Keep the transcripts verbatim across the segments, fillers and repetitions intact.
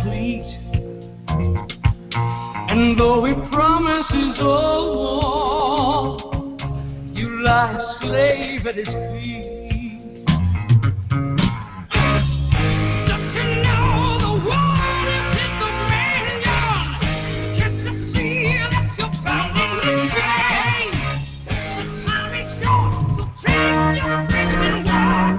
complete. And though he promises all, you lie a slave at his feet. Don't you know the world is his dominion? Can't you see that you're bound in his chains? The time is short, so take your strength and walk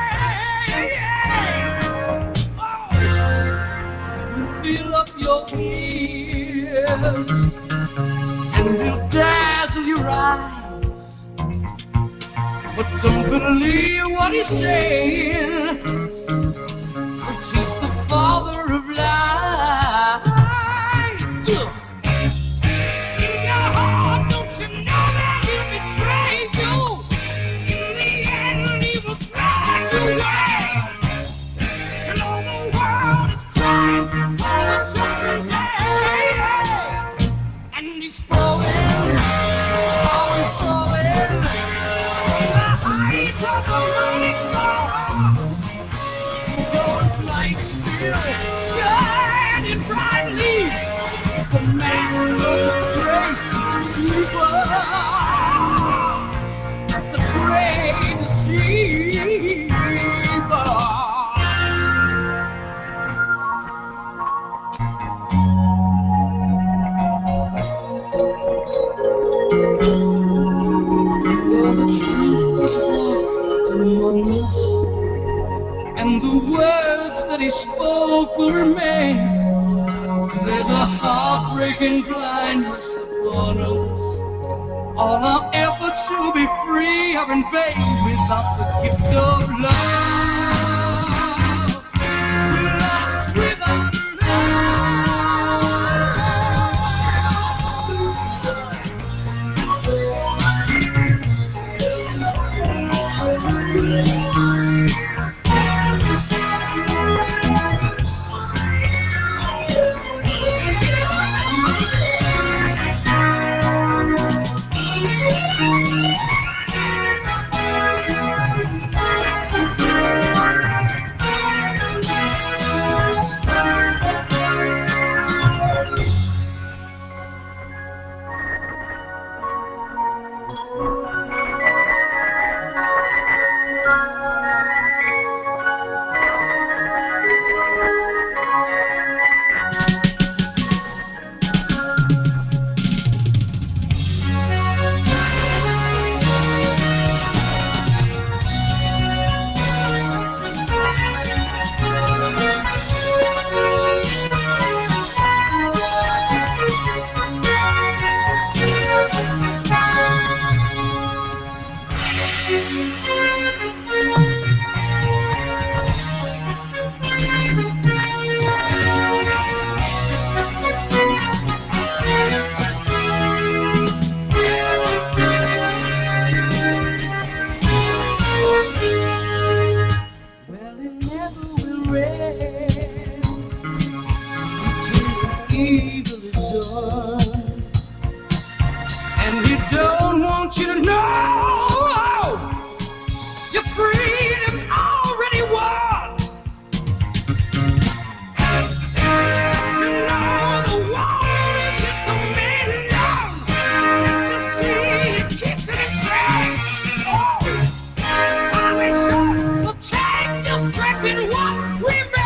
with me. Oh, fill up your ears and he'll dazzle your eyes. But don't believe what he's saying, 'cause he's the father of lies. In your heart, don't you know that he'll betray you? In the end, he will drive you away. And all the world is crying for the judgment day. And he's falling, always falling from the heights of the morning star. Though it's light still shining brightly, the man of the great deceiver, the great deceiver. Well, the truth was lost among us, and the words that he spoke will remain. There's a heartbreaking blindness upon us. All our efforts to be free are in vain without the gift of love. We're lost without well, it never will rain until the evil is done. And he don't want you to know your freedom's already won. You know the world is his dominion. You see, he keeps it in check. Oh, time is short, so take your strength and walk with me.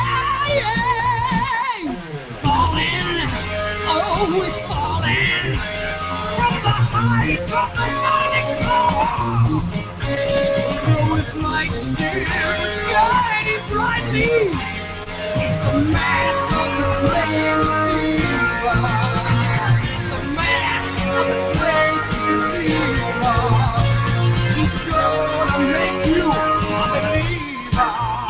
Falling, always falling from the heights of the morning star. Though it's light still shining brightly, the man of the great deceiver, the man of the great deceiver, he's gonna make you a believer.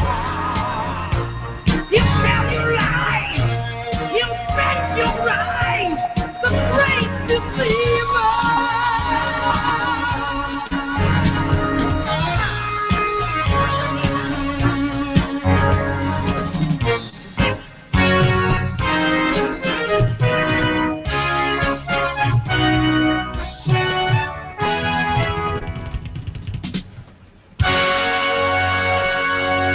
He'll tell you lies, he'll set you right, the great deceiver.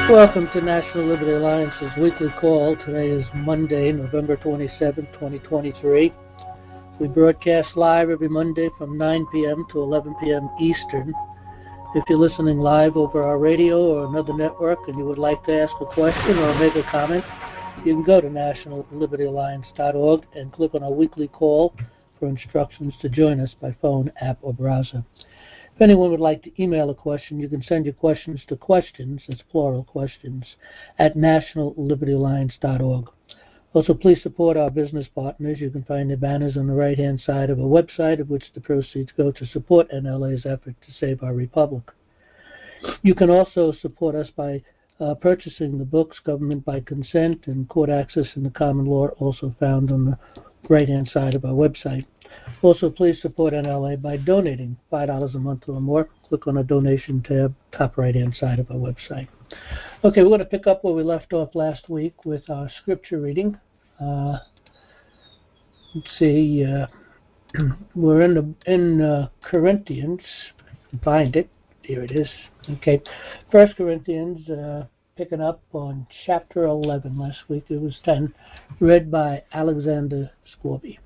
Welcome to National Liberty Alliance's weekly call. Today is Monday, November twenty-seventh, twenty twenty-three. We broadcast live every Monday from nine p.m. to eleven p.m. Eastern. If you're listening live over our radio or another network and you would like to ask a question or make a comment, you can go to national liberty alliance dot org and click on our weekly call for instructions to join us by phone, app, or browser. If anyone would like to email a question, you can send your questions to questions, that's plural questions, at national liberty alliance dot org. Also, please support our business partners. You can find their banners on the right-hand side of our website, of which the proceeds go to support N L A's effort to save our republic. You can also support us by uh, purchasing the books Government by Consent and Court Access in the Common Law, also found on the right-hand side of our website. Also, please support N L A by donating five dollars a month or more. Click on the donation tab, top right-hand side of our website. Okay, we're going to pick up where we left off last week with our scripture reading. Uh, let's see, uh, we're in, the, in uh, Corinthians. Find it. Here it is. Okay, First Corinthians, uh, picking up on chapter eleven. Last week it was ten, read by Alexander Scorby.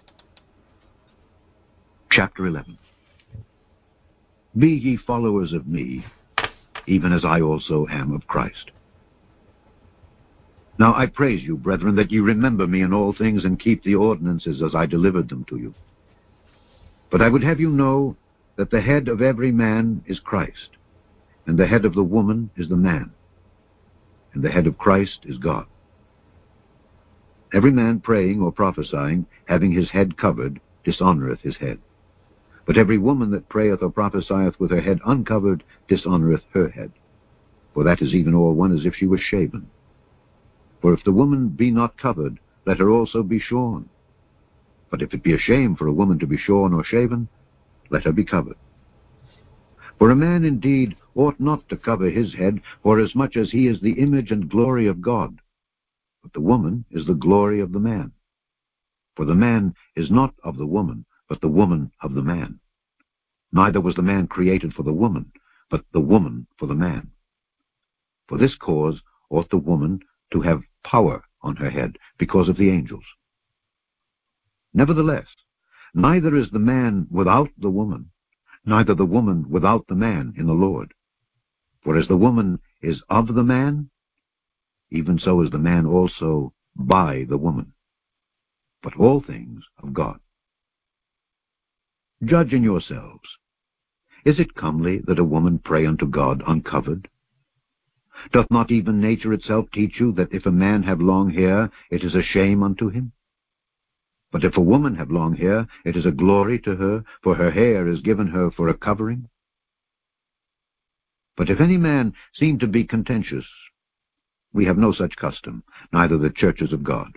Chapter eleven. Be ye followers of me, even as I also am of Christ. Now I praise you, brethren, that ye remember me in all things, and keep the ordinances as I delivered them to you. But I would have you know that the head of every man is Christ, and the head of the woman is the man, and the head of Christ is God. Every man praying or prophesying, having his head covered, dishonoureth his head. But every woman that prayeth or prophesieth with her head uncovered dishonoureth her head. For that is even all one as if she was shaven. For if the woman be not covered, let her also be shorn. But if it be a shame for a woman to be shorn or shaven, let her be covered. For a man indeed ought not to cover his head, forasmuch as he is the image and glory of God. But the woman is the glory of the man. For the man is not of the woman, but the woman of the man. Neither was the man created for the woman, but the woman for the man. For this cause ought the woman to have power on her head, because of the angels. Nevertheless, neither is the man without the woman, neither the woman without the man in the Lord. For as the woman is of the man, even so is the man also by the woman. But all things of God. Judge in yourselves. Is it comely that a woman pray unto God uncovered? Doth not even nature itself teach you that if a man have long hair, it is a shame unto him? But if a woman have long hair, it is a glory to her, for her hair is given her for a covering. But if any man seem to be contentious, we have no such custom, neither the churches of God.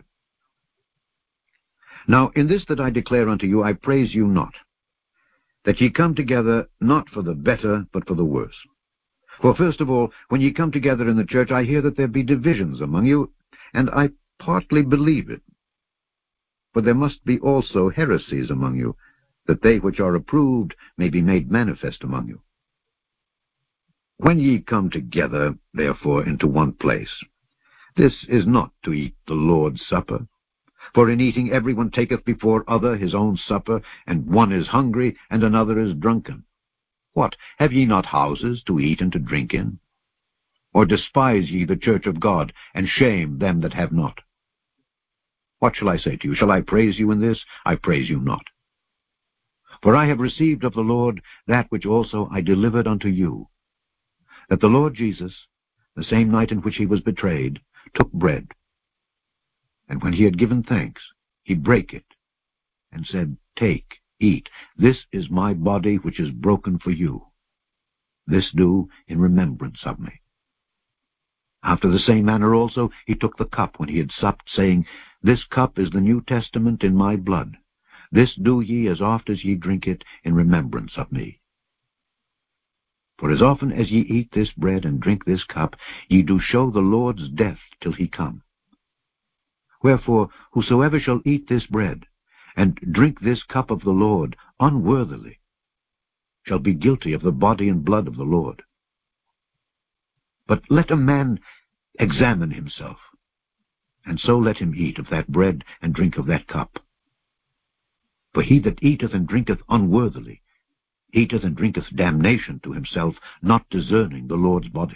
Now in this that I declare unto you, I praise you not, that ye come together not for the better, but for the worse. For first of all, when ye come together in the church, I hear that there be divisions among you, and I partly believe it. For there must be also heresies among you, that they which are approved may be made manifest among you. When ye come together, therefore, into one place, this is not to eat the Lord's Supper. For in eating every one taketh before other his own supper, and one is hungry, and another is drunken. What, have ye not houses to eat and to drink in? Or despise ye the church of God, and shame them that have not? What shall I say to you? Shall I praise you in this? I praise you not. For I have received of the Lord that which also I delivered unto you, that the Lord Jesus, the same night in which he was betrayed, took bread, and when he had given thanks, he brake it, and said, Take, eat, this is my body which is broken for you. This do in remembrance of me. After the same manner also he took the cup when he had supped, saying, This cup is the New Testament in my blood. This do ye as oft as ye drink it in remembrance of me. For as often as ye eat this bread and drink this cup, ye do show the Lord's death till he come. Wherefore, whosoever shall eat this bread, and drink this cup of the Lord unworthily, shall be guilty of the body and blood of the Lord. But let a man examine himself, and so let him eat of that bread and drink of that cup. For he that eateth and drinketh unworthily eateth and drinketh damnation to himself, not discerning the Lord's body.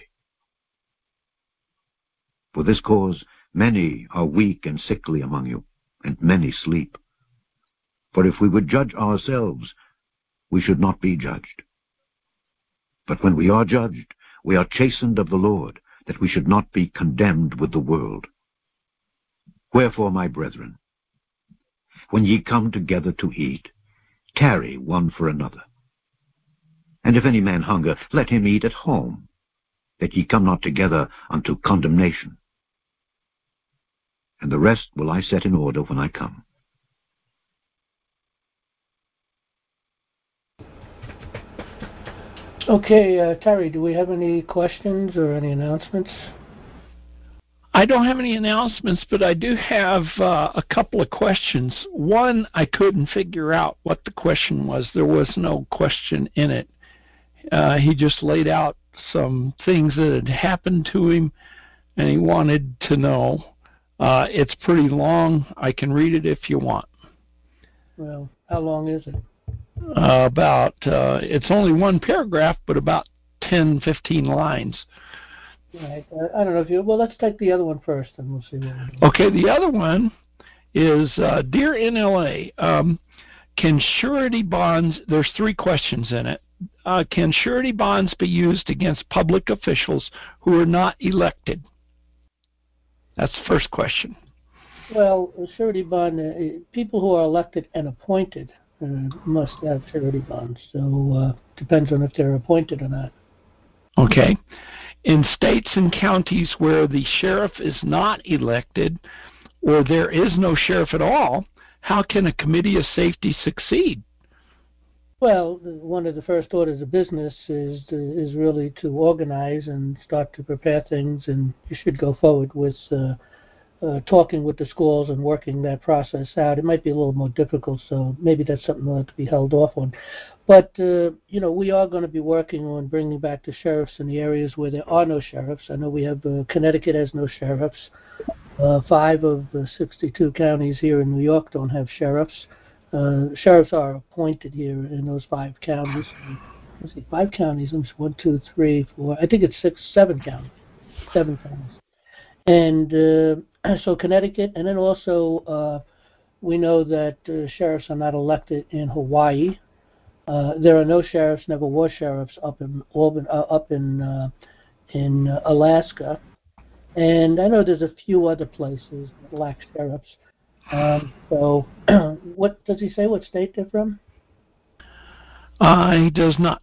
For this cause many are weak and sickly among you, and many sleep. For if we would judge ourselves, we should not be judged. But when we are judged, we are chastened of the Lord, that we should not be condemned with the world. Wherefore, my brethren, when ye come together to eat, tarry one for another. And if any man hunger, let him eat at home, that ye come not together unto condemnation. And the rest will I set in order when I come. Okay, uh, Terry, do we have any questions or any announcements? I don't have any announcements, but I do have uh, a couple of questions. One, I couldn't figure out what the question was. There was no question in it. Uh, he just laid out some things that had happened to him, and he wanted to know. Uh, it's pretty long. I can read it if you want. Well, how long is it? Uh, about, uh, it's only one paragraph, but about ten, fifteen lines. Right. Uh, I don't know if you, well, let's take the other one first, and we'll see what we do. Okay, the other one is, uh, Dear N L A, um, can surety bonds, there's three questions in it. Uh, can surety bonds be used against public officials who are not elected? That's the first question. Well, a surety bond, uh, people who are elected and appointed uh, must have surety bonds. So uh, depends on if they're appointed or not. Okay. In states and counties where the sheriff is not elected or there is no sheriff at all, how can a committee of safety succeed? Well, one of the first orders of business is is really to organize and start to prepare things, and you should go forward with uh, uh, talking with the schools and working that process out. It might be a little more difficult, so maybe that's something that'll have to be held off on. But, uh, you know, we are going to be working on bringing back the sheriffs in the areas where there are no sheriffs. I know we have, uh, Connecticut has no sheriffs. Uh, five of the sixty-two counties here in New York don't have sheriffs. Uh, sheriffs are appointed here in those five counties. Let's see, five counties. One, two, three, four. I think it's six, seven counties. Seven counties. And uh, so Connecticut, and then also uh, we know that uh, sheriffs are not elected in Hawaii. Uh, there are no sheriffs, never were sheriffs up in Albany, uh, up in uh, in uh, Alaska, and I know there's a few other places that lack sheriffs. Um, so, what does he say? What state they're from? Uh, he does not.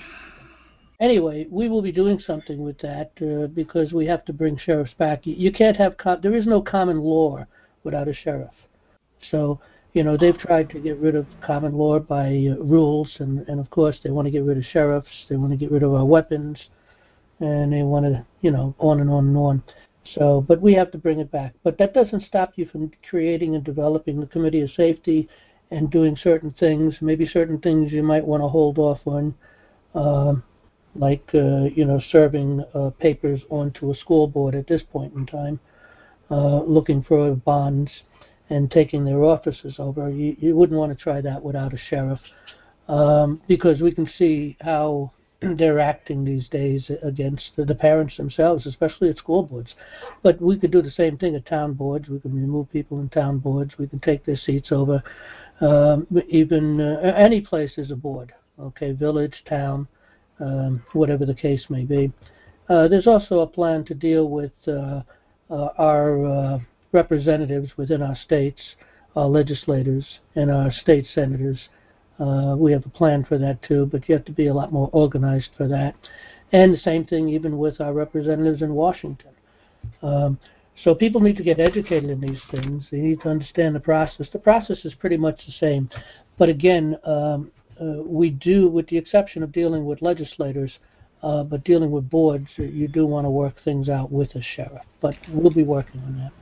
Anyway, we will be doing something with that uh, because we have to bring sheriffs back. You, you can't have com- there is no common law without a sheriff. So, you know, they've tried to get rid of common law by uh, rules, and, and of course they want to get rid of sheriffs, they want to get rid of our weapons, and they want to, you know, on and on and on. So, but we have to bring it back. But that doesn't stop you from creating and developing the Committee of Safety and doing certain things, maybe certain things you might want to hold off on, uh, like, uh, you know, serving uh, papers onto a school board at this point in time, uh, looking for bonds and taking their offices over. You, you wouldn't want to try that without a sheriff, um, because we can see how they're acting these days against the, the parents themselves, especially at school boards. But we could do the same thing at town boards. We can remove people in town boards. We can take their seats over. Um, even uh, any place is a board, okay, village, town, um, whatever the case may be. Uh, there's also a plan to deal with uh, uh, our uh, representatives within our states, our legislators, and our state senators. Uh, we have a plan for that too, but you have to be a lot more organized for that. And the same thing even with our representatives in Washington. Um, so people need to get educated in these things. They need to understand the process. The process is pretty much the same. But again, um, uh, we do, with the exception of dealing with legislators, uh, but dealing with boards, you do want to work things out with a sheriff. But we'll be working on that.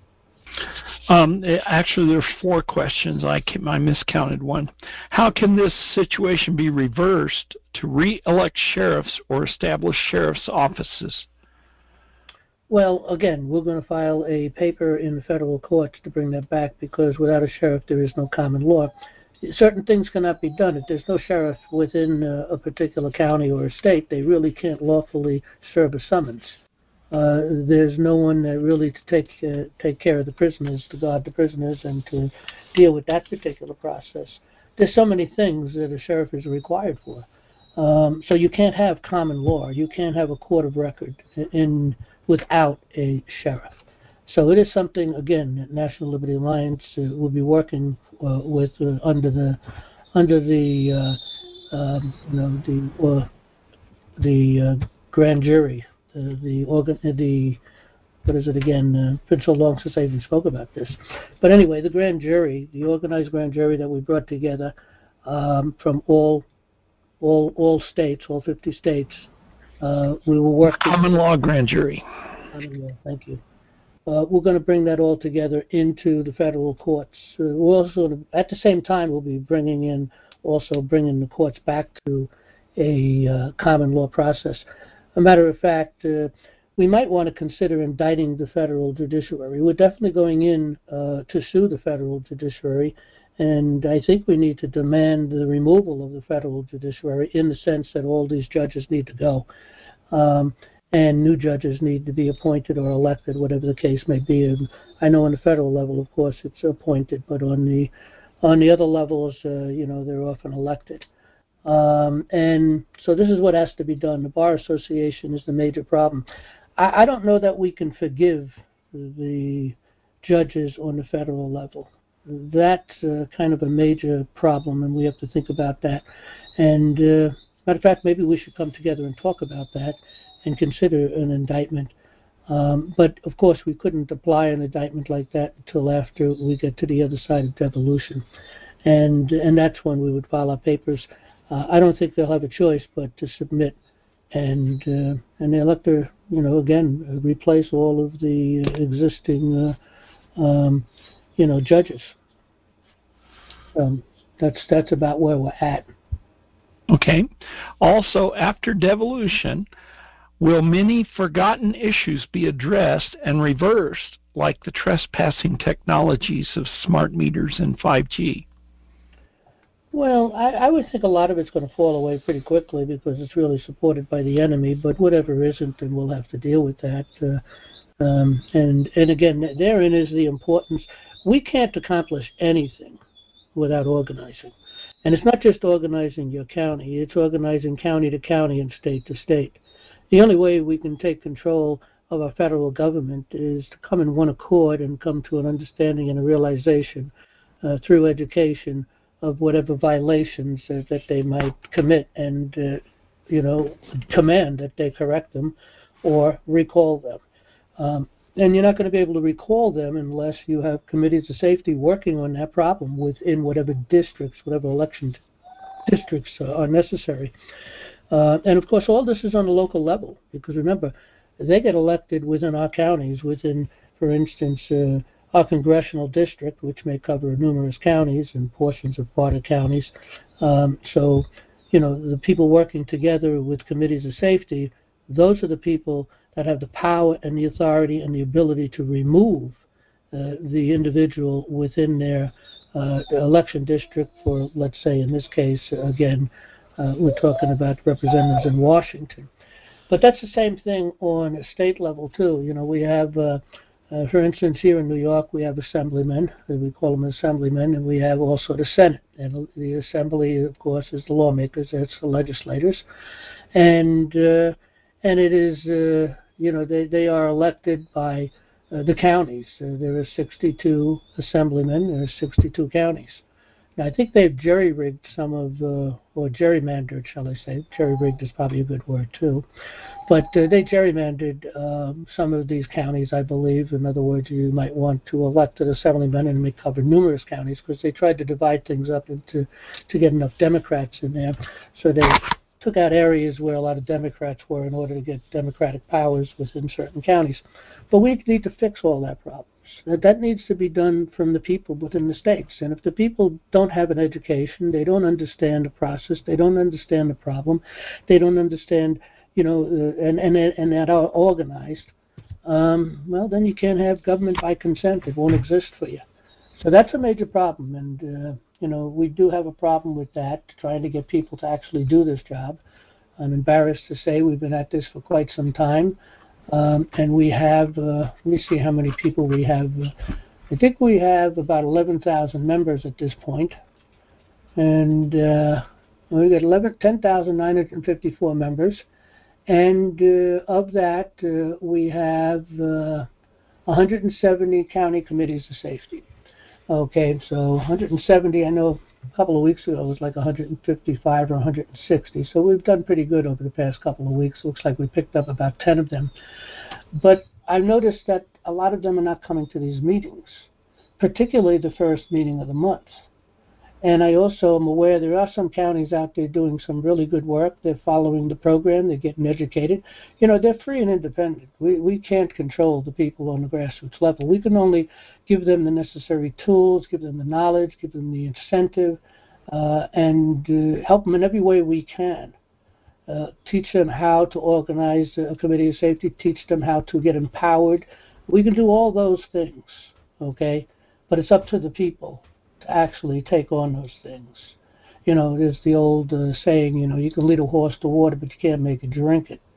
Um, actually, there's four questions. I, can, I miscounted one. How can this situation be reversed to re-elect sheriffs or establish sheriff's offices? Well, again, we're going to file a paper in the federal courts to bring that back because without a sheriff, there is no common law. Certain things cannot be done. If there's no sheriff within uh, a particular county or a state, they really can't lawfully serve a summons. Uh, there's no one that really to take uh, take care of the prisoners, to guard the prisoners, and to deal with that particular process. There's so many things that a sheriff is required for. Um, so you can't have common law. You can't have a court of record in without a sheriff. So it is something, again, that National Liberty Alliance uh, will be working uh, with uh, under the under the uh, um, you know the uh, the uh, grand jury, uh, the organ, uh, the what is it again? Uh, it's been so long since I even spoke about this. But anyway, the grand jury, the organized grand jury that we brought together um, from all all all states, all fifty states. Uh, we will work. Common law grand jury. Common law. Thank you. Uh, we're going to bring that all together into the federal courts. Uh, we're also, at the same time, we'll be bringing in, also bringing the courts back to a uh, common law process. A matter of fact, uh, we might want to consider indicting the federal judiciary. We're definitely going in uh, to sue the federal judiciary, and I think we need to demand the removal of the federal judiciary in the sense that all these judges need to go. Um, and new judges need to be appointed or elected, whatever the case may be. And I know on the federal level, of course, it's appointed, but on the on the other levels, uh, you know, they're often elected. Um, and so this is what has to be done. The Bar Association is the major problem. I, I don't know that we can forgive the judges on the federal level. That's uh, kind of a major problem, and we have to think about that. And uh, matter of fact, maybe we should come together and talk about that and consider an indictment. Um, but, of course, we couldn't apply an indictment like that until after we get to the other side of devolution. And and that's when we would file our papers. Uh, I don't think they'll have a choice but to submit. And uh, and they'll have to, you know, again, replace all of the existing, uh, um, you know, judges. Um, that's that's about where we're at. Okay. Also, after devolution, will many forgotten issues be addressed and reversed, like the trespassing technologies of smart meters and five G? Well, I, I would think a lot of it's going to fall away pretty quickly because it's really supported by the enemy, but whatever isn't, then we'll have to deal with that. Uh, um, and, and again, therein is the importance. We can't accomplish anything without organizing. And it's not just organizing your county, it's organizing county to county and state to state. The only way we can take control of our federal government is to come in one accord and come to an understanding and a realization uh, through education of whatever violations uh, that they might commit and, uh, you know, command that they correct them or recall them. Um, and you're not going to be able to recall them unless you have committees of safety working on that problem within whatever districts, whatever election districts uh, are necessary. Uh, and, of course, all this is on the local level because, remember, they get elected within our counties, within, for instance, uh, our congressional district, which may cover numerous counties and portions of part of counties. Um, so, you know, the people working together with committees of safety, those are the people that have the power and the authority and the ability to remove uh, the individual within their uh, election district for, let's say, in this case, again, Uh, we're talking about representatives in Washington. But that's the same thing on a state level, too. You know, we have, uh, uh, for instance, here in New York, we have assemblymen. We call them assemblymen, and we have also the Senate. And the assembly, of course, is the lawmakers. That's the legislators. And uh, and it is, uh, you know, they, they are elected by uh, the counties. Uh, there are sixty-two assemblymen. There are sixty-two counties. I think they've jerry-rigged some of, uh, or gerrymandered, shall I say. Jerry-rigged is probably a good word, too. But uh, they gerrymandered um, some of these counties, I believe. In other words, you might want to elect an assemblyman and may cover numerous counties because they tried to divide things up into to get enough Democrats in there. So they took out areas where a lot of Democrats were in order to get Democratic powers within certain counties. But we need to fix all that problem. That needs to be done from the people within the states. And if the people don't have an education, they don't understand the process, they don't understand the problem, they don't understand, you know, uh, and, and, and that are organized, um, well, then you can't have government by consent. It won't exist for you. So that's a major problem, and uh, you know, we do have a problem with that, trying to get people to actually do this job. I'm embarrassed to say we've been at this for quite some time, um, and we have, uh, let me see how many people we have. Uh, I think we have about eleven thousand members at this point, and uh, we've got eleven, ten thousand nine hundred fifty-four members, and uh, of that, uh, we have uh, one hundred seventy county committees of safety. Okay, so one hundred seventy, I know a couple of weeks ago it was like one hundred fifty-five or one hundred sixty, so we've done pretty good over the past couple of weeks. Looks like we picked up about ten of them. But I've noticed that a lot of them are not coming to these meetings, particularly the first meeting of the month. And I also am aware there are some counties out there doing some really good work. They're following the program. They're getting educated. You know, they're free and independent. We we can't control the people on the grassroots level. We can only give them the necessary tools, give them the knowledge, give them the incentive, uh, and uh, help them in every way we can. Uh, teach them how to organize a committee of safety, teach them how to get empowered. We can do all those things, okay? But it's up to the people to actually take on those things. You know, there's the old uh, saying, you know, you can lead a horse to water, but you can't make it drink it.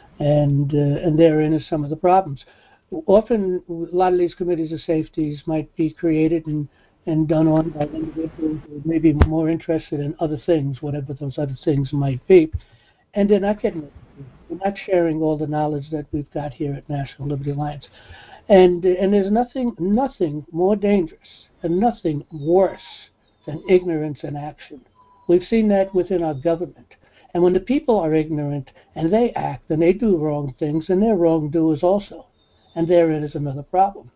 And uh, and therein is some of the problems. Often, a lot of these committees of safeties might be created and, and done on by individuals who may be more interested in other things, whatever those other things might be. And they're not getting it. We're not sharing all the knowledge that we've got here at National Liberty Alliance. And and there's nothing nothing more dangerous and nothing worse than ignorance in action. We've seen that within our government. And when the people are ignorant and they act and they do wrong things, and they're wrongdoers also. And therein is another problem.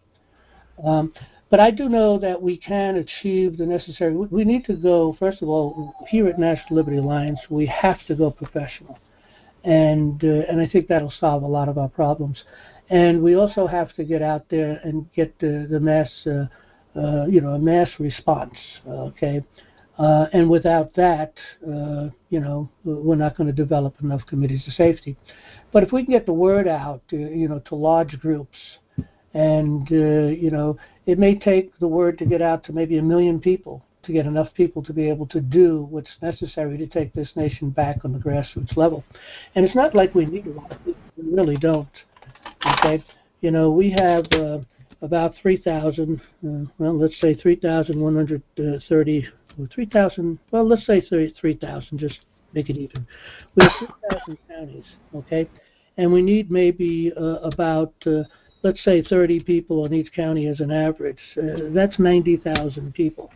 Um, but I do know that we can achieve the necessary. We need to go, first of all, here at National Liberty Alliance, we have to go professional. And uh, and I think that'll solve a lot of our problems. And we also have to get out there and get the, the mass, uh, uh, you know, a mass response, okay? Uh, and without that, uh, you know, we're not going to develop enough committees of safety. But if we can get the word out, uh, you know, to large groups, and, uh, you know, it may take the word to get out to maybe a million people, to get enough people to be able to do what's necessary to take this nation back on the grassroots level. And it's not like we need a lot of people. We really don't. Okay? You know, we have uh, about three thousand, uh, well, let's say three thousand one hundred thirty, or three thousand, well, let's say three thousand, just make it even. We have three thousand counties, okay? And we need maybe uh, about, uh, let's say thirty people in each county as an average. Uh, that's ninety thousand people.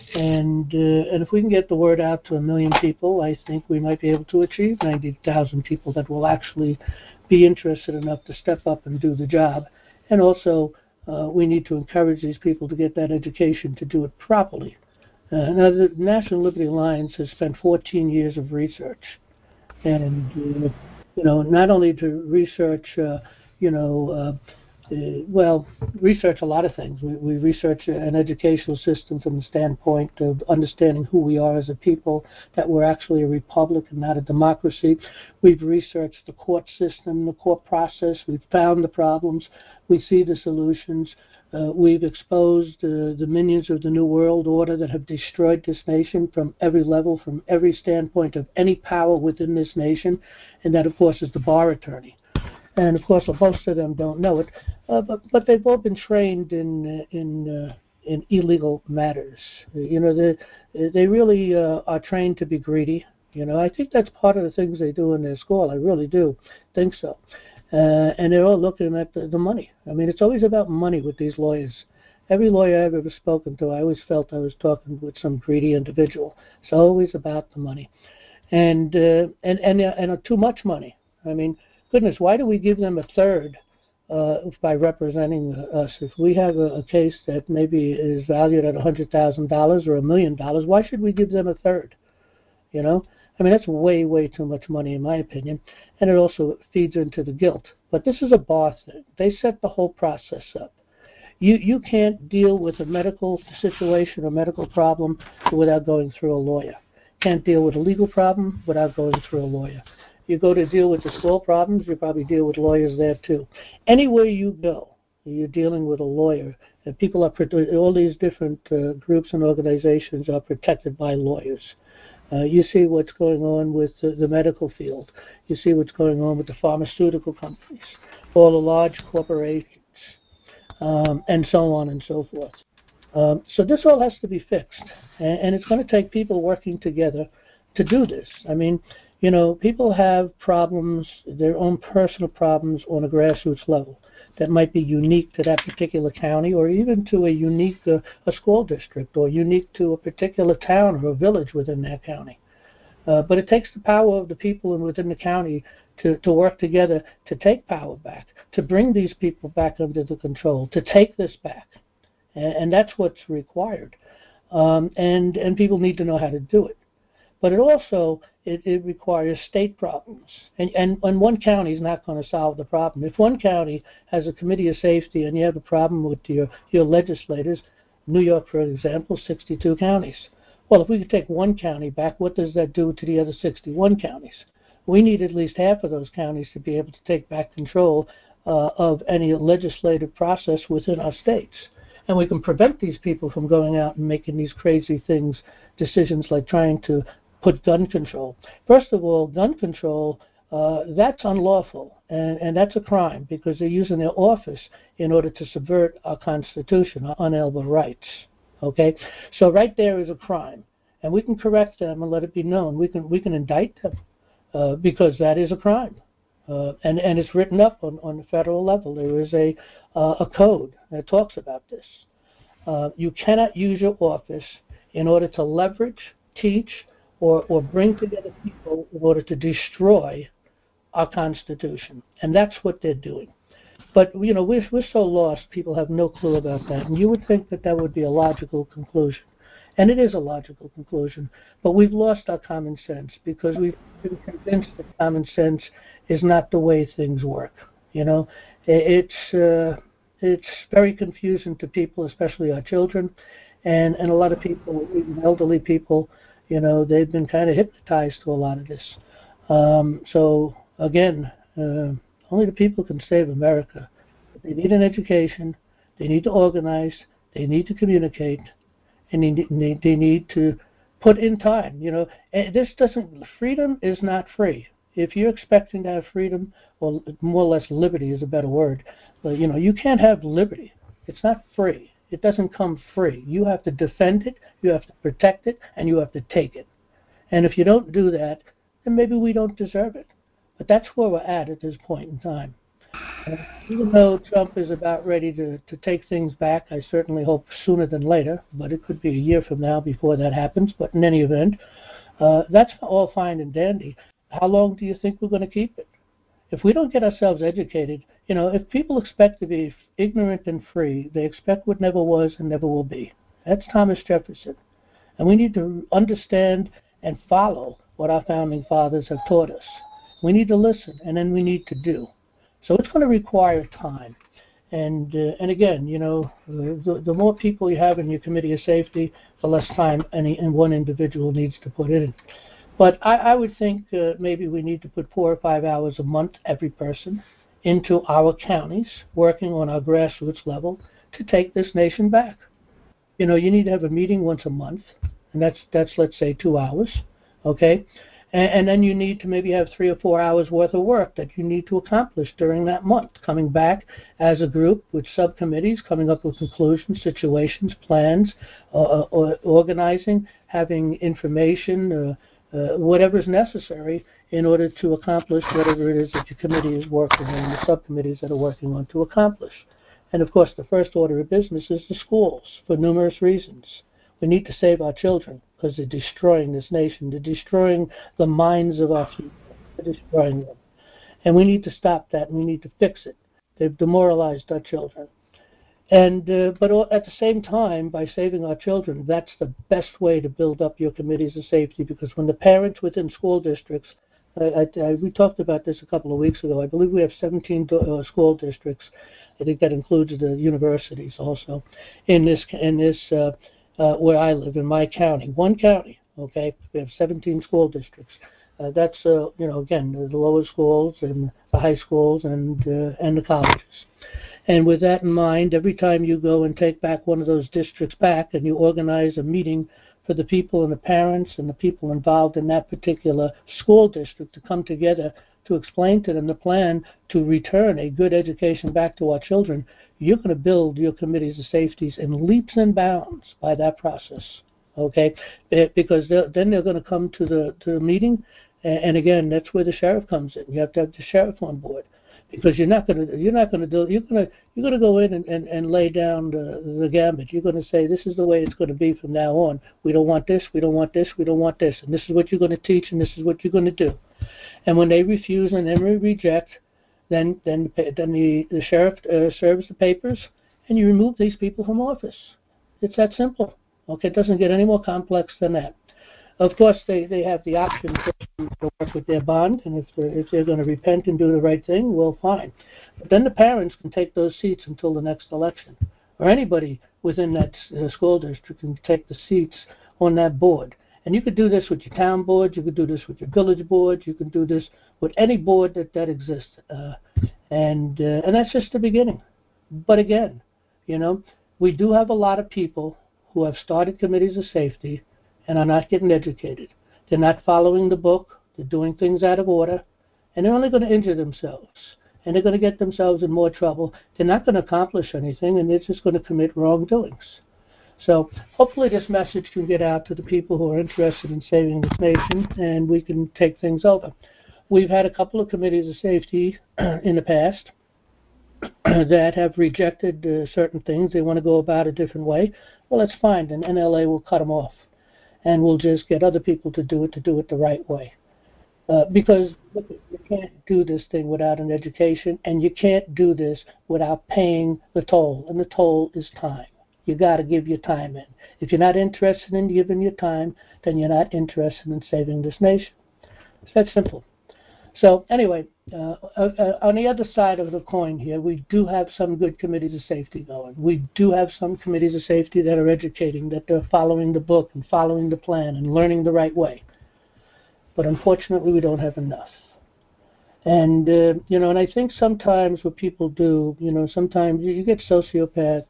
And uh, and if we can get the word out to a million people, I think we might be able to achieve ninety thousand people that will actually be interested enough to step up and do the job. And also, uh, we need to encourage these people to get that education to do it properly. Uh, now, the National Liberty Alliance has spent fourteen years of research. And, uh, you know, not only to research, uh, you know, uh, Uh, well, research a lot of things. We, we research an educational system from the standpoint of understanding who we are as a people, that we're actually a republic and not a democracy. We've researched the court system, the court process. We've found the problems. We see the solutions. Uh, we've exposed uh, the minions of the New World Order that have destroyed this nation from every level, from every standpoint of any power within this nation, and that, of course, is the bar attorney. And of course, most of them don't know it, uh, but but they've all been trained in uh, in uh, in illegal matters. You know, they they really uh, are trained to be greedy. You know, I think that's part of the things they do in their school. I really do think so. Uh, and they're all looking at the, the money. I mean, it's always about money with these lawyers. Every lawyer I've ever spoken to, I always felt I was talking with some greedy individual. It's always about the money, and uh, and and uh, and uh, too much money. I mean. Goodness, why do we give them a third uh, by representing us? If we have a, a case that maybe is valued at one hundred thousand dollars or a million dollars, why should we give them a third? You know? I mean, that's way, way too much money in my opinion, and it also feeds into the guilt. But this is a bar thing. They set the whole process up. You, you can't deal with a medical situation or medical problem without going through a lawyer. Can't deal with a legal problem without going through a lawyer. You go to deal with the school problems, you probably deal with lawyers there too. Anywhere you go, you're dealing with a lawyer. And people are, all these different uh, groups and organizations are protected by lawyers. Uh, you see what's going on with uh, the medical field. You see what's going on with the pharmaceutical companies, all the large corporations, um, and so on and so forth. Um, so this all has to be fixed, and, and it's going to take people working together to do this. I mean, you know, people have problems, their own personal problems on a grassroots level that might be unique to that particular county, or even to a unique uh, a school district, or unique to a particular town or a village within that county. Uh, but it takes the power of the people within the county to, to work together to take power back, to bring these people back under the control, to take this back. And, and that's what's required. Um, and, and people need to know how to do it. But it also, it, it requires state problems. And, and, and one county is not going to solve the problem. If one county has a committee of safety and you have a problem with your, your legislators, New York, for example, sixty-two counties. Well, if we could take one county back, what does that do to the other sixty-one counties? We need at least half of those counties to be able to take back control uh, of any legislative process within our states. And we can prevent these people from going out and making these crazy things, decisions like trying to put gun control. First of all, gun control, uh, that's unlawful, and, and that's a crime because they're using their office in order to subvert our Constitution, our unalienable rights. Okay? So right there is a crime, and we can correct them and let it be known. We can we can indict them uh, because that is a crime. Uh, and, and it's written up on, on the federal level. There is a, uh, a code that talks about this. Uh, you cannot use your office in order to leverage, teach, or, or bring together people in order to destroy our Constitution. And that's what they're doing. But, you know, we're, we're so lost, people have no clue about that. And you would think that that would be a logical conclusion. And it is a logical conclusion. But we've lost our common sense because we've been convinced that common sense is not the way things work. You know, it's uh, it's very confusing to people, especially our children. And, and a lot of people, even elderly people, you know, they've been kind of hypnotized to a lot of this. Um, so, again, uh, only the people can save America. They need an education, they need to organize, they need to communicate, and they need, they need to put in time. You know, this doesn't, freedom is not free. If you're expecting to have freedom, or more or less liberty is a better word, but, you know, you can't have liberty. It's not free. It doesn't come free. You have to defend it, you have to protect it, and you have to take it. And if you don't do that, then maybe we don't deserve it. But that's where we're at at this point in time. Uh, even though Trump is about ready to, to take things back, I certainly hope sooner than later, but it could be a year from now before that happens. But in any event, uh, that's all fine and dandy. How long do you think we're going to keep it? If we don't get ourselves educated, you know, if people expect to be ignorant and free, they expect what never was and never will be. That's Thomas Jefferson. And we need to understand and follow what our founding fathers have taught us. We need to listen, and then we need to do. So it's going to require time. And uh, and again, you know, the, the more people you have in your committee of safety, the less time any and one individual needs to put in. But I, I would think uh, maybe we need to put four or five hours a month, every person, into our counties, working on our grassroots level to take this nation back. You know, you need to have a meeting once a month, and that's, that's let's say, two hours, okay? And, and then you need to maybe have three or four hours worth of work that you need to accomplish during that month, coming back as a group with subcommittees, coming up with conclusions, situations, plans, uh, or organizing, having information, uh, uh, whatever is necessary in order to accomplish whatever it is that your committee is working on, the subcommittees that are working on to accomplish. And of course, the first order of business is the schools for numerous reasons. We need to save our children because they're destroying this nation. They're destroying the minds of our people. They're destroying them. And we need to stop that, and we need to fix it. They've demoralized our children. And uh, but at the same time, by saving our children, that's the best way to build up your committees of safety, because when the parents within school districts, I, I, we talked about this a couple of weeks ago. I believe we have seventeen uh, school districts. I think that includes the universities also in this in this uh, uh, where I live in my county, one county. Okay, we have seventeen school districts. Uh, that's, uh, you know, again, the lower schools and the high schools and uh, and the colleges. And with that in mind, every time you go and take back one of those districts back and you organize a meeting for the people and the parents and the people involved in that particular school district to come together to explain to them the plan to return a good education back to our children, you're going to build your committees of safeties in leaps and bounds by that process, okay? Because they're, then they're going to come to the to the meeting, and, and again, that's where the sheriff comes in. You have to have the sheriff on board, because you're not going to you're not going to do you're going to you're going to go in and, and, and lay down the, the gambit. You're going to say, this is the way it's going to be from now on. We don't want this, we don't want this, we don't want this, and this is what you're going to teach, and this is what you're going to do. And when they refuse and then reject, then then then the, the sheriff uh, serves the papers, and you remove these people from office. It's that simple. Okay, it doesn't get any more complex than that. Of course, they, they have the option to work with their bond, and if they're, if they're going to repent and do the right thing, well, fine. But then the parents can take those seats until the next election, or anybody within that uh, school district can take the seats on that board. And you could do this with your town board, you could do this with your village board, you can do this with any board that, that exists. Uh, and uh, and that's just the beginning. But again, you know, we do have a lot of people who have started committees of safety and are not getting educated. They're not following the book, they're doing things out of order, and they're only going to injure themselves. And they're going to get themselves in more trouble. They're not going to accomplish anything, and they're just going to commit wrongdoings. So hopefully this message can get out to the people who are interested in saving this nation, and we can take things over. We've had a couple of committees of safety in the past that have rejected uh, certain things. They want to go about a different way. Well, that's fine. Then N L A will cut them off, and we'll just get other people to do it, to do it the right way. Uh, because look, you can't do this thing without an education, and you can't do this without paying the toll, and the toll is time. You got to give your time in. If you're not interested in giving your time, then you're not interested in saving this nation. It's that simple. So anyway, uh, uh, on the other side of the coin here, we do have some good committees of safety going. We do have some committees of safety that are educating, that they're following the book and following the plan and learning the right way. But unfortunately, we don't have enough. And, uh, you know, and I think sometimes what people do, you know, sometimes you get sociopaths,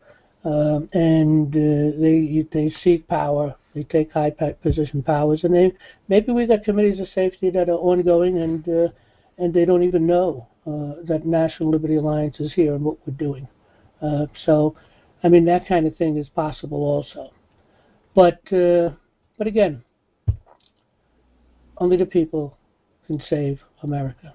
Um, and uh, they they seek power. They take high position powers, and they maybe we got committees of safety that are ongoing, and uh, and they don't even know uh, that National Liberty Alliance is here and what we're doing. Uh, so, I mean, that kind of thing is possible also. But uh, but again, only the people can save America.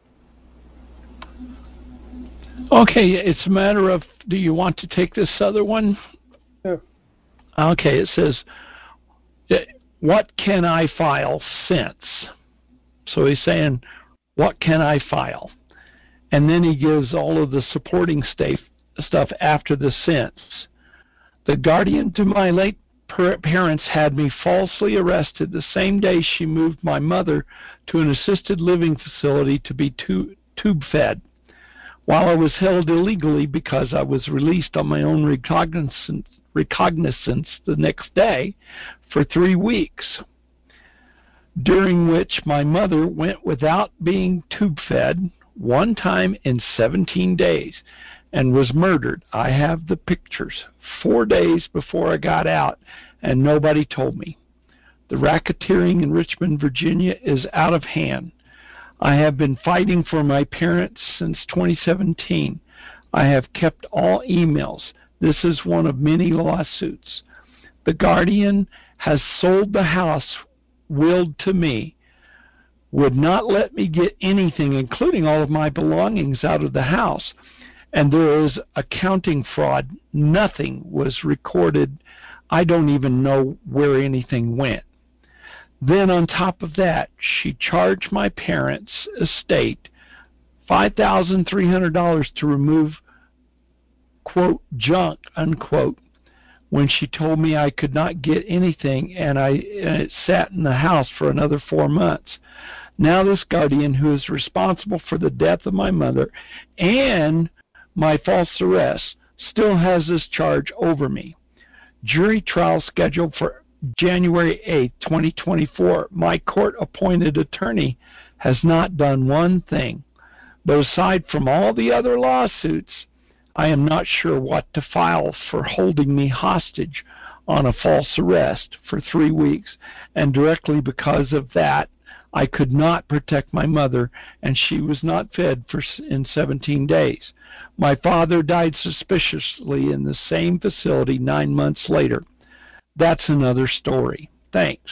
Okay, it's a matter of, do you want to take this other one? Sure. Okay, it says, what can I file since? So he's saying, what can I file? And then he gives all of the supporting stuff after the since. The guardian to my late parents had me falsely arrested the same day she moved my mother to an assisted living facility to be tu- tube fed. While I was held illegally because I was released on my own recognizance, recognizance the next day for three weeks, during which my mother went without being tube-fed one time in seventeen days and was murdered. I have the pictures. Four days before I got out, and nobody told me. The racketeering in Richmond, Virginia is out of hand. I have been fighting for my parents since twenty seventeen. I have kept all emails. This is one of many lawsuits. The guardian has sold the house willed to me, would not let me get anything, including all of my belongings, out of the house. And there is accounting fraud. Nothing was recorded. I don't even know where anything went. Then on top of that, she charged my parents' estate five thousand three hundred dollars to remove, quote, junk, unquote, when she told me I could not get anything, and I and it sat in the house for another four months. Now this guardian, who is responsible for the death of my mother and my false arrest, still has this charge over me. Jury trial scheduled for January eighth, twenty twenty-four. My court-appointed attorney has not done one thing. But aside from all the other lawsuits, I am not sure what to file for holding me hostage on a false arrest for three weeks. And directly because of that, I could not protect my mother, and she was not fed for in seventeen days. My father died suspiciously in the same facility nine months later. That's another story. Thanks.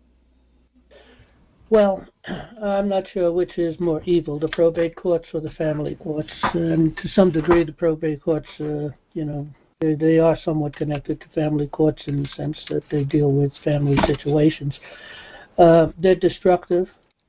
Well, I'm not sure which is more evil, the probate courts or the family courts. And to some degree, the probate courts, uh, you know, they, they are somewhat connected to family courts in the sense that they deal with family situations. Uh, they're destructive.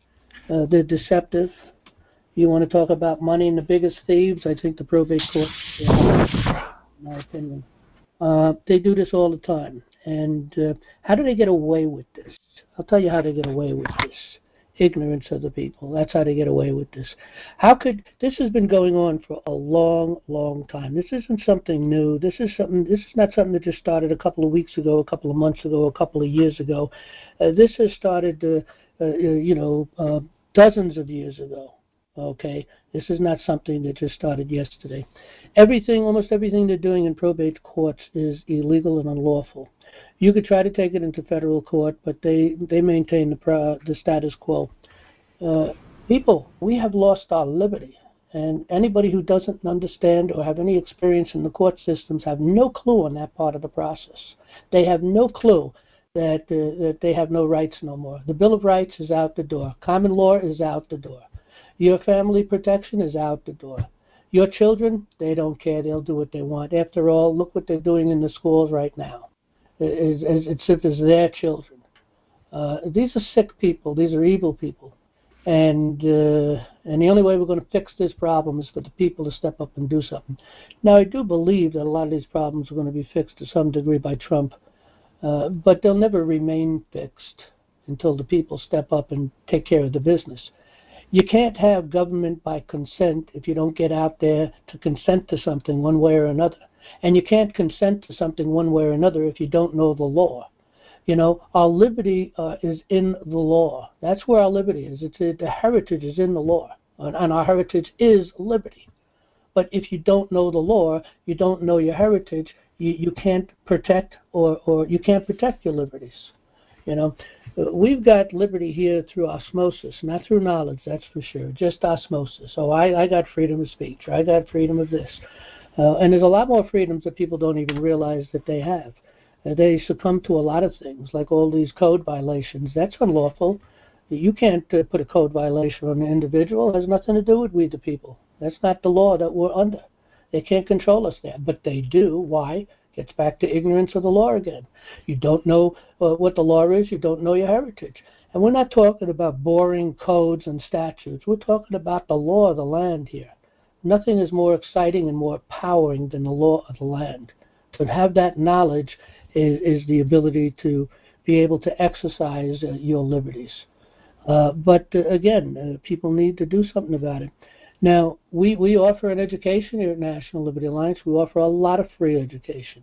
Uh, they're deceptive. You want to talk about money and the biggest thieves? I think the probate courts, uh, in my opinion. Uh, they do this all the time. And uh, how do they get away with this? I'll tell you how they get away with this. Ignorance of the people. That's how they get away with this. How could this has been going on for a long, long time. This isn't something new. This is something. This is not something that just started a couple of weeks ago, a couple of months ago, a couple of years ago. Uh, this has started, uh, uh, you know, uh, dozens of years ago. Okay, this is not something that just started yesterday. Everything, almost everything they're doing in probate courts is illegal and unlawful. You could try to take it into federal court, but they, they maintain the, pro, the status quo. Uh, people, we have lost our liberty, and anybody who doesn't understand or have any experience in the court systems have no clue on that part of the process. They have no clue that, uh, that they have no rights no more. The Bill of Rights is out the door. Common law is out the door. Your family protection is out the door. Your children, they don't care. They'll do what they want. After all, look what they're doing in the schools right now. It's as if it's their children. Uh, these are sick people. These are evil people. And uh, and the only way we're going to fix this problem is for the people to step up and do something. Now, I do believe that a lot of these problems are going to be fixed to some degree by Trump, uh, but they'll never remain fixed until the people step up and take care of the business. You can't have government by consent if you don't get out there to consent to something one way or another. And you can't consent to something one way or another if you don't know the law. You know, our liberty uh, is in the law. That's where our liberty is. It's, it, the heritage is in the law. And, and our heritage is liberty. But if you don't know the law, you don't know your heritage, you, you can't protect or, or you can't protect your liberties. You know, we've got liberty here through osmosis, not through knowledge, that's for sure, just osmosis. So I, I got freedom of speech, or I got freedom of this. Uh, and there's a lot more freedoms that people don't even realize that they have. Uh, they succumb to a lot of things, like all these code violations. That's unlawful. You can't uh, put a code violation on an individual. It has nothing to do with we the people. That's not the law that we're under. They can't control us there, but they do. Why? Gets back to ignorance of the law again. You don't know uh, what the law is. You don't know your heritage. And we're not talking about boring codes and statutes. We're talking about the law of the land here. Nothing is more exciting and more empowering than the law of the land. To have that knowledge is, is the ability to be able to exercise uh, your liberties. Uh, but uh, again, uh, people need to do something about it. Now, we, we offer an education here at National Liberty Alliance. We offer a lot of free education.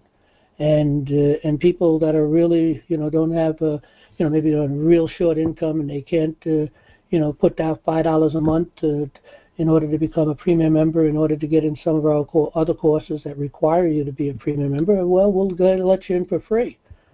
And uh, and people that are really, you know, don't have, a, you know, maybe on a real short income and they can't, uh, you know, put down five dollars a month to, in order to become a premium member, in order to get in some of our co- other courses that require you to be a premium member, well, we'll go ahead and let you in for free.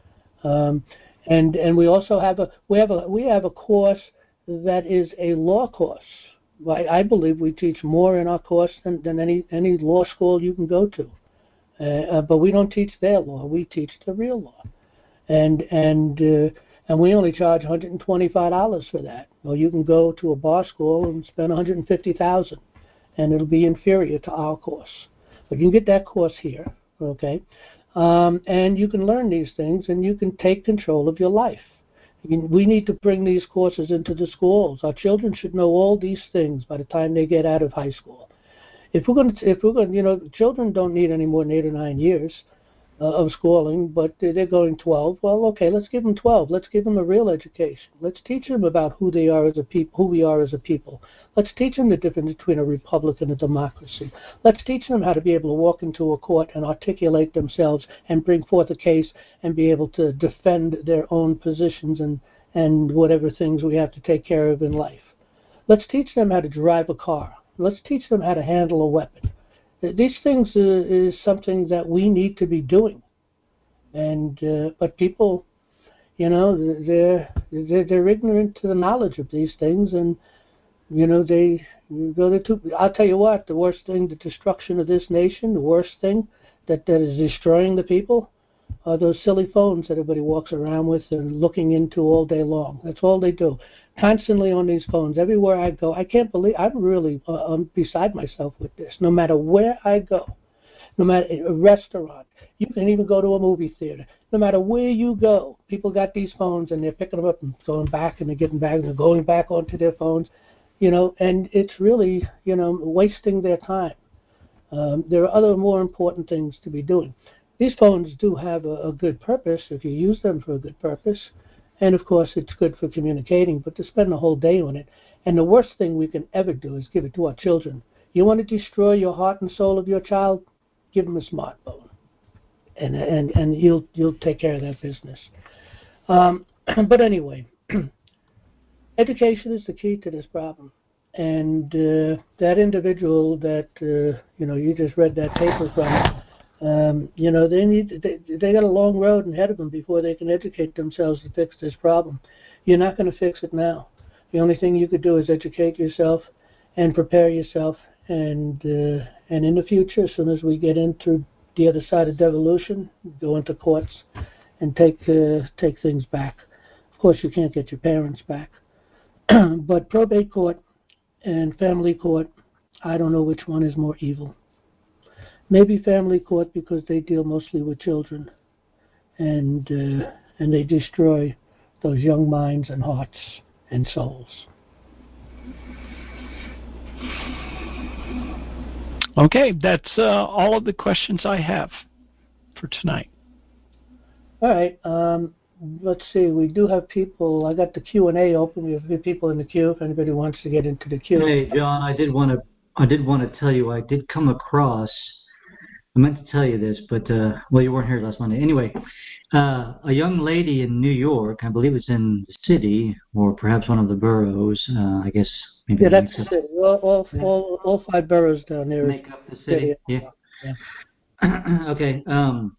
Um, and and we also have a we have a we have a course that is a law course. I, I believe we teach more in our course than, than any any law school you can go to. Uh, uh, but we don't teach their law. We teach the real law, and and uh, and we only charge one hundred twenty-five dollars for that. Well, you can go to a bar school and spend one hundred fifty thousand dollars, and it'll be inferior to our course. But you can get that course here, okay? Um, and you can learn these things, and you can take control of your life. I mean, we need to bring these courses into the schools. Our children should know all these things by the time they get out of high school. If we're going to, if we're going, to, you know, children don't need any more than eight or nine years. uh, of schooling, but they're going twelve. Well, okay, let's give them twelve. Let's give them a real education. Let's teach them about who they are as a people, who we are as a people. Let's teach them the difference between a republic and a democracy. Let's teach them how to be able to walk into a court and articulate themselves and bring forth a case and be able to defend their own positions and, and whatever things we have to take care of in life. Let's teach them how to drive a car. Let's teach them how to handle a weapon. These things uh, is something that we need to be doing, and uh, but people, you know, they're, they're they're ignorant to the knowledge of these things, and you know they go to. Too, I'll tell you what, the worst thing, the destruction of this nation, the worst thing that that is destroying the people, are those silly phones that everybody walks around with and looking into all day long. That's all they do. Constantly on these phones. Everywhere I go, I can't believe, I'm really uh, I'm beside myself with this. No matter where I go, no matter a restaurant, you can even go to a movie theater. No matter where you go, people got these phones and they're picking them up and going back and they're getting back and they're going back onto their phones, you know, and it's really, you know, wasting their time. Um, there are other more important things to be doing. These phones do have a, a good purpose if you use them for a good purpose. And, of course, it's good for communicating, but to spend a whole day on it. And the worst thing we can ever do is give it to our children. You want to destroy your heart and soul of your child? Give them a smartphone. And and, and you'll, you'll take care of that business. Um, but anyway, education is the key to this problem. And uh, that individual that, uh, you know, you just read that paper from, Um, you know, they need they, they got a long road ahead of them before they can educate themselves to fix this problem. You're not going to fix it now. The only thing you could do is educate yourself and prepare yourself. And uh, and in the future, as soon as we get into the other side of devolution, go into courts and take uh, take things back. Of course, you can't get your parents back, but probate court and family court, I don't know which one is more evil. Maybe family court because they deal mostly with children, and uh, and they destroy those young minds and hearts and souls. Okay, that's uh, all of the questions I have for tonight. All right. Um, let's see. We do have people. I got the Q and A open. We have a few people in the queue. If anybody wants to get into the queue. Hey, John, I did want to. I did want to tell you. I did come across. I meant to tell you this, but uh, well, you weren't here last Monday. Anyway, uh, a young lady in New York, I believe it's in the city, or perhaps one of the boroughs. Uh, I guess maybe. Yeah, that's the city. All, all, all, all five boroughs down there. Make up the city. Yeah. yeah. Okay. Um,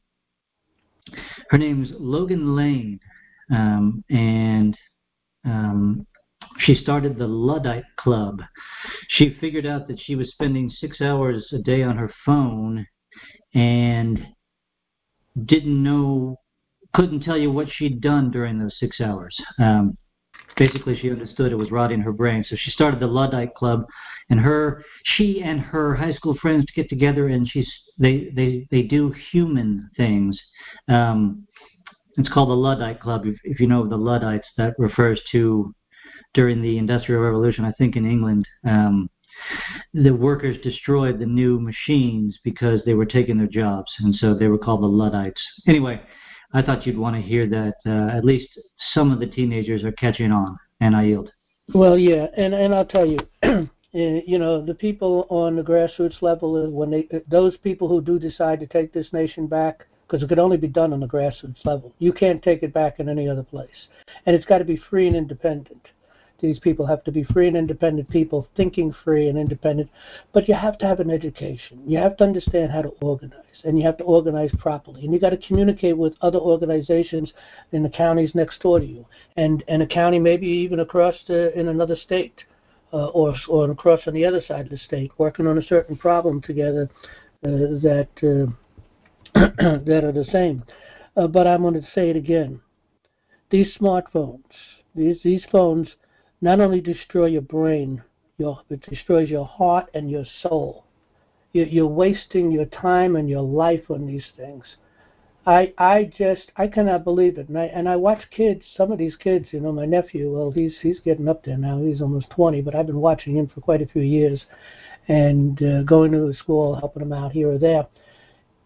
her name's Logan Lane, um, and um, she started the Luddite Club. She figured out that she was spending six hours a day on her phone and didn't know, couldn't tell you what she'd done during those six hours. Um, basically, she understood it was rotting her brain. So she started the Luddite Club, and her, she and her high school friends get together, and she's they they they do human things. Um, it's called the Luddite Club. If, if you know the Luddites, that refers to during the Industrial Revolution, I think in England. Um, the workers destroyed the new machines because they were taking their jobs, and so they were called the Luddites. Anyway, I thought you'd want to hear that uh, at least some of the teenagers are catching on, and I yield. Well, yeah, and, and I'll tell you, you know, the people on the grassroots level, when they those people who do decide to take this nation back, because it could only be done on the grassroots level. You can't take it back in any other place. And it's got to be free and independent. These people have to be free and independent people, thinking free and independent. But you have to have an education. You have to understand how to organize, and you have to organize properly. And you got to communicate with other organizations in the counties next door to you, and, and a county maybe even across the, in another state, uh, or or across on the other side of the state, working on a certain problem together uh, that uh, that are the same. Uh, but I'm going to say it again. These smartphones, these these phones, not only destroy your brain, your, it destroys your heart and your soul. You're, you're wasting your time and your life on these things. I I just, I cannot believe it. And I, and I watch kids, some of these kids, you know, my nephew, well, he's he's getting up there now. He's almost twenty, but I've been watching him for quite a few years and uh, going to the school, helping him out here or there.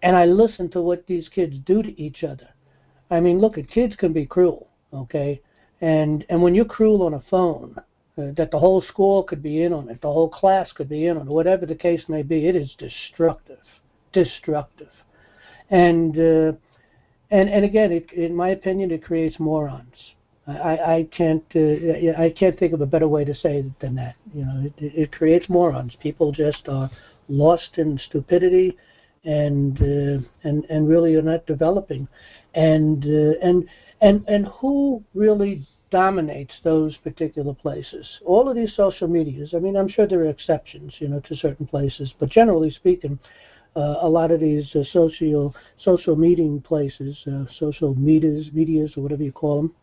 and I listen to what these kids do to each other. I mean, look, kids can be cruel, okay? And and when you're cruel on a phone, uh, that the whole school could be in on it, the whole class could be in on it, whatever the case may be, it is destructive, destructive. And uh, and and again, it, in my opinion, it creates morons. I, I can't uh, I can't think of a better way to say it than that. You know, it, it creates morons. People just are lost in stupidity, and uh, and and really are not developing. And uh, and and and who really dominates those particular places? All of these social medias. I mean, I'm sure there are exceptions, you know, to certain places, but generally speaking, uh, a lot of these uh, social social meeting places, uh, social medias, medias, or whatever you call them.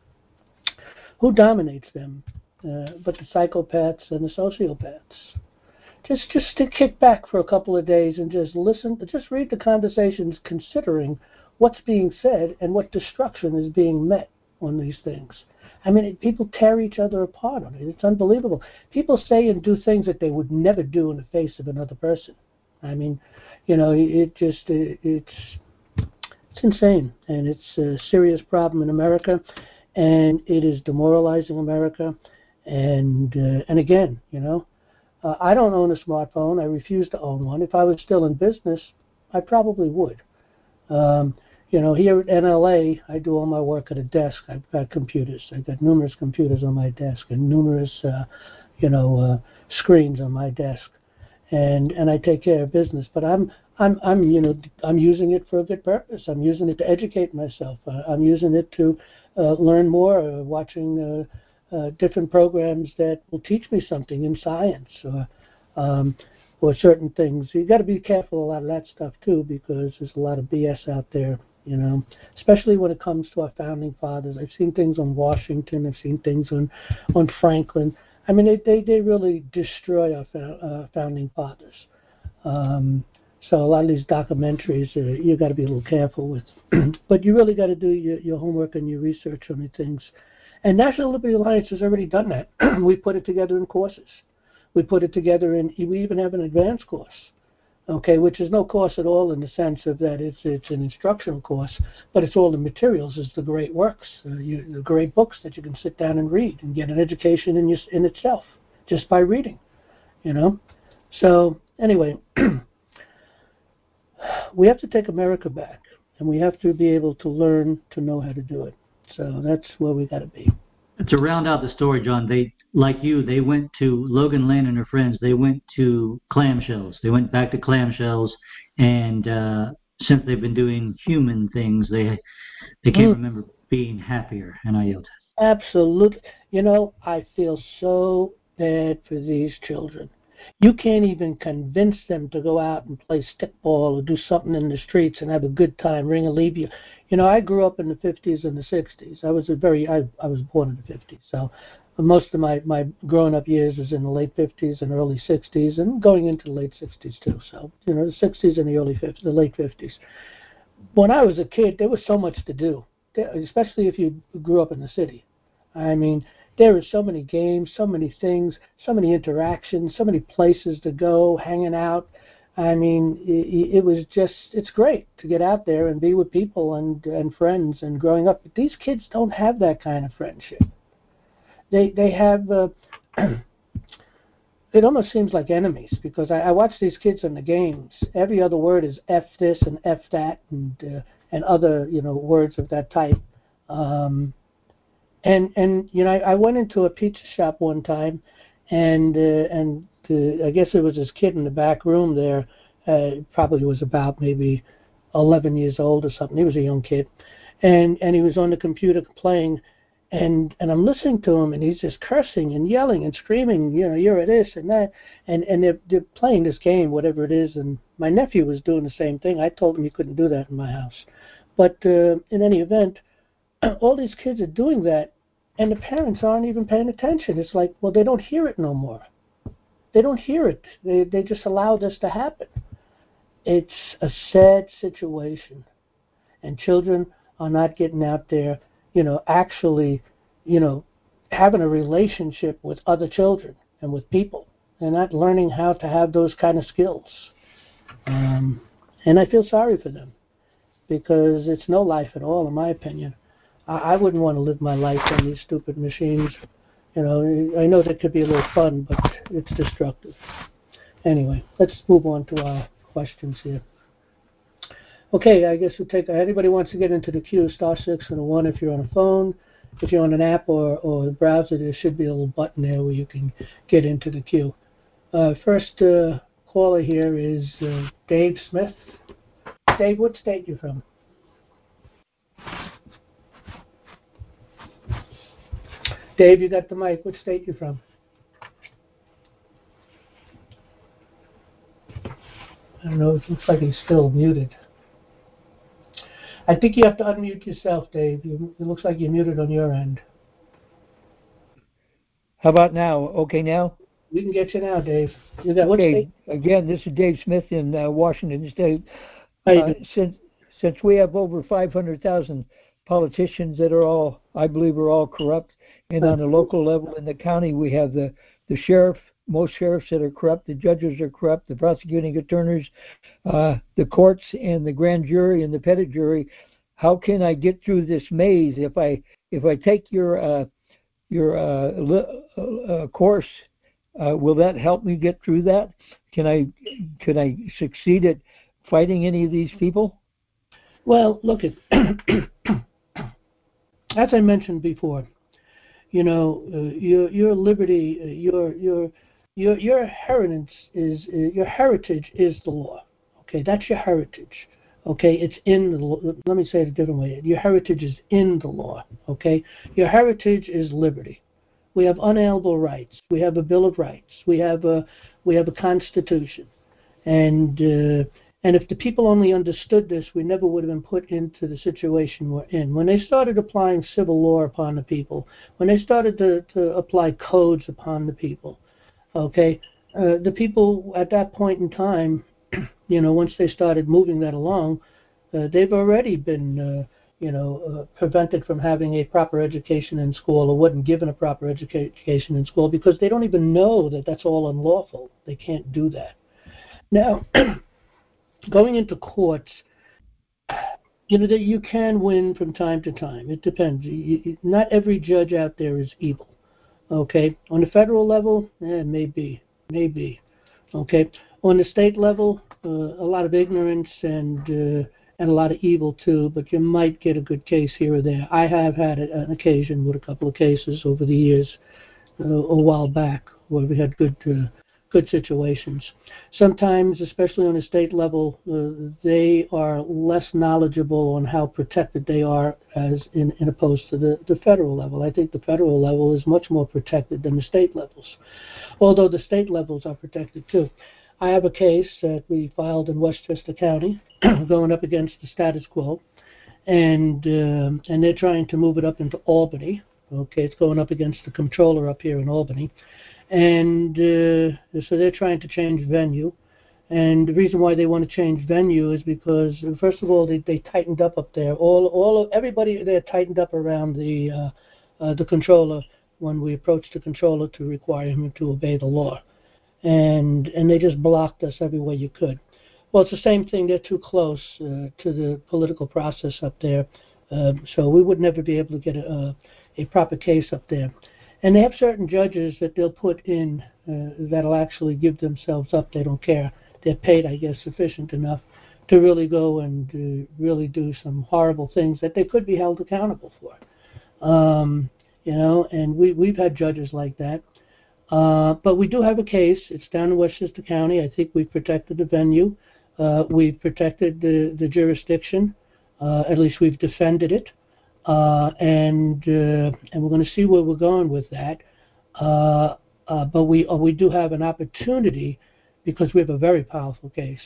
Who dominates them? Uh, but the psychopaths and the sociopaths. Just, just to kick back for a couple of days and just listen, just read the conversations, considering what's being said and what destruction is being met on these things. I mean, it, people tear each other apart on it. It's unbelievable. People say and do things that they would never do in the face of another person. I mean, you know, it just, it, it's, it's insane, and it's a serious problem in America. And it is demoralizing America. And uh, and again, you know, uh, I don't own a smartphone. I refuse to own one. If I was still in business, I probably would. Um, you know, here at N L A, I do all my work at a desk. I've got computers. I've got numerous computers on my desk and numerous, uh, you know, uh, screens on my desk. And and I take care of business. But I'm I'm I'm you know I'm using it for a good purpose. I'm using it to educate myself. Uh, I'm using it to uh, learn more. Uh, watching uh, uh, different programs that will teach me something in science or um, or certain things. You got to be careful a lot of that stuff too, because there's a lot of B S out there. You know, especially when it comes to our founding fathers. I've seen things on Washington. I've seen things on on Franklin. I mean, they they, they really destroy our uh, founding fathers. Um, so a lot of these documentaries, uh, you got to be a little careful with. But you really got to do your, your homework and your research on these things. And National Liberty Alliance has already done that. We put it together in courses. We put it together in, we even have an advanced course, okay, which is no course at all in the sense of that it's it's an instructional course, but it's all the materials, it's the great works, uh, you, the great books that you can sit down and read and get an education in your, in itself just by reading, you know. So anyway, we have to take America back, and we have to be able to learn to know how to do it. So that's where we got to be. To round out the story, John, they, like you, they went to Logan Lane and her friends. They went to clamshells. They went back to clamshells, and uh, since they've been doing human things, they they can't mm. remember being happier. And I yield. Absolutely. You know, I feel so bad for these children. You can't even convince them to go out and play stickball or do something in the streets and have a good time, ring a leave. You know, I grew up in the fifties and the sixties. I was a very, I, I was born in the fifties. So most of my, my growing up years was in the late fifties and early sixties and going into the late sixties too. So, you know, the sixties and the early fifties, the late fifties. When I was a kid, there was so much to do, especially if you grew up in the city. I mean, there are so many games, so many things, so many interactions, so many places to go, hanging out. I mean, it, it was just, it's great to get out there and be with people and, and friends and growing up. But these kids don't have that kind of friendship. They they have, uh, it almost seems like enemies, because I, I watch these kids in the games. Every other word is F this and F that and, uh, and other, you know, words of that type. Um, And and you know, I, I went into a pizza shop one time, and uh, and uh, I guess it was this kid in the back room there. Uh, probably was about maybe eleven years old or something. He was a young kid, and and he was on the computer playing, and and I'm listening to him, and he's just cursing and yelling and screaming. You know, you're this and that, and and they're they're playing this game, whatever it is. And my nephew was doing the same thing. I told him he couldn't do that in my house, but uh, in any event. All these kids are doing that, and the parents aren't even paying attention. It's like, well, they don't hear it no more. They don't hear it. They they just allow this to happen. It's a sad situation, and children are not getting out there, you know, actually, you know, having a relationship with other children and with people. They're not learning how to have those kind of skills. Um, And I feel sorry for them because it's no life at all, in my opinion. I, I wouldn't want to live my life on these stupid machines. You know, I know that could be a little fun, but it's destructive. Anyway, let's move on to our questions here. Okay, I guess we'll take, anybody wants to get into the queue, star six and a one if you're on a phone. If you're on an app or, or the browser, there should be a little button there where you can get into the queue. Uh, first uh, caller here is uh, Dave Smith. Dave, what state you from? Dave, you got the mic. What state you from? I don't know. It looks like he's still muted. I think you have to unmute yourself, Dave. You, it looks like you're muted on your end. How about now? Okay now? We can get you now, Dave. You got what Okay, state? again, this is Dave Smith in uh, Washington State. How you Uh, doing? since since we have over five hundred thousand politicians that are all, I believe, are all corrupt, and on the local level in the county, we have the, the sheriff, most sheriffs that are corrupt, the judges are corrupt, the prosecuting attorneys, uh, the courts, and the grand jury and the petit jury. How can I get through this maze if I if I take your uh, your uh, li- uh, course? Uh, will that help me get through that? Can I can I succeed at fighting any of these people? Well, look, at, as I mentioned before, you know, uh, your your liberty, uh, your your your your heritage is uh, your heritage is the law. Okay, that's your heritage. Okay, it's in the law. Let me say it a different way. Your heritage is in the law. Okay, your heritage is liberty. We have unalienable rights. We have a Bill of Rights. We have a we have a Constitution, and uh, and if the people only understood this, we never would have been put into the situation we're in. When they started applying civil law upon the people, when they started to, to apply codes upon the people, okay, uh, the people at that point in time, you know, once they started moving that along, uh, they've already been, uh, you know, uh, prevented from having a proper education in school, or wasn't given a proper educa- education in school because they don't even know that that's all unlawful. They can't do that. Now, going into courts, you know, that you can win from time to time. It depends. You, you, not every judge out there is evil. Okay, on the federal level, eh, maybe, maybe. Okay, on the state level, uh, a lot of ignorance and uh, and a lot of evil too. But you might get a good case here or there. I have had an occasion with a couple of cases over the years, uh, a while back, where we had good uh, good situations. Sometimes, especially on the state level, uh, they are less knowledgeable on how protected they are as in, in opposed to the, the federal level. I think the federal level is much more protected than the state levels, although the state levels are protected too. I have a case that we filed in Westchester County going up against the status quo, and um, and they're trying to move it up into Albany. Okay, it's going up against the comptroller up here in Albany. And uh, so they're trying to change venue. And the reason why they want to change venue is because, first of all, they, they tightened up up there. All, all, everybody there tightened up around the uh, uh, the controller when we approached the controller to require him to obey the law, and and they just blocked us every way you could. Well, it's the same thing. They're too close uh, to the political process up there, uh, so we would never be able to get a, a proper case up there. And they have certain judges that they'll put in uh, that'll actually give themselves up. They don't care. They're paid, I guess, sufficient enough to really go and uh, really do some horrible things that they could be held accountable for. Um, you know, and we, we've had judges like that. Uh, but we do have a case. It's down in Westchester County. I think we've protected the venue. Uh, we've protected the, the jurisdiction. Uh, at least we've defended it. Uh, and uh, and we're going to see where we're going with that. Uh, uh, but we uh, we do have an opportunity because we have a very powerful case.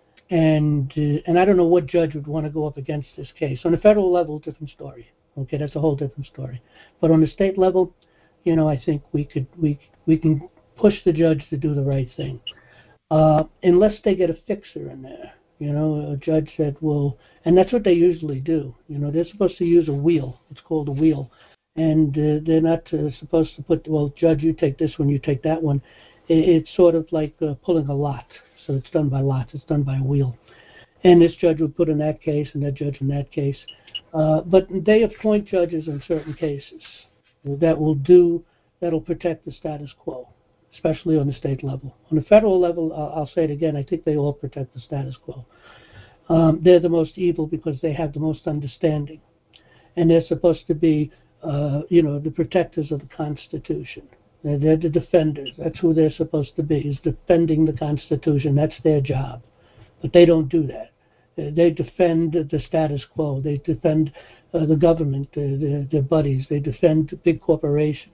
And uh, and I don't know what judge would want to go up against this case. On the federal level, different story. Okay, that's a whole different story. But on the state level, you know, I think we could we we can push the judge to do the right thing, uh, unless they get a fixer in there. You know, a judge that will, and that's what they usually do. You know, they're supposed to use a wheel. It's called a wheel, and uh, they're not uh, supposed to put, well, judge, you take this one, you take that one. It, it's sort of like uh, pulling a lot. So it's done by lots. It's done by a wheel. and this judge would put in that case and that judge in that case. Uh, but they appoint judges in certain cases that will do, that'll protect the status quo, especially on the state level. On the federal level, uh, I'll say it again, I think they all protect the status quo. Um, they're the most evil because they have the most understanding. And they're supposed to be, uh, you know, the protectors of the Constitution. They're, they're the defenders. That's who they're supposed to be, is defending the Constitution. That's their job. But they don't do that. They defend the status quo. They defend uh, the government, uh, their, their buddies. They defend big corporations,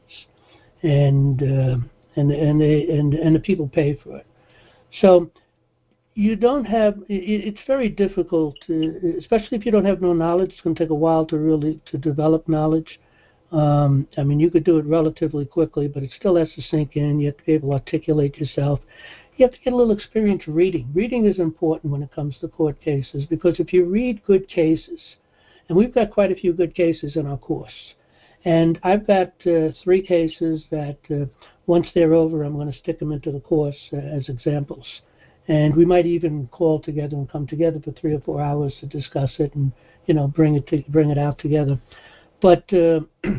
and uh, and and they and and the people pay for it. So you don't have. It's very difficult, to, especially if you don't have no knowledge. It's going to take a while to really to develop knowledge. Um, I mean, you could do it relatively quickly, but it still has to sink in. You have to be able to articulate yourself. You have to get a little experience reading. Reading is important when it comes to court cases, because if you read good cases, and we've got quite a few good cases in our course, and I've got uh, three cases that uh, once they're over, I'm going to stick them into the course uh, as examples. And we might even call together and come together for three or four hours to discuss it and, you know, bring it to, bring it out together. But uh,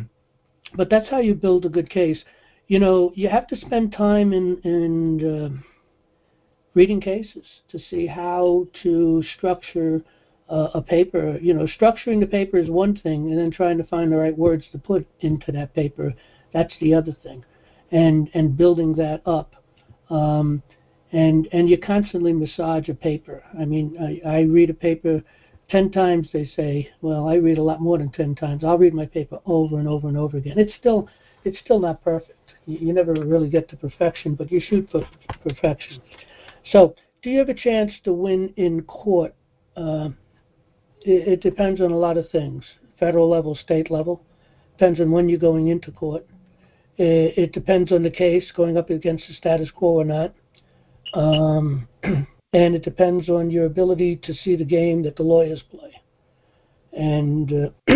but that's how you build a good case. You know, you have to spend time in in uh, reading cases to see how to structure uh, a paper. You know, structuring the paper is one thing, and then trying to find the right words to put into that paper, that's the other thing. And and building that up. Um, and and you constantly massage a paper. I mean, I, I read a paper ten times, they say. Well, I read a lot more than ten times. I'll read my paper over and over and over again. It's still it's still not perfect. You, you never really get to perfection, but you shoot for perfection. So, do you have a chance to win in court? Uh, it, it depends on a lot of things. Federal level, state level. Depends on when you're going into court. It, it depends on the case, going up against the status quo or not. Um, and it depends on your ability to see the game that the lawyers play. And uh,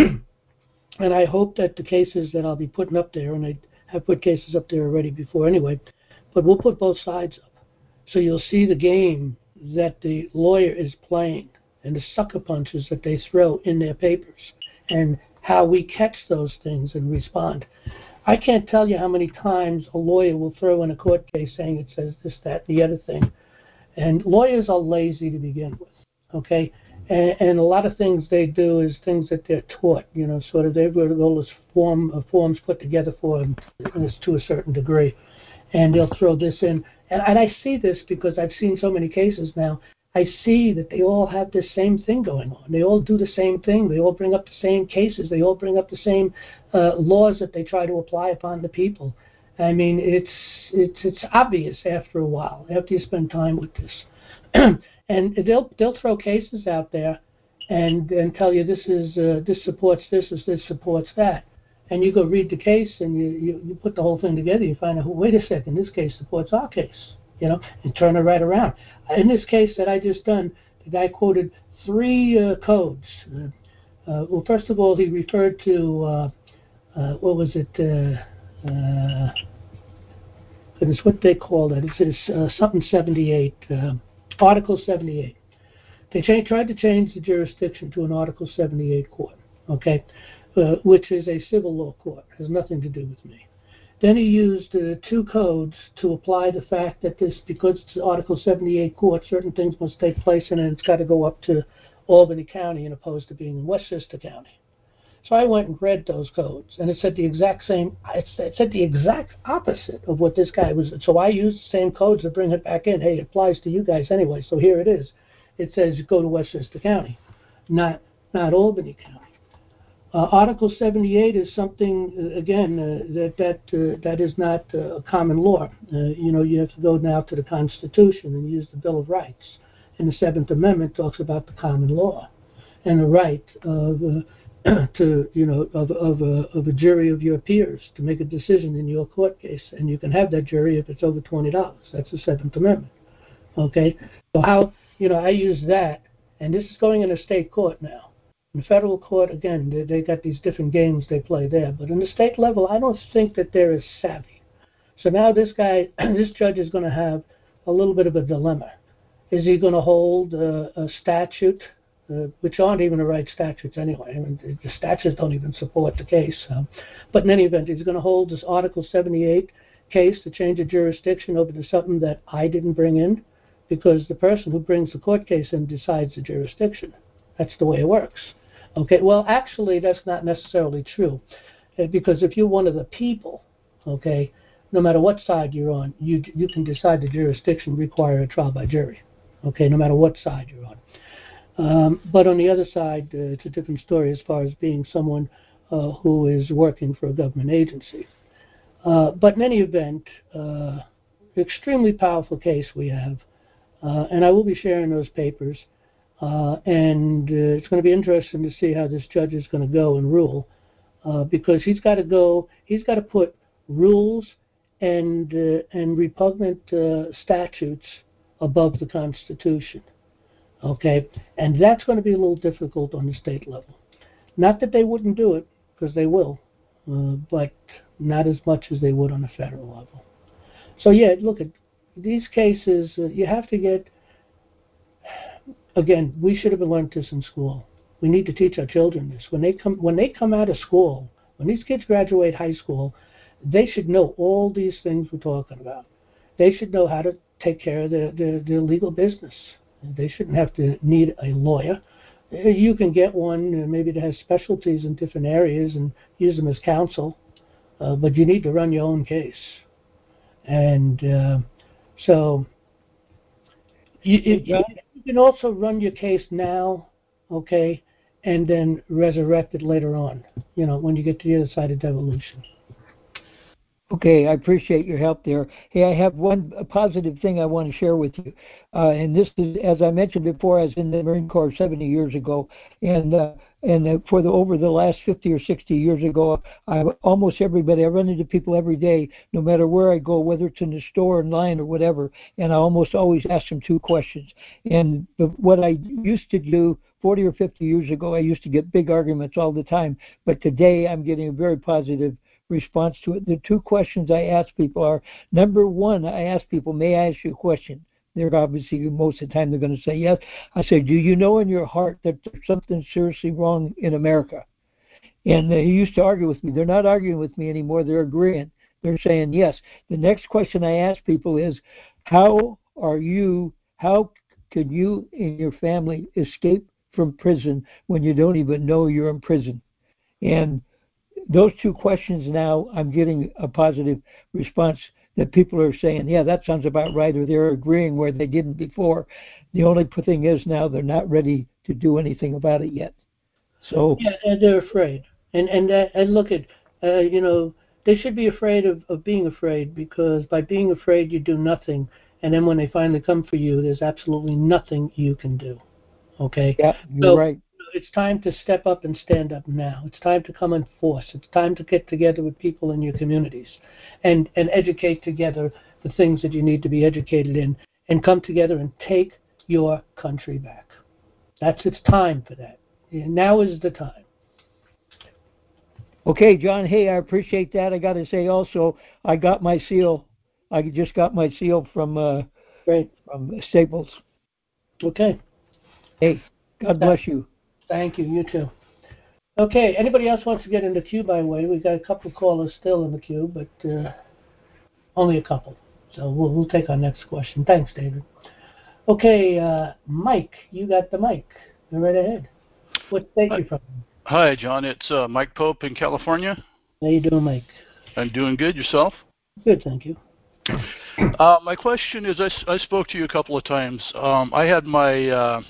and I hope that the cases that I'll be putting up there, and I have put cases up there already before anyway, but we'll put both sides up. So you'll see the game that the lawyer is playing and the sucker punches that they throw in their papers and how we catch those things and respond. I can't tell you how many times a lawyer will throw in a court case saying it says this, that, the other thing. And lawyers are lazy to begin with, okay? And, and a lot of things they do is things that they're taught, you know, sort of they've got all this form, uh, forms put together for them to a certain degree. And they'll throw this in. And, and I see this because I've seen so many cases now. I see that they all have the same thing going on. They all do the same thing. They all bring up the same cases. They all bring up the same uh, laws that they try to apply upon the people. I mean, it's it's it's obvious after a while, after you spend time with this. And they'll they'll throw cases out there and and tell you this is uh, this supports this, or this supports that. And you go read the case and you, you, you put the whole thing together, you find out, oh, wait a second, this case supports our case, you know, and turn it right around. In this case that I just done, the guy quoted three uh, codes. Uh, uh, well, first of all, he referred to, uh, uh, what was it, uh, uh, goodness, what they called it. It says uh, something seventy-eight, uh, Article seventy-eight. They cha- tried to change the jurisdiction to an Article seventy-eight court, okay? Uh, which is a civil law court, has nothing to do with me. Then he used uh, two codes to apply the fact that this, because it's Article seventy-eight court, certain things must take place in it, and it's got to go up to Albany County as opposed to being in Westchester County. So I went and read those codes, and it said the exact same, it said the exact opposite of what this guy was. So I used the same codes to bring it back in. Hey, it applies to you guys anyway, so here it is. It says go to Westchester County, not not Albany County. Uh, Article seventy-eight is something, uh, again, uh, that that uh, that is not uh, a common law. Uh, you know, you have to go now to the Constitution and use the Bill of Rights. And the Seventh Amendment talks about the common law and the right of uh, to you know of of a, of a jury of your peers to make a decision in your court case, and you can have that jury if it's over twenty dollars. That's the Seventh Amendment. Okay, so how you know I use that, and this is going in a state court now. In the federal court, again, they, they got these different games they play there. But in the state level, I don't think that they're as savvy. So now this guy, this judge is going to have a little bit of a dilemma. Is he going to hold uh, a statute, uh, which aren't even the right statutes anyway? I mean, the statutes don't even support the case. Um, but in any event, he's going to hold this Article seventy-eight case to change a jurisdiction over to something that I didn't bring in, because the person who brings the court case in decides the jurisdiction. That's the way it works. Okay, well, actually, that's not necessarily true, uh, because if you're one of the people, okay, no matter what side you're on, you you can decide the jurisdiction require a trial by jury. Okay, no matter what side you're on. Um, but on the other side, uh, it's a different story as far as being someone uh, who is working for a government agency. Uh, but in any event, uh, extremely powerful case we have, uh, and I will be sharing those papers. Uh, and uh, it's going to be interesting to see how this judge is going to go and rule, uh, because he's got to go. He's got to put rules and uh, and repugnant uh, statutes above the Constitution. Okay, and that's going to be a little difficult on the state level. Not that they wouldn't do it, because they will, uh, but not as much as they would on the federal level. So yeah, look at these cases. Uh, you have to get. Again, we should have learned this in school. We need to teach our children this. When they come, when they come out of school, when these kids graduate high school, they should know all these things we're talking about. They should know how to take care of their, their, their legal business. They shouldn't have to need a lawyer. You can get one maybe that has specialties in different areas and use them as counsel, uh, but you need to run your own case. And uh, so you, you, you can also run your case now, okay, and then resurrect it later on, you know, when you get to the other side of devolution. Okay, I appreciate your help there. Hey, I have one positive thing I want to share with you. Uh, and this is, as I mentioned before, I was in the Marine Corps seventy years ago. And uh, and uh, for the over the last fifty or sixty years ago, I almost everybody, I run into people every day, no matter where I go, whether it's in the store, in line, or whatever. And I almost always ask them two questions. And what I used to do forty or fifty years ago, I used to get big arguments all the time. But today I'm getting a very positive response to it. The two questions I ask people are, number one, I ask people, may I ask you a question? They're obviously, most of the time, they're going to say yes. I say, do you know in your heart that there's something seriously wrong in America? And he used to argue with me. They're not arguing with me anymore. They're agreeing. They're saying yes. The next question I ask people is, how are you, how could you and your family escape from prison when you don't even know you're in prison? And those two questions now, I'm getting a positive response that people are saying, yeah, that sounds about right, or they're agreeing where they didn't before. The only thing is now they're not ready to do anything about it yet. So yeah, and they're afraid. And and uh, and look at, uh, you know, they should be afraid of, of being afraid, because by being afraid you do nothing. And then when they finally come for you, there's absolutely nothing you can do. Okay? Yeah, you're so, right. It's time to step up and stand up now. It's time to come in force. It's time to get together with people in your communities and, and educate together the things that you need to be educated in, and come together and take your country back. That's it's time for that. Now is the time. Okay, John, hey, I appreciate that. I got to say also, I got my seal. I just got my seal from, uh, Great. from Staples. Okay. Hey, God bless you. Thank you. You too. Okay. Anybody else wants to get in the queue, by the way? We've got a couple of callers still in the queue, but uh, only a couple. So we'll, we'll take our next question. Thanks, David. Okay, uh, Mike, you got the mic. Go right ahead. What state you from? Hi, John. It's uh, Mike Pope in California. How you doing, Mike? I'm doing good. Yourself? Good, thank you. Uh, my question is, I, I spoke to you a couple of times. Um, I had my uh,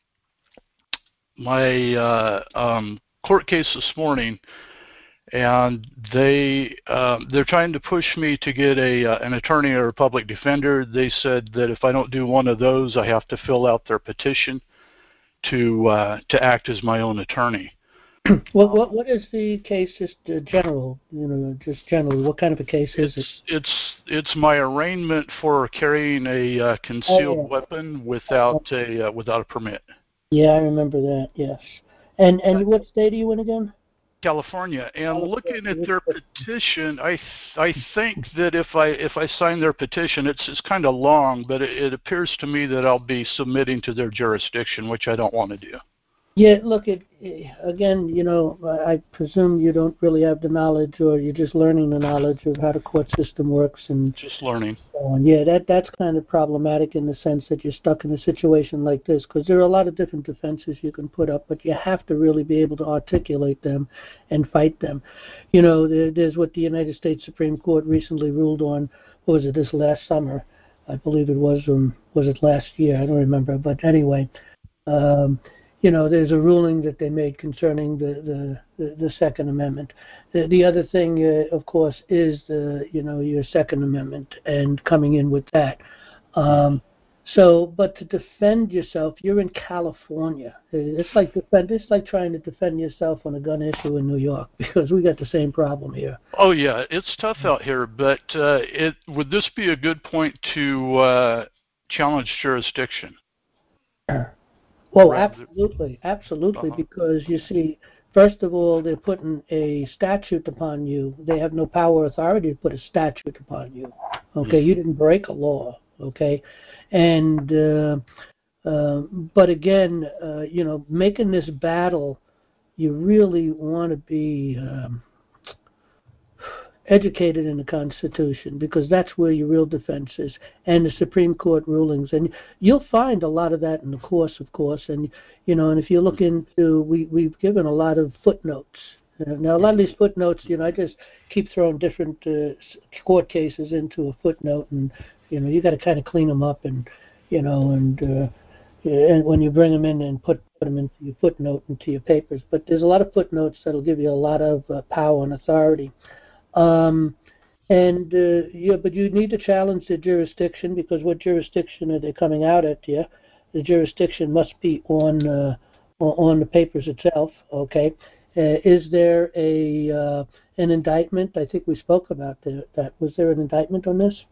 my uh, um, court case this morning, and they uh, they're trying to push me to get a uh, an attorney or a public defender. They said that if I don't do one of those, I have to fill out their petition to uh, to act as my own attorney. What what what is the case? Just uh, general, you know, just generally. What kind of a case is it's, it? It's it's my arraignment for carrying a uh, concealed oh, yeah. weapon without a uh, without a permit. Yeah, I remember that. Yes. And and what state are you in again? California, and looking at their petition, I I think that if I if I sign their petition, it's it's kind of long, but it, it appears to me that I'll be submitting to their jurisdiction, which I don't want to do. Yeah, look, it, again, you know, I presume you don't really have the knowledge, or you're just learning the knowledge of how the court system works, and just learning. So on. Yeah, that that's kind of problematic in the sense that you're stuck in a situation like this, because there are a lot of different defenses you can put up, but you have to really be able to articulate them and fight them. You know, there, there's what the United States Supreme Court recently ruled on. What was it, this last summer? I believe it was. Um, was it last year? I don't remember. But anyway. Um, You know, there's a ruling that they made concerning the the, the, the Second Amendment. The, the other thing, uh, of course, is the you know your Second Amendment and coming in with that. Um, so, but to defend yourself, you're in California. It's like defend. It's like trying to defend yourself on a gun issue in New York, because we got the same problem here. Oh yeah, it's tough out here. But uh, it would this be a good point to uh, challenge jurisdiction? Well, absolutely, absolutely, uh-huh. because you see, first of all, they're putting a statute upon you. They have no power or authority to put a statute upon you. Okay, you didn't break a law. Okay, and uh, uh, but again, uh, you know, making this battle, you really want to be um, educated in the Constitution, because that's where your real defense is, and the Supreme Court rulings. And you'll find a lot of that in the course, of course. And, you know, and if you look into, we, we've given a lot of footnotes. Uh, now, a lot of these footnotes, you know, I just keep throwing different uh, court cases into a footnote, and, you know, you got to kind of clean them up, and, you know, and, uh, and when you bring them in and put, put them into your footnote, into your papers. But there's a lot of footnotes that'll give you a lot of uh, power and authority. Um, and, uh, yeah, but you need to challenge the jurisdiction, because what jurisdiction are they coming out at you? The jurisdiction must be on, uh, on the papers itself, okay? Uh, is there a, uh, an indictment? I think we spoke about the, that. Was there an indictment on this?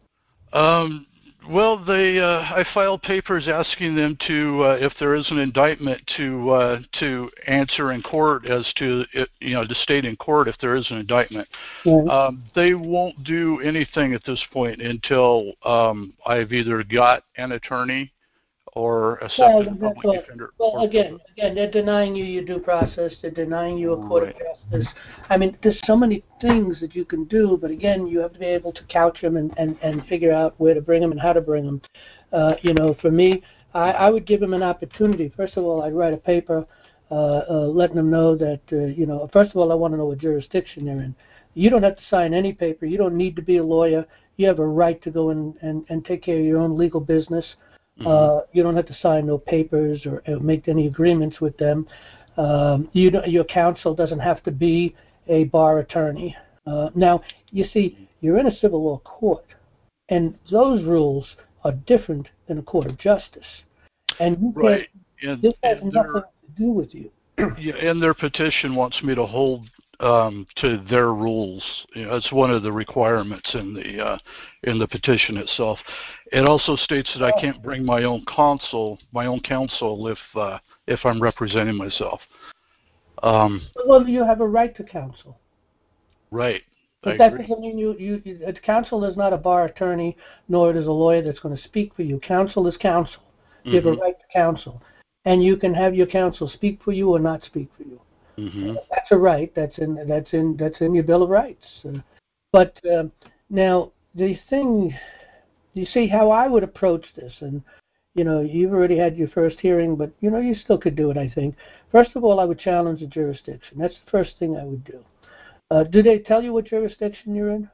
Um, well, they, uh, I filed papers asking them to, uh, if there is an indictment, to uh, to answer in court as to, you know, to state in court if there is an indictment. Right. Um, they won't do anything at this point until um, I've either got an attorney or accepted Well, a public well, defender. well again, again, they're denying you your due process. They're denying you a court Right. of justice. I mean, there's so many things that you can do, but again, you have to be able to couch them and, and, and figure out where to bring them and how to bring them. Uh, you know, for me, I, I would give them an opportunity. First of all, I'd write a paper uh, uh, letting them know that, uh, you know, first of all, I want to know what jurisdiction they're in. You don't have to sign any paper. You don't need to be a lawyer. You have a right to go in and, and take care of your own legal business. Uh, you don't have to sign no papers or, or make any agreements with them. Um, you don't, your counsel doesn't have to be a bar attorney. Uh, now, you see, you're in a civil law court, and those rules are different than a court of justice. And you Right. can't, And, this has and nothing their, to do with you. yeah, and their petition wants me to hold um, to their rules. You know, it's one of the requirements in the uh, in the petition itself. It also states that I can't bring my own counsel, my own counsel, if uh, if I'm representing myself. Um, Well, you have a right to counsel. right. But I that agree. doesn't mean you, you, you, a counsel is not a bar attorney, nor is a lawyer that's going to speak for you. Counsel is counsel. You have a Mm-hmm. right to counsel. And you can have your counsel speak for you or not speak for you. Mm-hmm. That's a right. That's in that's in that's in your Bill of Rights. Uh, but uh, now the thing, you see how I would approach this, and you know you've already had your first hearing, but you know you still could do it. I think. First of all, I would challenge the jurisdiction. That's the first thing I would do. Uh, do they tell you what jurisdiction you're in?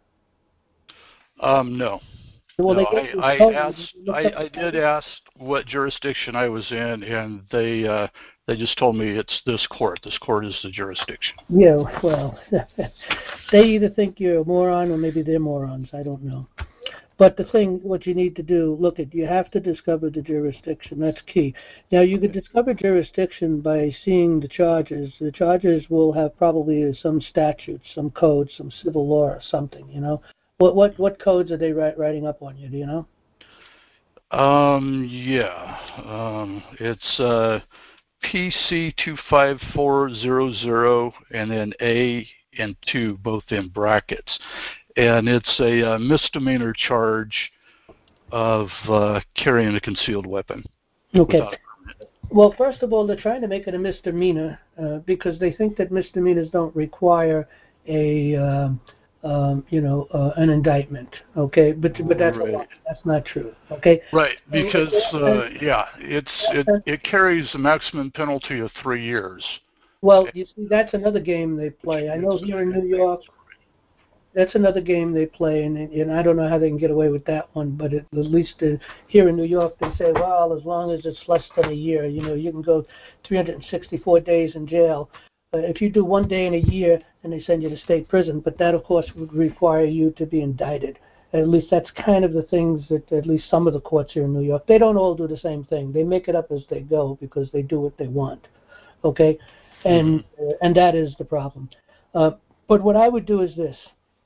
Um, no. Well, No, they I, I told you. asked. You looked I, up I the- did ask what jurisdiction I was in, and they uh, they just told me it's this court. This court is the jurisdiction. Yeah, well, they either think you're a moron or maybe they're morons. I don't know. But the thing, what you need to do, look at, you have to discover the jurisdiction. That's key. Now, you could discover jurisdiction by seeing the charges. The charges will have probably some statutes, some codes, some civil law or something, you know. What what what codes are they write, writing up on you, do you know? Um, yeah. Um, it's uh, P C two five four zero zero and then A and two, both in brackets. And it's a uh, misdemeanor charge of uh, carrying a concealed weapon. Okay. Without Well, first of all, they're trying to make it a misdemeanor uh, because they think that misdemeanors don't require a, um, um, you know, uh, an indictment. Okay, but but that's Right. a lie. That's not true. Okay. Right, because uh, yeah, it's it, it carries a maximum penalty of three years. Well, you see, that's another game they play. I know here in New York, that's another game they play, and and I don't know how they can get away with that one. But at least uh, here in New York, they say, well, as long as it's less than a year, you know, you can go three hundred sixty-four days in jail. Uh, if you do one day in a year, then they send you to state prison. But that, of course, would require you to be indicted. At least that's kind of the things that at least some of the courts here in New York, they don't all do the same thing. They make it up as they go because they do what they want. Okay, and uh, and that is the problem. Uh, but what I would do is this.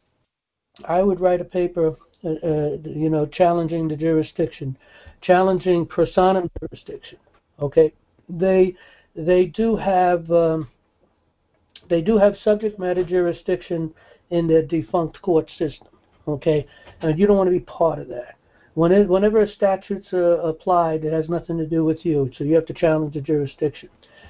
I would write a paper, uh, uh, you know, challenging the jurisdiction, challenging personam jurisdiction. Okay, they they do have um, they do have subject matter jurisdiction in their defunct court system. Okay, and you don't want to be part of that. When it, whenever a statute's uh, applied, it has nothing to do with you, so you have to challenge the jurisdiction.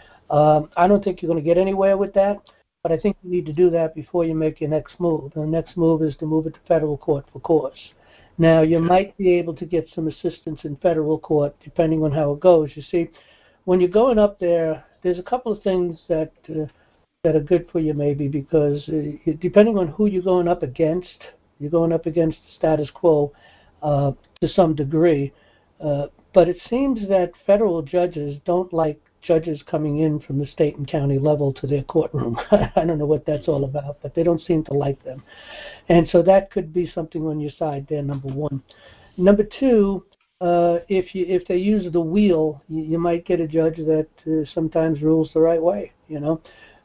Um, I don't think you're going to get anywhere with that. But I think you need to do that before you make your next move. And the next move is to move it to federal court for cause. Now, you might be able to get some assistance in federal court, depending on how it goes. You see, when you're going up there, there's a couple of things that uh, that are good for you, maybe, because uh, depending on who you're going up against, you're going up against the status quo uh, to some degree. Uh, but it seems that federal judges don't like judges coming in from the state and county level to their courtroom. I don't know what that's all about, but they don't seem to like them. And so that could be something on your side there, number one. Number two, uh, if you if they use the wheel, you, you might get a judge that uh, sometimes rules the right way, you know.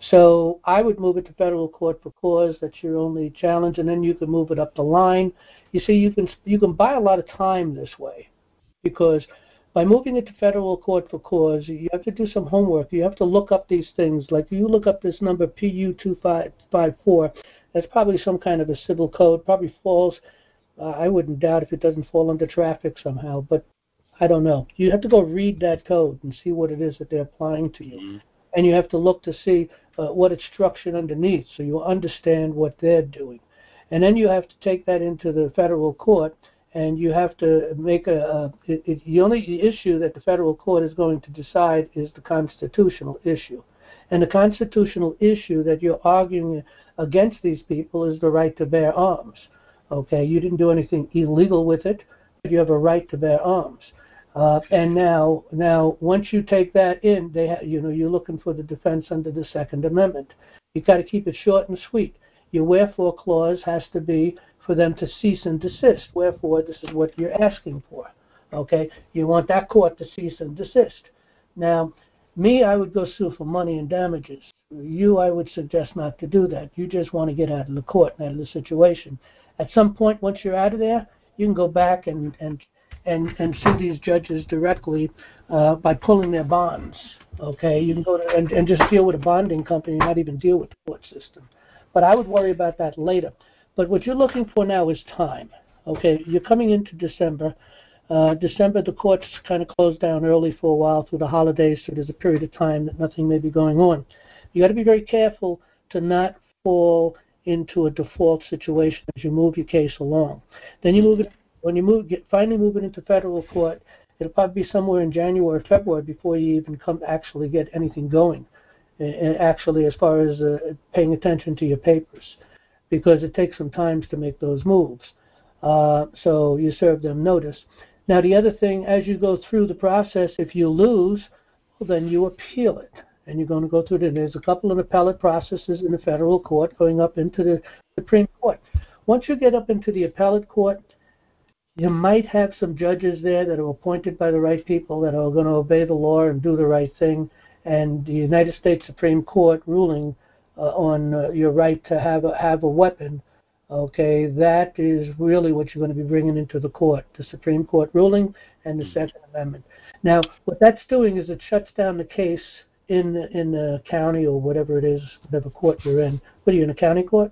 So I would move it to federal court for cause. That's your only challenge, and then you can move it up the line. You see, you can you can buy a lot of time this way, because by moving it to federal court for cause, you have to do some homework. You have to look up these things. Like you look up this number P U two five five four, that's probably some kind of a civil code, probably falls, uh, I wouldn't doubt if it doesn't fall under traffic somehow, but I don't know. You have to go read that code and see what it is that they're applying to you. Mm-hmm. And you have to look to see uh, what it's structured underneath so you understand what they're doing. And then you have to take that into the federal court, and you have to make a, a it, it, the only issue that the federal court is going to decide is the constitutional issue. And the constitutional issue that you're arguing against these people is the right to bear arms. Okay, you didn't do anything illegal with it, but you have a right to bear arms. Uh, and now, now, once you take that in, they ha- you know, you're looking for the defense under the Second Amendment. You've got to keep it short and sweet. Your wherefore clause has to be for them to cease and desist. Wherefore, this is what you're asking for. Okay, you want that court to cease and desist. Now, me, I would go sue for money and damages. You, I would suggest not to do that. You just want to get out of the court and out of the situation. At some point, once you're out of there, you can go back and and and, and sue these judges directly uh, by pulling their bonds. Okay, you can go to, and, and just deal with a bonding company, not even deal with the court system. But I would worry about that later. But what you're looking for now is time. Okay, you're coming into December. Uh, December, the courts kind of close down early for a while through the holidays, so there's a period of time that nothing may be going on. You got to be very careful to not fall into a default situation as you move your case along. Then you move it, when you move, get, finally move it into federal court, it'll probably be somewhere in January or February before you even come actually get anything going, and actually as far as uh, paying attention to your papers, because it takes some time to make those moves. Uh, so you serve them notice. Now the other thing, as you go through the process, if you lose, well, then you appeal it. And you're going to go through it. There's a couple of appellate processes in the federal court going up into the Supreme Court. Once you get up into the appellate court, you might have some judges there that are appointed by the right people that are going to obey the law and do the right thing. And the United States Supreme Court ruling uh, on uh, your right to have a, have a weapon, okay, that is really what you're going to be bringing into the court, the Supreme Court ruling and the Second Amendment. Now, what that's doing is it shuts down the case in the, in the county or whatever it is, whatever court you're in. What are you in a county court?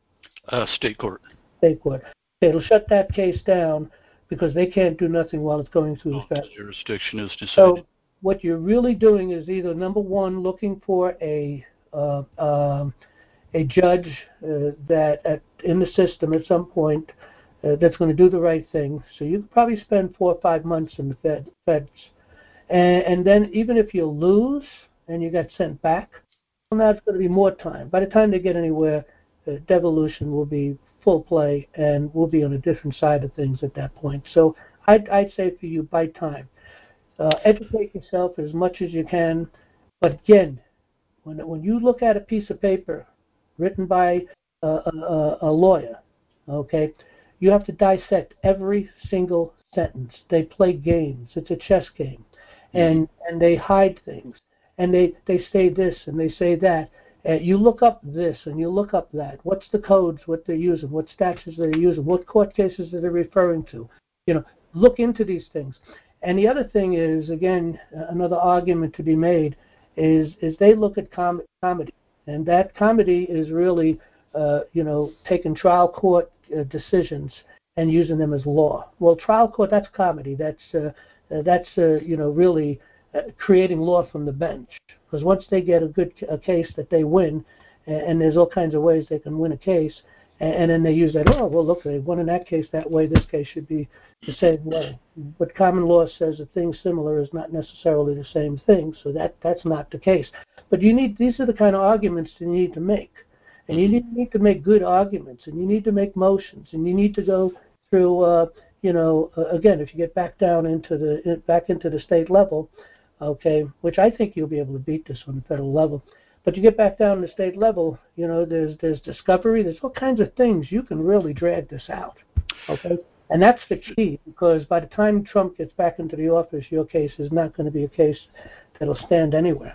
Uh, state court. State court. It'll shut that case down because they can't do nothing while it's going through the federal jurisdiction is decided. So what you're really doing is either number one, looking for a uh, um, a judge uh, that at, in the system at some point uh, that's going to do the right thing. So you could probably spend four or five months in the fed, feds, and, and then even if you lose and you get sent back, well, now it's going to be more time. By the time they get anywhere, uh, devolution will be full play, and we'll be on a different side of things at that point. So I'd, I'd say for you, buy time. Uh, educate yourself as much as you can. But again, when when you look at a piece of paper written by a, a, a lawyer, okay, you have to dissect every single sentence. They play games. It's a chess game. And, and they hide things. And they, they say this and they say that. Uh, you look up this and you look up that. What's the codes, what they're using, what statutes they're using, what court cases are they referring to? You know, look into these things. And the other thing is, again, another argument to be made is is they look at com- comedy, and that comedy is really, uh, you know, taking trial court uh, decisions and using them as law. Well, trial court, that's comedy. That's uh, uh, that's uh, you know really uh, creating law from the bench. Because once they get a good a case that they win, and, and there's all kinds of ways they can win a case, and, and then they use that. Oh, well, look, they won in that case that way. This case should be the same way. But common law says a thing similar is not necessarily the same thing, so that that's not the case. But you need these are the kind of arguments you need to make, and you need, need to make good arguments, and you need to make motions, and you need to go through. Uh, you know, uh, again, if you get back down into the back into the state level, okay, which I think you'll be able to beat this on the federal level. But you get back down to the state level, you know, there's there's discovery, there's all kinds of things you can really drag this out, okay. And that's the key, because by the time Trump gets back into the office, your case is not going to be a case that'll stand anywhere.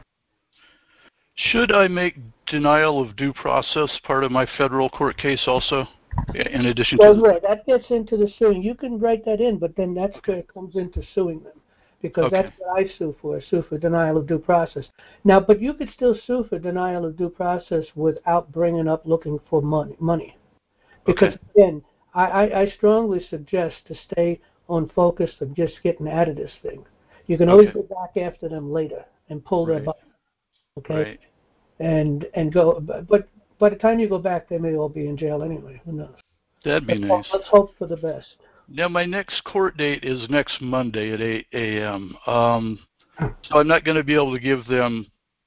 Should I make denial of due process part of my federal court case also, in addition well, to the... Right, that gets into the suing. You can write that in, but then that's where it comes into suing them, because Okay. that's what I sue for, I sue for denial of due process. Now, but you could still sue for denial of due process without bringing up looking for money. money. Because, Okay. again, I, I, I strongly suggest to stay on focus of just getting out of this thing. You can always Okay. go back after them later and pull their Right. butt, okay? Right. And and go, but by the time you go back, they may all be in jail anyway. Who knows? That'd be let's, nice. Hope, let's hope for the best. Now, my next court date is next Monday at eight a.m. Um, so I'm not going to be able to give them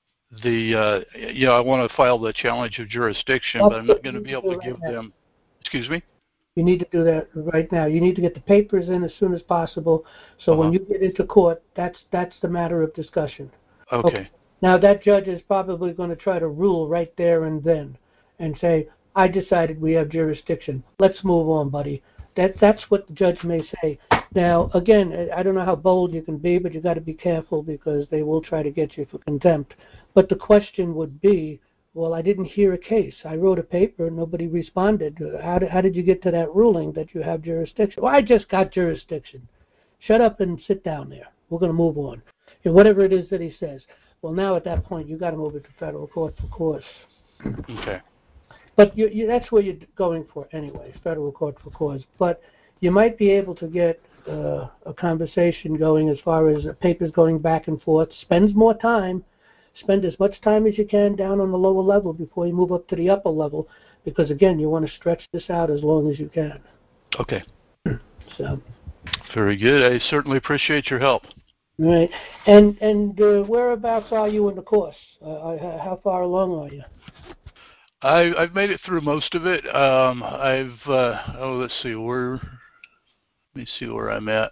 the, uh, you know, I want to file the challenge of jurisdiction, That's but I'm not what going to you be need able to to do give right now. them, excuse me? You need to do that right now. You need to get the papers in as soon as possible. So Uh-huh. when you get into court, that's that's the matter of discussion. Okay. Okay. Now that judge is probably going to try to rule right there and then, and say, "I decided we have jurisdiction. Let's move on, buddy." That that's what the judge may say. Now, again, I don't know how bold you can be, but you got to be careful because they will try to get you for contempt. But the question would be, well, I didn't hear a case. I wrote a paper, nobody responded. How did, how did you get to that ruling that you have jurisdiction? Well, I just got jurisdiction. Shut up and sit down there. We're going to move on. And whatever it is that he says. Well, now at that point, you got to move it to federal court for cause. Okay. But you, you, that's where you're going for anyway, federal court for cause. But you might be able to get uh, a conversation going as far as papers going back and forth. Spends more time. Spend as much time as you can down on the lower level before you move up to the upper level, because, again, you want to stretch this out as long as you can. Okay. So. Very good. I certainly appreciate your help. Right. And and uh, whereabouts are you in the course? Uh, how far along are you? I, I've made it through most of it. Um, I've, uh, oh, let's see, where, let me see where I'm at.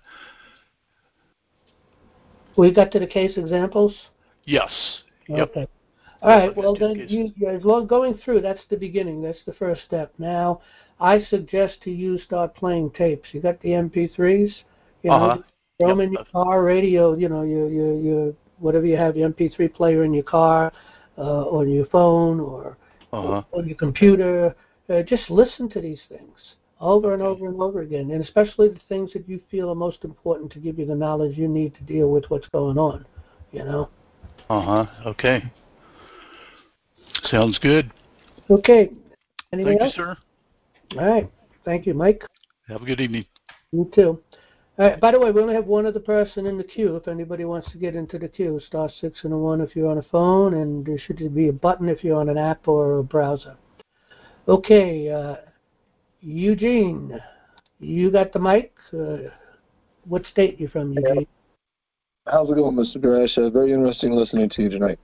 We got to the case examples? Yes. Yep. Okay. All right. I've Well, got two then, cases. you, as long going through, that's the beginning. That's the first step. Now, I suggest to you start playing tapes. You got the M P threes? You know, Uh-huh. throw them Yep. in your car, radio, you know, your, your, your, whatever you have, your M P three player in your car, uh, or your phone, or, Uh-huh. or on your computer. Uh, just listen to these things over and Okay. over and over again, and especially the things that you feel are most important to give you the knowledge you need to deal with what's going on, you know? Uh-huh. Okay. Sounds good. Okay. Anything Thank else? you, sir. All right. Thank you, Mike. Have a good evening. You too. All right. By the way, we only have one other person in the queue. If anybody wants to get into the queue, star six and a one if you're on a phone, and there should be a button if you're on an app or a browser. Okay. Uh, Eugene, you got the mic. Uh, what state you from, Eugene? How's it going, Mister Dresch? Uh, very interesting listening to you tonight.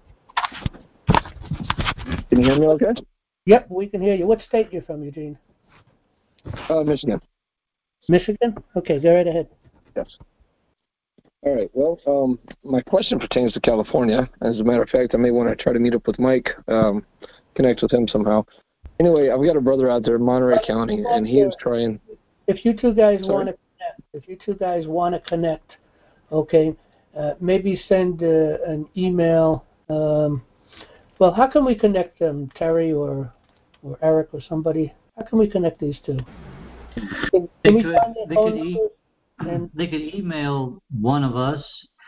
Can you hear me okay? Yep, we can hear you. What state you from, Eugene? Uh, Michigan. Michigan? Okay, go right ahead. Yes. All right. Well, um, my question pertains to California. As a matter of fact, I may want to try to meet up with Mike, um, connect with him somehow. Anyway, I've got a brother out there in Monterey County, and he is trying. If you two guys Sorry? want to connect, if you two guys want to connect, okay, uh, maybe send uh, an email. Um, well, how can we connect them, Terry or or Eric or somebody? How can we connect these two? Can, They can we could, find their they, phone could e- numbers? And they could email one of us,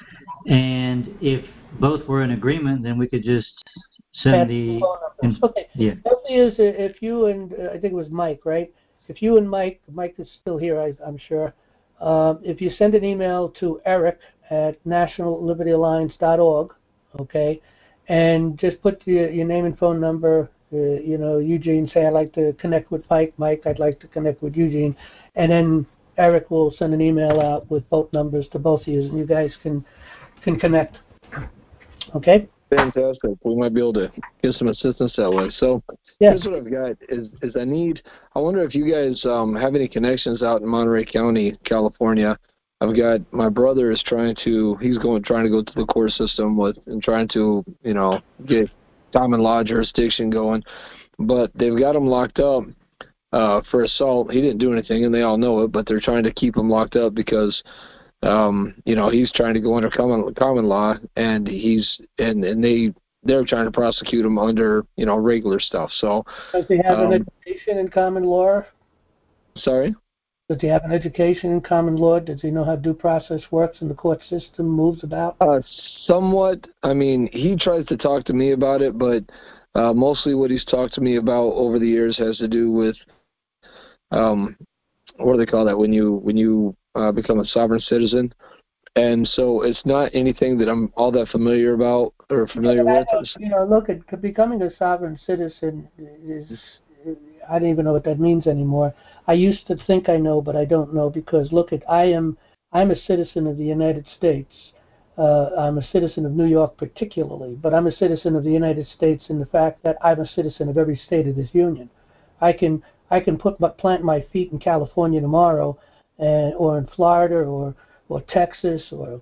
and if both were in agreement, then we could just pass send the the. phone numbers. Okay. Yeah. The thing is, uh, if you and uh, I think it was Mike, right? If you and Mike, Mike is still here, I, I'm sure. Um, if you send an email to Eric at national liberty alliance dot org, okay, and just put your, your name and phone number. Uh, you know, Eugene, say I'd like to connect with Mike. Mike, I'd like to connect with Eugene, and then Eric will send an email out with both numbers to both of you, and you guys can can connect. Okay. Fantastic. We might be able to get some assistance that way. So Yes. here's what I've got is, is I need, I wonder if you guys um, have any connections out in Monterey County, California. I've got, my brother is trying to, he's going, trying to go to the court system with, and trying to, you know, get common law jurisdiction going, but they've got him locked up uh, for assault. He didn't do anything, and they all know it, but they're trying to keep him locked up because Um, you know, he's trying to go under common common law, and he's and and they they're trying to prosecute him under you know regular stuff. So, Does he have um, an education in common law? sorry. Does he have an education in common law? Does he know how due process works and the court system moves about? Uh, somewhat. I mean, he tries to talk to me about it, but uh, mostly what he's talked to me about over the years has to do with um, what do they call that when you when you uh, become a sovereign citizen. And so it's not anything that I'm all that familiar about or familiar Yeah, with. I know, you know, look, at becoming a sovereign citizen is, I don't even know what that means anymore. I used to think I know, but I don't know because, look, at I am I'm a citizen of the United States. Uh, I'm a citizen of New York particularly, but I'm a citizen of the United States in the fact that I'm a citizen of every state of this union. I can I can put my, plant my feet in California tomorrow, and or in Florida or or Texas or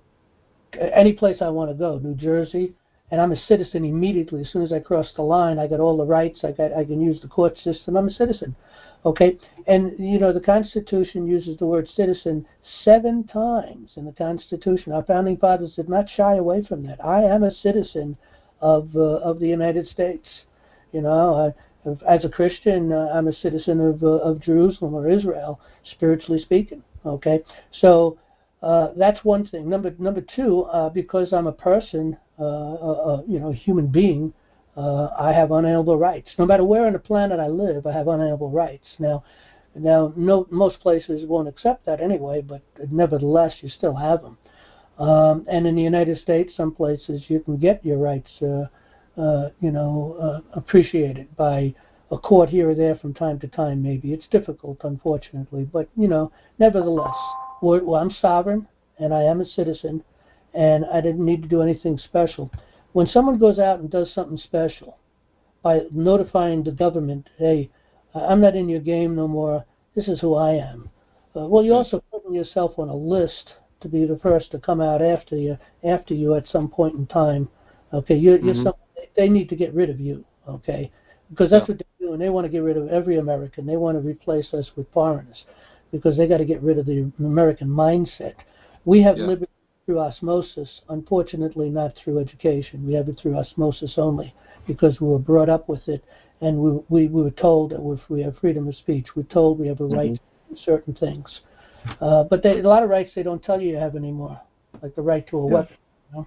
any place I want to go, New Jersey, and I'm a citizen immediately. As soon as I cross the line, I got all the rights. I got I can use the court system. I'm a citizen, okay? And you know the Constitution uses the word citizen seven times in the Constitution. Our founding fathers did not shy away from that. I am a citizen of uh, of the United States. You know, I, as a Christian, uh, I'm a citizen of uh, of Jerusalem or Israel, spiritually speaking. Okay, so. Uh, that's one thing. Number number two, uh, because I'm a person, uh, uh, you know, a human being, uh, I have unalienable rights. No matter where on the planet I live, I have unalienable rights. Now, now, no, most places won't accept that anyway, but nevertheless, you still have them. Um, and in the United States, some places you can get your rights, uh, uh, you know, uh, appreciated by a court here or there from time to time. Maybe it's difficult, unfortunately, but you know, nevertheless. Well, I'm sovereign, and I am a citizen, and I didn't need to do anything special. When someone goes out and does something special by notifying the government, hey, I'm not in your game no more, this is who I am. Uh, well, you're also putting yourself on a list to be the first to come out after you, after you at some point in time. Okay, you're, you're mm-hmm. some, they need to get rid of you, okay, because that's yeah. what they're doing. They want to get rid of every American. They want to replace us with foreigners, because they got to get rid of the American mindset. We have yeah. liberty through osmosis, unfortunately not through education. We have it through osmosis only because we were brought up with it, and we we, we were told that we're, we have freedom of speech. We're told we have a right mm-hmm. to certain things. Uh, but they, a lot of rights they don't tell you you have anymore, like the right to a yeah. weapon. You know?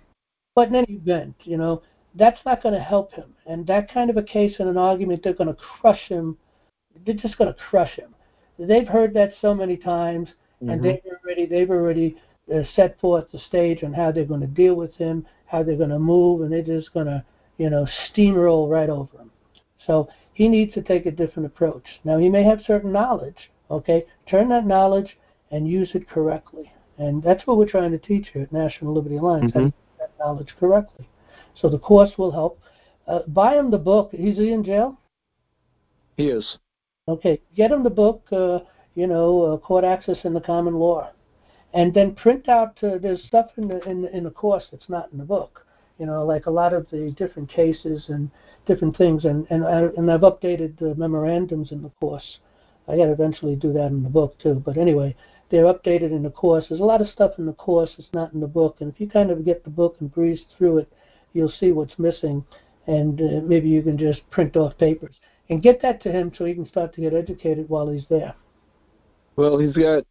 But in any event, you know, that's not going to help him. And that kind of a case in an argument, they're going to crush him. They're just going to crush him. They've heard that so many times, mm-hmm. and they've already they've already uh, set forth the stage on how they're going to deal with him, how they're going to move, and they're just going to, you know, steamroll right over him. So he needs to take a different approach. Now, he may have certain knowledge, okay? Turn that knowledge and use it correctly. And that's what we're trying to teach here at National Liberty Alliance, mm-hmm. how to use that knowledge correctly. So the course will help. Uh, buy him the book. Is he in jail? He is. Okay. Get him the book, uh, you know, uh, Court Access in the Common Law. And then print out, uh, there's stuff in the, in, in the course that's not in the book. You know, like a lot of the different cases and different things. And, and, I, and I've updated the memorandums in the course. I got to eventually do that in the book, too. But anyway, they're updated in the course. There's a lot of stuff in the course that's not in the book. And if you kind of get the book and breeze through it, you'll see what's missing. And uh, maybe you can just print off papers. And get that to him so he can start to get educated while he's there. Well, he's got,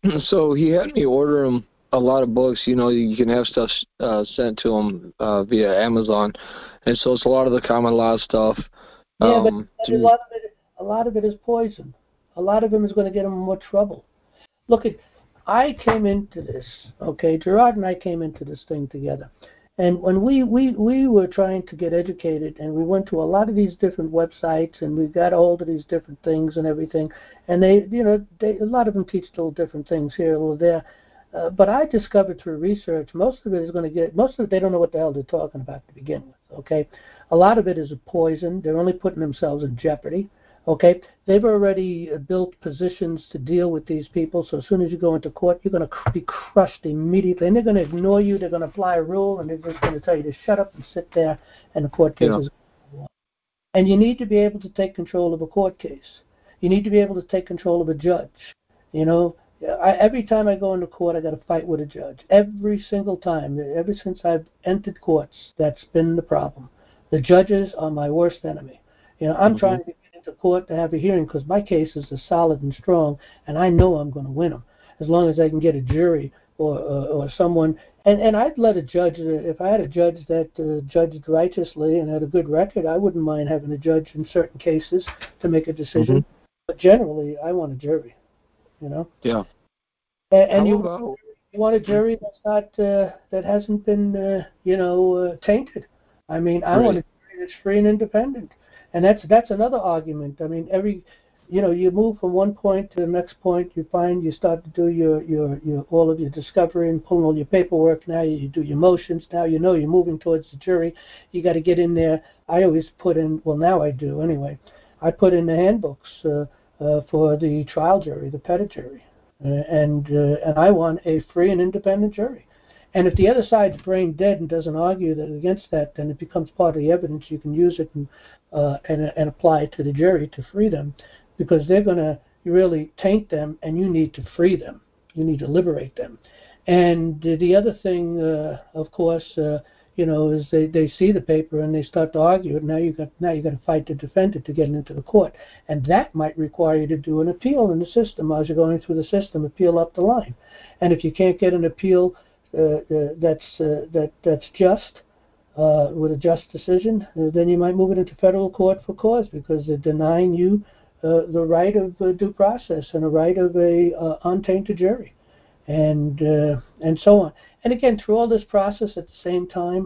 so he had me order him a lot of books. You know, you can have stuff uh, sent to him uh, via Amazon. And so it's a lot of the common law stuff. Yeah, um, but, but a, lot of it, a lot of it is poison. A lot of them is going to get him in more trouble. Look, at, I came into this, okay, Gerard and I came into this thing together. And when we, we, we were trying to get educated, and we went to a lot of these different websites, and we got a hold of these different things and everything, and they, you know, they, a lot of them teach little different things here, a little there. Uh, but I discovered through research, most of it is going to get, most of it, they don't know what the hell they're talking about to begin with, okay? A lot of it is a poison. They're only putting themselves in jeopardy, okay? They've already built positions to deal with these people, so as soon as you go into court, you're going to be crushed immediately, and they're going to ignore you. They're going to apply a rule, and they're just going to tell you to shut up and sit there, and the court case yeah. is going on. And you need to be able to take control of a court case. You need to be able to take control of a judge. You know, I, every time I go into court, I got to fight with a judge. Every single time, ever since I've entered courts, that's been the problem. The judges are my worst enemy. You know, I'm mm-hmm. trying to get into court to have a hearing because my cases are solid and strong, and I know I'm going to win them as long as I can get a jury or or, or someone. And, and I'd let a judge, if I had a judge that uh, judged righteously and had a good record, I wouldn't mind having a judge in certain cases to make a decision. Mm-hmm. But generally, I want a jury, you know? Yeah. And, and you, about... you want a jury that's not, uh, that hasn't been, uh, you know, uh, tainted. I mean, I right. want a jury that's free and independent. And that's that's another argument. I mean, every, you know, you move from one point to the next point. You find you start to do your your, your all of your discovery and pulling all your paperwork. Now you do your motions. Now you know you're moving towards the jury. You got to get in there. I always put in. Well, now I do anyway. I put in the handbooks uh, uh, for the trial jury, the petit jury, uh, and uh, and I want a free and independent jury. And if the other side's brain dead and doesn't argue that against that, then it becomes part of the evidence. You can use it and uh, and, and apply it to the jury to free them, because they're going to really taint them, and you need to free them. You need to liberate them. And the other thing, uh, of course, uh, you know, is they, they see the paper and they start to argue it. Now you got now you got to fight to defend it to get it into the court, and that might require you to do an appeal in the system as you're going through the system, appeal up the line. And if you can't get an appeal Uh, uh, that's uh, that that's just uh, with a just decision, uh, then you might move it into federal court for cause, because they're denying you uh, the right of uh, due process and a right of a uh, untainted jury, and uh, and so on. And again, through all this process, at the same time,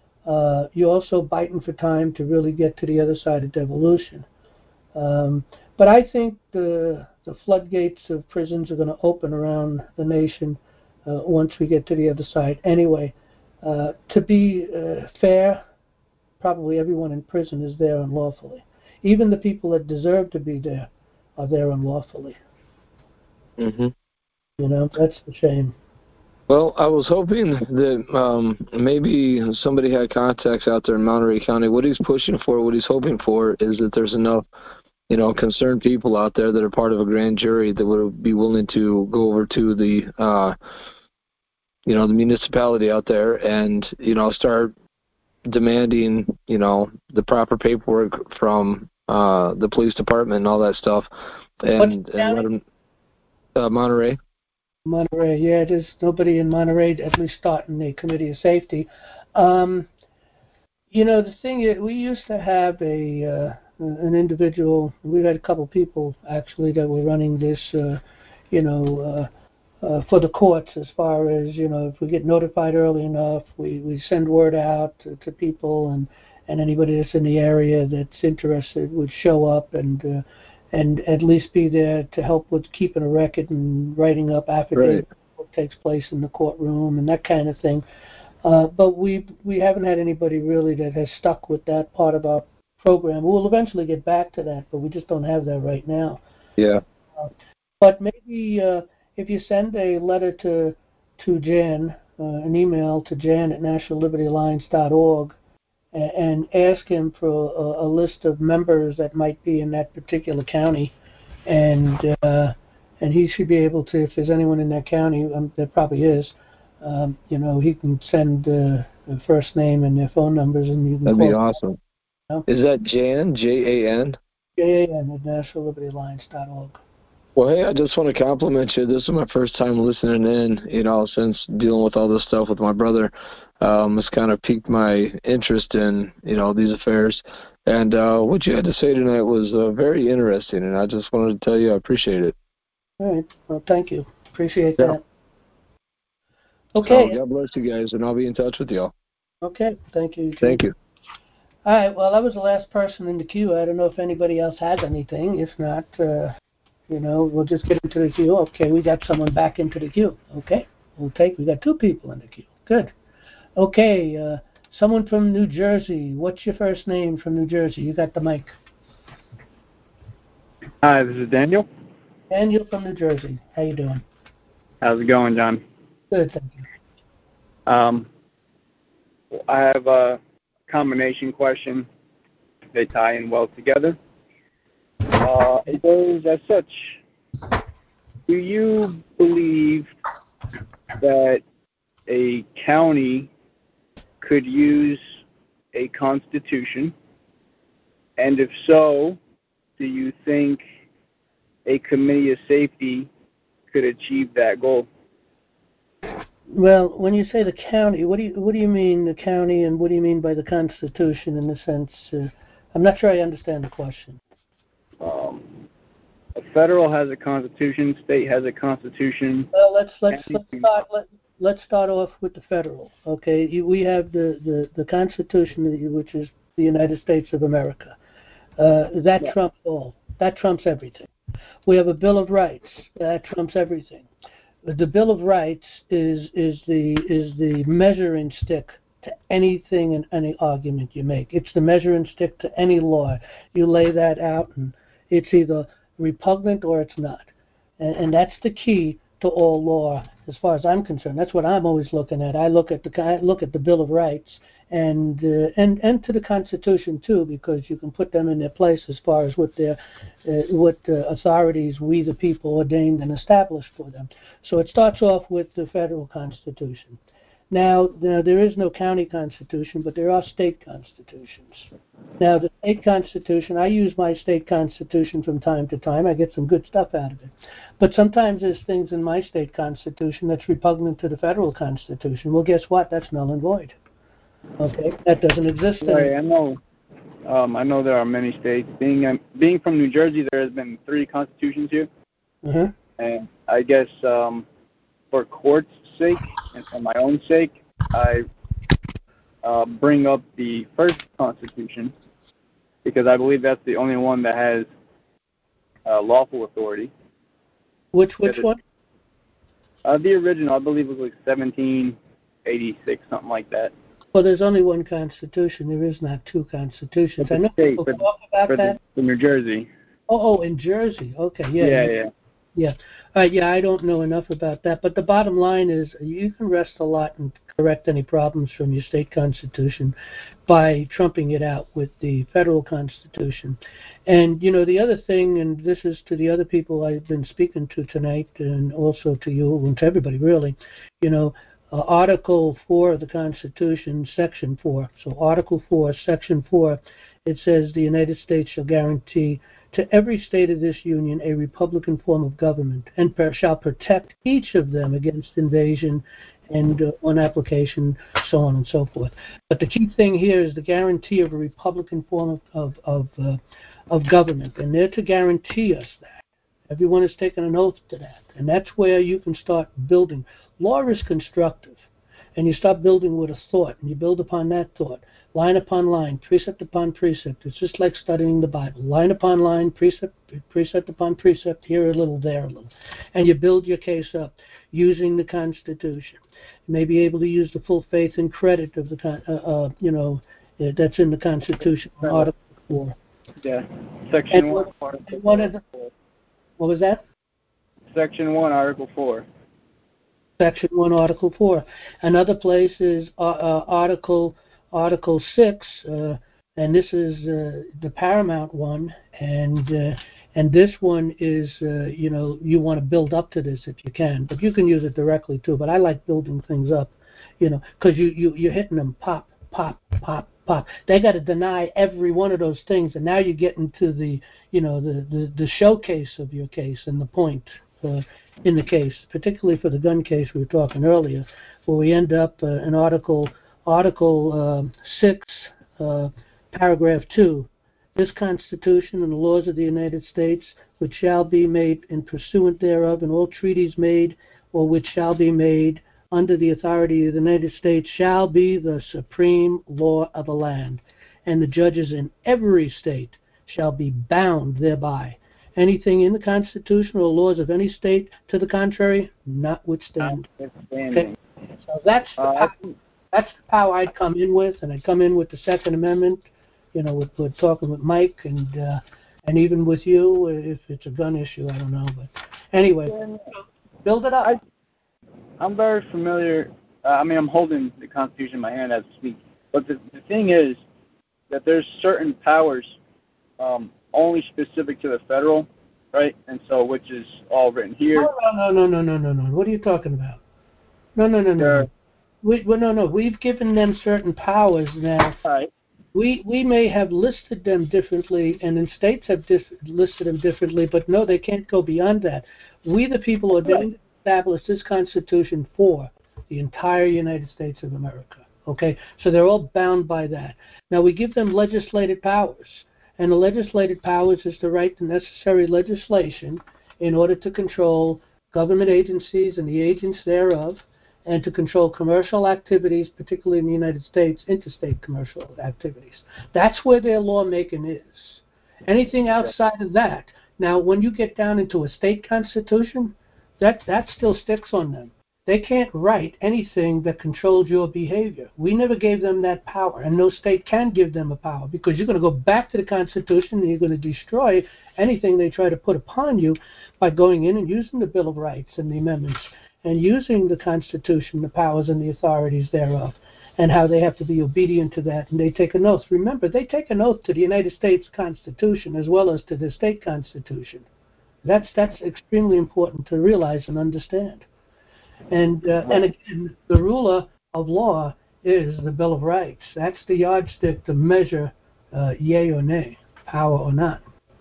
uh, you're also biting for time to really get to the other side of devolution. Um, but I think the the floodgates of prisons are going to open around the nation Uh, once we get to the other side. Anyway, uh, to be uh, fair, probably everyone in prison is there unlawfully. Even the people that deserve to be there are there unlawfully. Mm-hmm. You know, that's the shame. Well, I was hoping that um, maybe somebody had contacts out there in Monterey County. What he's pushing for, what he's hoping for, is that there's enough, you know, concerned people out there that are part of a grand jury that would be willing to go over to the, uh, you know, the municipality out there and, you know, start demanding, you know, the proper paperwork from uh, the police department and all that stuff. And, and let them, uh, Monterey. Monterey, yeah, there's nobody in Monterey at least starting the Committee of Safety. Um, you know, the thing is, we used to have a uh, an individual. We had a couple people actually that were running this, uh, you know, uh, uh, for the courts. As far as you know, if we get notified early enough, we, we send word out to, to people, and, and anybody that's in the area that's interested would show up and. Uh, and at least be there to help with keeping a record and writing up affidavits, right. What takes place in the courtroom and that kind of thing. Uh, but we we haven't had anybody really that has stuck with that part of our program. We'll eventually get back to that, but we just don't have that right now. Yeah. Uh, but maybe uh, if you send a letter to to Jan, uh, an email to Jan at national liberty alliance dot org, and ask him for a, a list of members that might be in that particular county, and uh, and he should be able to, if there's anyone in that county, um, there probably is, um, you know, he can send uh, their first name and their phone numbers, and you can That'd call be awesome. them. Is that Jan, J A N? J A N at national liberty alliance dot org. Well, hey, I just want to compliment you. This is my first time listening in, you know, since dealing with all this stuff with my brother. Um, it's kind of piqued my interest in, you know, these affairs. And uh, what you had to say tonight was uh, very interesting, and I just wanted to tell you I appreciate it. All right. Well, thank you. Appreciate yeah. that. Okay. So God bless you guys, and I'll be in touch with y'all. Okay. Thank you, Jim. Thank you. All right. Well, I was the last person in the queue. I don't know if anybody else has anything. If not, uh, you know, we'll just get into the queue. Okay, we got someone back into the queue. Okay. We'll take, we got two people in the queue. Good. Okay, uh, someone from New Jersey. What's your first name from New Jersey? You got the mic. Hi, this is Daniel. Daniel from New Jersey. How you doing? How's it going, John? Good, thank you. Um, I have a combination question. They tie in well together. Uh, it goes as such. Do you believe that a county could use a constitution? And if so, do you think a committee of safety could achieve that goal? Well, when you say the county, what do you what do you mean the county, and what do you mean by the Constitution in the sense? Uh, I'm not sure I understand the question. Um, a federal has a constitution, state has a constitution. Well, let's let's let's start let, let's start off with the federal. Okay, you, we have the, the, the Constitution, which is the United States of America. Uh, that yeah. trumps all. That trumps everything. We have a Bill of Rights. That trumps everything. The Bill of Rights is is the is the measuring stick to anything and any argument you make. It's the measuring stick to any law. You lay that out, and it's either repugnant or it's not. And, and that's the key to all law, as far as I'm concerned. That's what I'm always looking at. I look at the I look at the Bill of Rights and uh, and and to the Constitution too, because you can put them in their place as far as what their uh, what uh, authorities we the people ordained and established for them. So it starts off with the federal Constitution. Now, now there is no county constitution, but there are state constitutions. Now, the state constitution, I use my state constitution from time to time. I get some good stuff out of it. But sometimes there's things in my state constitution that's repugnant to the federal constitution. Well, guess what? That's null and void. Okay, that doesn't exist anymore. Right, I know. Um, I know there are many states. Being um, being from New Jersey, there has been three constitutions here, uh-huh. and I guess um, for court's sake and for my own sake, I uh, bring up the first constitution because I believe that's the only one that has uh, lawful authority. Which which one? Uh, the original, I believe, was like seventeen eighty-six, something like that. Well, there's only one constitution. There is not two constitutions. I know state, people for, talk about for that. The, New Jersey. Oh, oh, in Jersey. Okay, yeah. Yeah, yeah. Yeah. Uh, yeah, I don't know enough about that. But the bottom line is you can rest a lot and correct any problems from your state constitution by trumping it out with the federal constitution. And, you know, the other thing, and this is to the other people I've been speaking to tonight and also to you and to everybody really, you know, uh, Article four of the Constitution, Section four. So Article four, Section four, it says the United States shall guarantee to every state of this union a republican form of government, and per, shall protect each of them against invasion and uh, on application, so on and so forth. But the key thing here is the guarantee of a republican form of of of, uh, of government, and they're to guarantee us that. Everyone has taken an oath to that, and that's where you can start building. Law is constructive, and you start building with a thought, and you build upon that thought, line upon line, precept upon precept. It's just like studying the Bible, line upon line, precept, precept upon precept, here a little, there a little, and you build your case up using the Constitution. You may be able to use the full faith and credit of the, uh, uh, you know, uh, that's in the Constitution, Article four. Yeah, Section And one. what, Article what, is, what was that? Section one, Article four. Section one, Article four. Another place is uh, uh, Article Article six, uh, and this is uh, the paramount one. And uh, and this one is, uh, you know, you want to build up to this if you can, but you can use it directly too. But I like building things up, you know, because you you you're hitting them pop, pop, pop, pop. They got to deny every one of those things, and now you get into the, you know, the the, the showcase of your case and the point. Uh, in the case, particularly for the gun case we were talking earlier, where we end up uh, in Article Article um, six, uh, Paragraph two. This Constitution and the laws of the United States, which shall be made in pursuant thereof, and all treaties made or which shall be made under the authority of the United States, shall be the supreme law of the land, and the judges in every state shall be bound thereby. Anything in the Constitution or laws of any state to the contrary, notwithstanding. Okay? So that's the, Uh, power, that's the power I'd come in with, and I'd come in with the Second Amendment, you know, with, with talking with Mike and uh, and even with you if it's a gun issue, I don't know. But anyway, build it up. I, I'm very familiar. Uh, I mean, I'm holding the Constitution in my hand as we speak. But the, the thing is that there's certain powers um, only specific to the federal, right? And so, which is all written here. No, no, no, no, no, no, no. What are you talking about? No, no, no, no. no. We, well, no, no. We've given them certain powers now. Right. We we may have listed them differently, and in states have dis- listed them differently, but no, they can't go beyond that. We, the people, ordained to establish this Constitution for the entire United States of America. Okay, so they're all bound by that. Now we give them legislative powers, and the legislative powers is to write the necessary legislation in order to control government agencies and the agents thereof, and to control commercial activities, particularly in the United States, interstate commercial activities. That's where their lawmaking is. Anything outside of that, now when you get down into a state constitution, that, that still sticks on them. They can't write anything that controls your behavior. We never gave them that power, and no state can give them a power, because you're going to go back to the Constitution and you're going to destroy anything they try to put upon you by going in and using the Bill of Rights and the amendments and using the Constitution, the powers and the authorities thereof, and how they have to be obedient to that, and they take an oath. Remember, they take an oath to the United States Constitution as well as to the state Constitution. That's that's extremely important to realize and understand. And uh, and again, the ruler of law is the Bill of Rights. That's the yardstick to measure uh, yay or nay, power or not.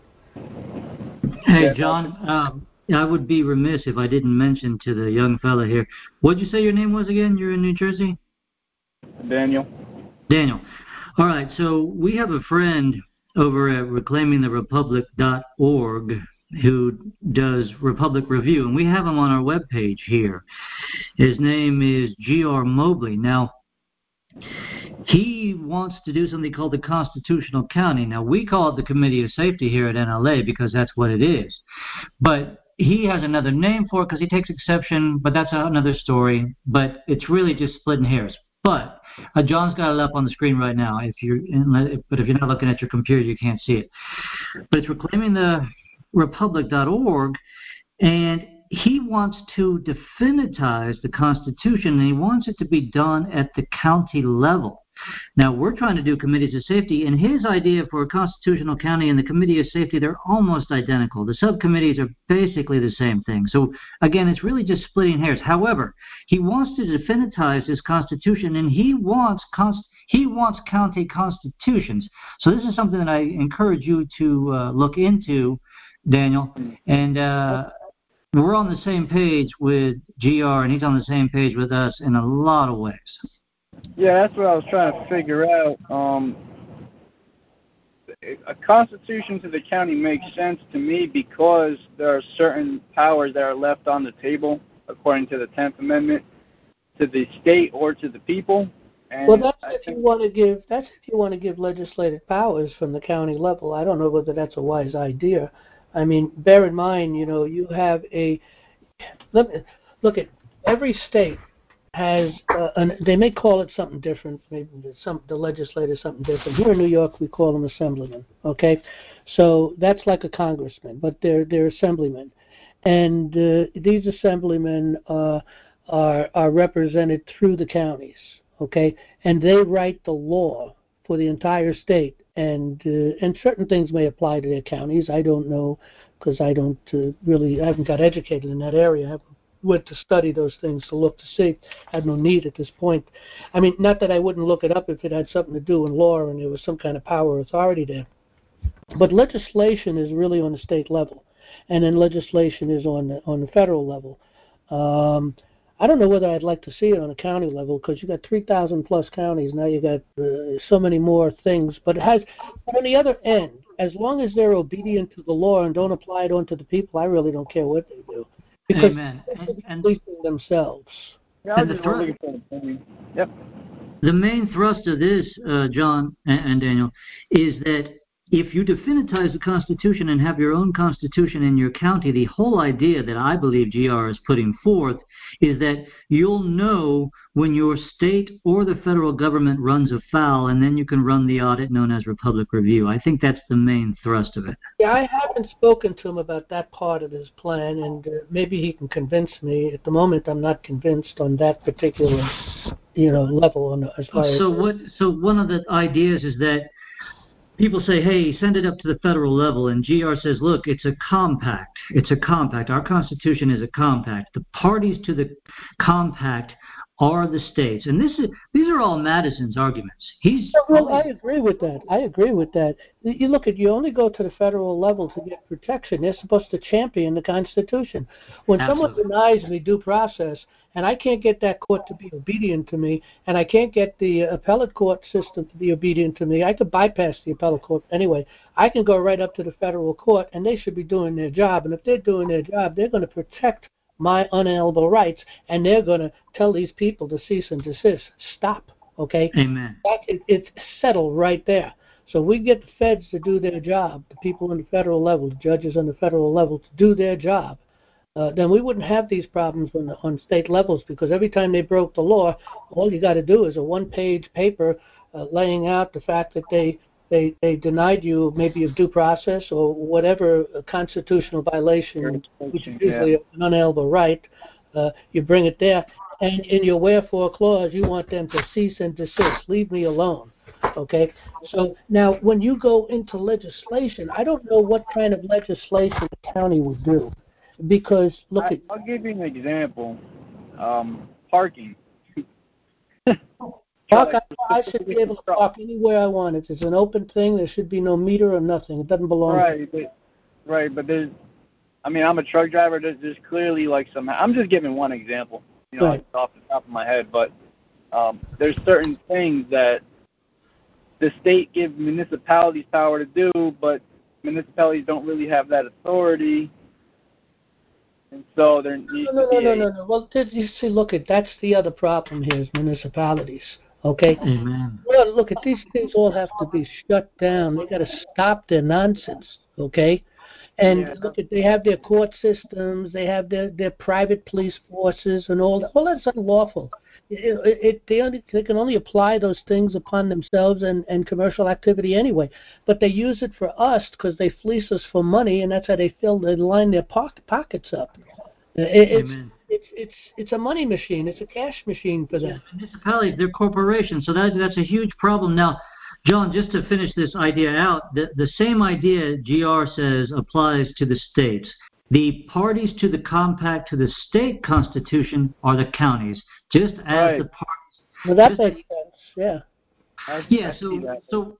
Hey, John, um, I would be remiss if I didn't mention to the young fella here. What'd you say your name was again? You're in New Jersey? Daniel. Daniel. All right, so we have a friend over at reclaiming the republic dot org who does Republic Review, and we have him on our webpage here. His name is G R Mobley. Now, he wants to do something called the Constitutional County. Now, we call it the Committee of Safety here at N L A because that's what it is. But he has another name for it because he takes exception, but that's another story. But it's really just splitting hairs. But uh, John's got it up on the screen right now. If you're, in, but if you're not looking at your computer, you can't see it. But it's reclaiming the republic dot org, and he wants to definitize the Constitution, and he wants it to be done at the county level. Now, we're trying to do committees of safety, and his idea for a constitutional county and the committee of safety, they're almost identical. The subcommittees are basically the same thing. So, again, it's really just splitting hairs. However, he wants to definitize this Constitution, and he wants const- He wants county constitutions. So this is something that I encourage you to uh, look into, Daniel. And uh, we're on the same page with G R, and he's on the same page with us in a lot of ways. Yeah, that's what I was trying to figure out. Um, a constitution to the county makes sense to me because there are certain powers that are left on the table, according to the tenth Amendment, to the state or to the people. And well, that's I if think, you want to give. That's if you want to give legislative powers from the county level. I don't know whether that's a wise idea. I mean, bear in mind, you know, you have a. Let me look at every state has. Uh, an, they may call it something different. Maybe some the legislator something different. Here in New York, we call them assemblymen. Okay, so that's like a congressman, but they're they're assemblymen, and uh, these assemblymen uh, are are represented through the counties. Okay, and they write the law for the entire state, and uh, and certain things may apply to their counties. I don't know because I don't uh, really I haven't got educated in that area. I haven't went to study those things to look to see. I had no need at this point. I mean, not that I wouldn't look it up if it had something to do with law and there was some kind of power or authority there. But legislation is really on the state level, and then legislation is on the, on the federal level. Um, I don't know whether I'd like to see it on a county level because you got three thousand plus counties now. You got uh, so many more things, but it has. But on the other end, as long as they're obedient to the law and don't apply it onto the people, I really don't care what they do because Amen. they're And, and, policing themselves. yeah, I and was the just thrust, looking for an opinion. Yep. the main thrust of this, uh, John and, and Daniel, is that if you definitize the Constitution and have your own Constitution in your county, the whole idea that I believe G R is putting forth is that you'll know when your state or the federal government runs afoul, and then you can run the audit known as Republic Review. I think that's the main thrust of it. Yeah, I haven't spoken to him about that part of his plan, and uh, maybe he can convince me. At the moment, I'm not convinced on that particular, you know, level. On as far as So what? So one of the ideas is that people say, hey, send it up to the federal level, and G R says, look, it's a compact. It's a compact. Our Constitution is a compact. The parties to the compact are the states. And this is these are all Madison's arguments. He's well, I agree with that. I agree with that. You look at you only go to the federal level to get protection. They're supposed to champion the Constitution. When Absolutely. someone denies me due process, and I can't get that court to be obedient to me, and I can't get the appellate court system to be obedient to me, I could bypass the appellate court anyway. I can go right up to the federal court, and they should be doing their job. And if they're doing their job, they're going to protect my unalienable rights, and they're going to tell these people to cease and desist. Stop, okay? Amen. That, it, it's settled right there. So we get the feds to do their job, the people on the federal level, the judges on the federal level to do their job. Uh, then we wouldn't have these problems on, the, on state levels because every time they broke the law, all you got to do is a one-page paper uh, laying out the fact that they They, they denied you maybe of due process or whatever constitutional violation, which is usually yeah. an unalienable right. Uh, you bring it there, and in your wherefore clause, you want them to cease and desist. Leave me alone. Okay. So now, when you go into legislation, I don't know what kind of legislation the county would do, because look I, at. I'll give you an example. Um, parking. Park, I, I should be able to park anywhere I want. If it's an open thing, there should be no meter or nothing. It doesn't belong right, to me. But, right, but there's, I mean, I'm a truck driver. There's, there's clearly like some, I'm just giving one example, you know, Right. off the top of my head, but um, there's certain things that the state gives municipalities power to do, but municipalities don't really have that authority. And so there needs No, no, to be no, a, no, no, no. Well, did you see, look at, that's the other problem here is municipalities. Okay? Amen. Well, look at these things all have to be shut down. They got to stop their nonsense. Okay? And Yeah. look at, they have their court systems, they have their, their private police forces and all that. All that's unlawful. It, it, it, they, only, they can only apply those things upon themselves and, and commercial activity anyway. But they use it for us because they fleece us for money, and that's how they fill, they line their pocket, pockets up. It, it's, Amen. it's it's it's a money machine. It's a cash machine for them. Municipalities, they're corporations, so that that's a huge problem. Now, John, just to finish this idea out, the, the same idea G R says applies to the states. The parties to the compact to the state constitution are the counties, just as Right. the parties. Well, that just makes sense. Yeah. I, Yeah, I so see that. so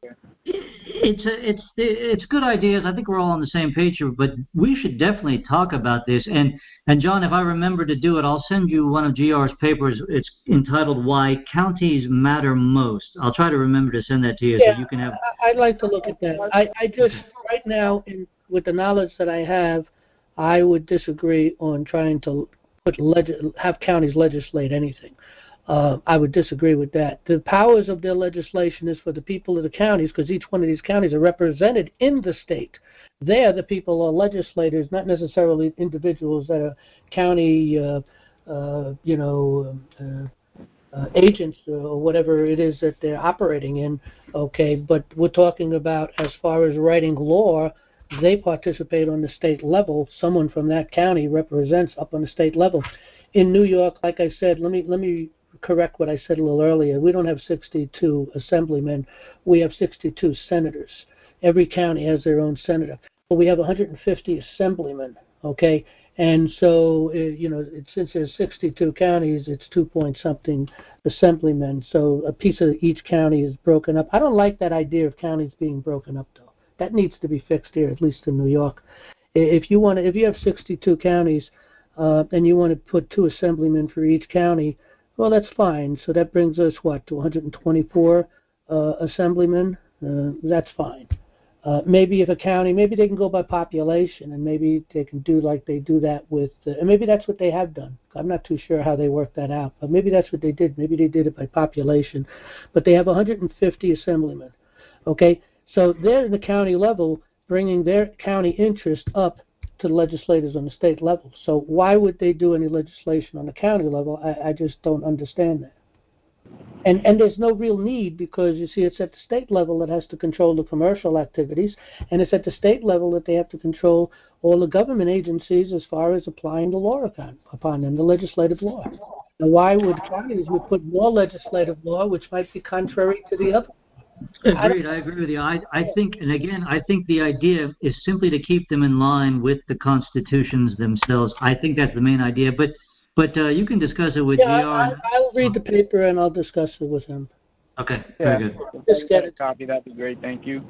it's a, it's it's good ideas. I think we're all on the same page here, but we should definitely talk about this. And and John, if I remember to do it, I'll send you one of G R's papers. It's entitled "Why Counties Matter Most." I'll try to remember to send that to you Yeah, so you can have. I- I'd like to look at that. I, I just, right now, in, with the knowledge that I have, I would disagree on trying to put leg- have counties legislate anything. Uh, I would disagree with that. The powers of their legislation is for the people of the counties, because each one of these counties are represented in the state. There, the people are legislators, not necessarily individuals that are county, uh, uh, you know, uh, uh, agents or whatever it is that they're operating in. Okay, but we're talking about as far as writing law, they participate on the state level. Someone from that county represents up on the state level. In New York, like I said, let me let me correct what I said a little earlier. We don't have sixty-two assemblymen. We have sixty-two senators. Every county has their own senator. But we have one hundred fifty assemblymen, okay? And so, uh, you know, it, since there's sixty-two counties, it's two point something assemblymen. So a piece of each county is broken up. I don't like that idea of counties being broken up, though. That needs to be fixed here, at least in New York. If you want to, if you have sixty-two counties uh, and you want to put two assemblymen for each county, well, that's fine. So that brings us, what, to one hundred twenty-four uh, assemblymen? Uh, that's fine. Uh, maybe if a county, maybe they can go by population, and maybe they can do like they do that with, uh, and maybe that's what they have done. I'm not too sure how they worked that out, but maybe that's what they did. Maybe they did it by population. But they have one hundred fifty assemblymen, okay? So they're in the county level, bringing their county interest up to the legislators on the state level. So why would they do any legislation on the county level? I, I just don't understand that. And and there's no real need, because, you see, it's at the state level that has to control the commercial activities, and it's at the state level that they have to control all the government agencies as far as applying the law upon, upon them, the legislative law. Now, why would counties would put more legislative law, which might be contrary to the other? Agreed. I agree with you. I, I think, and again, I think the idea is simply to keep them in line with the constitutions themselves. I think that's the main idea. But but uh, you can discuss it with Yeah, G R. I, I'll read the paper and I'll discuss it with him. Okay, Yeah. very good. Just get it. Copy. That'd be great. Thank you.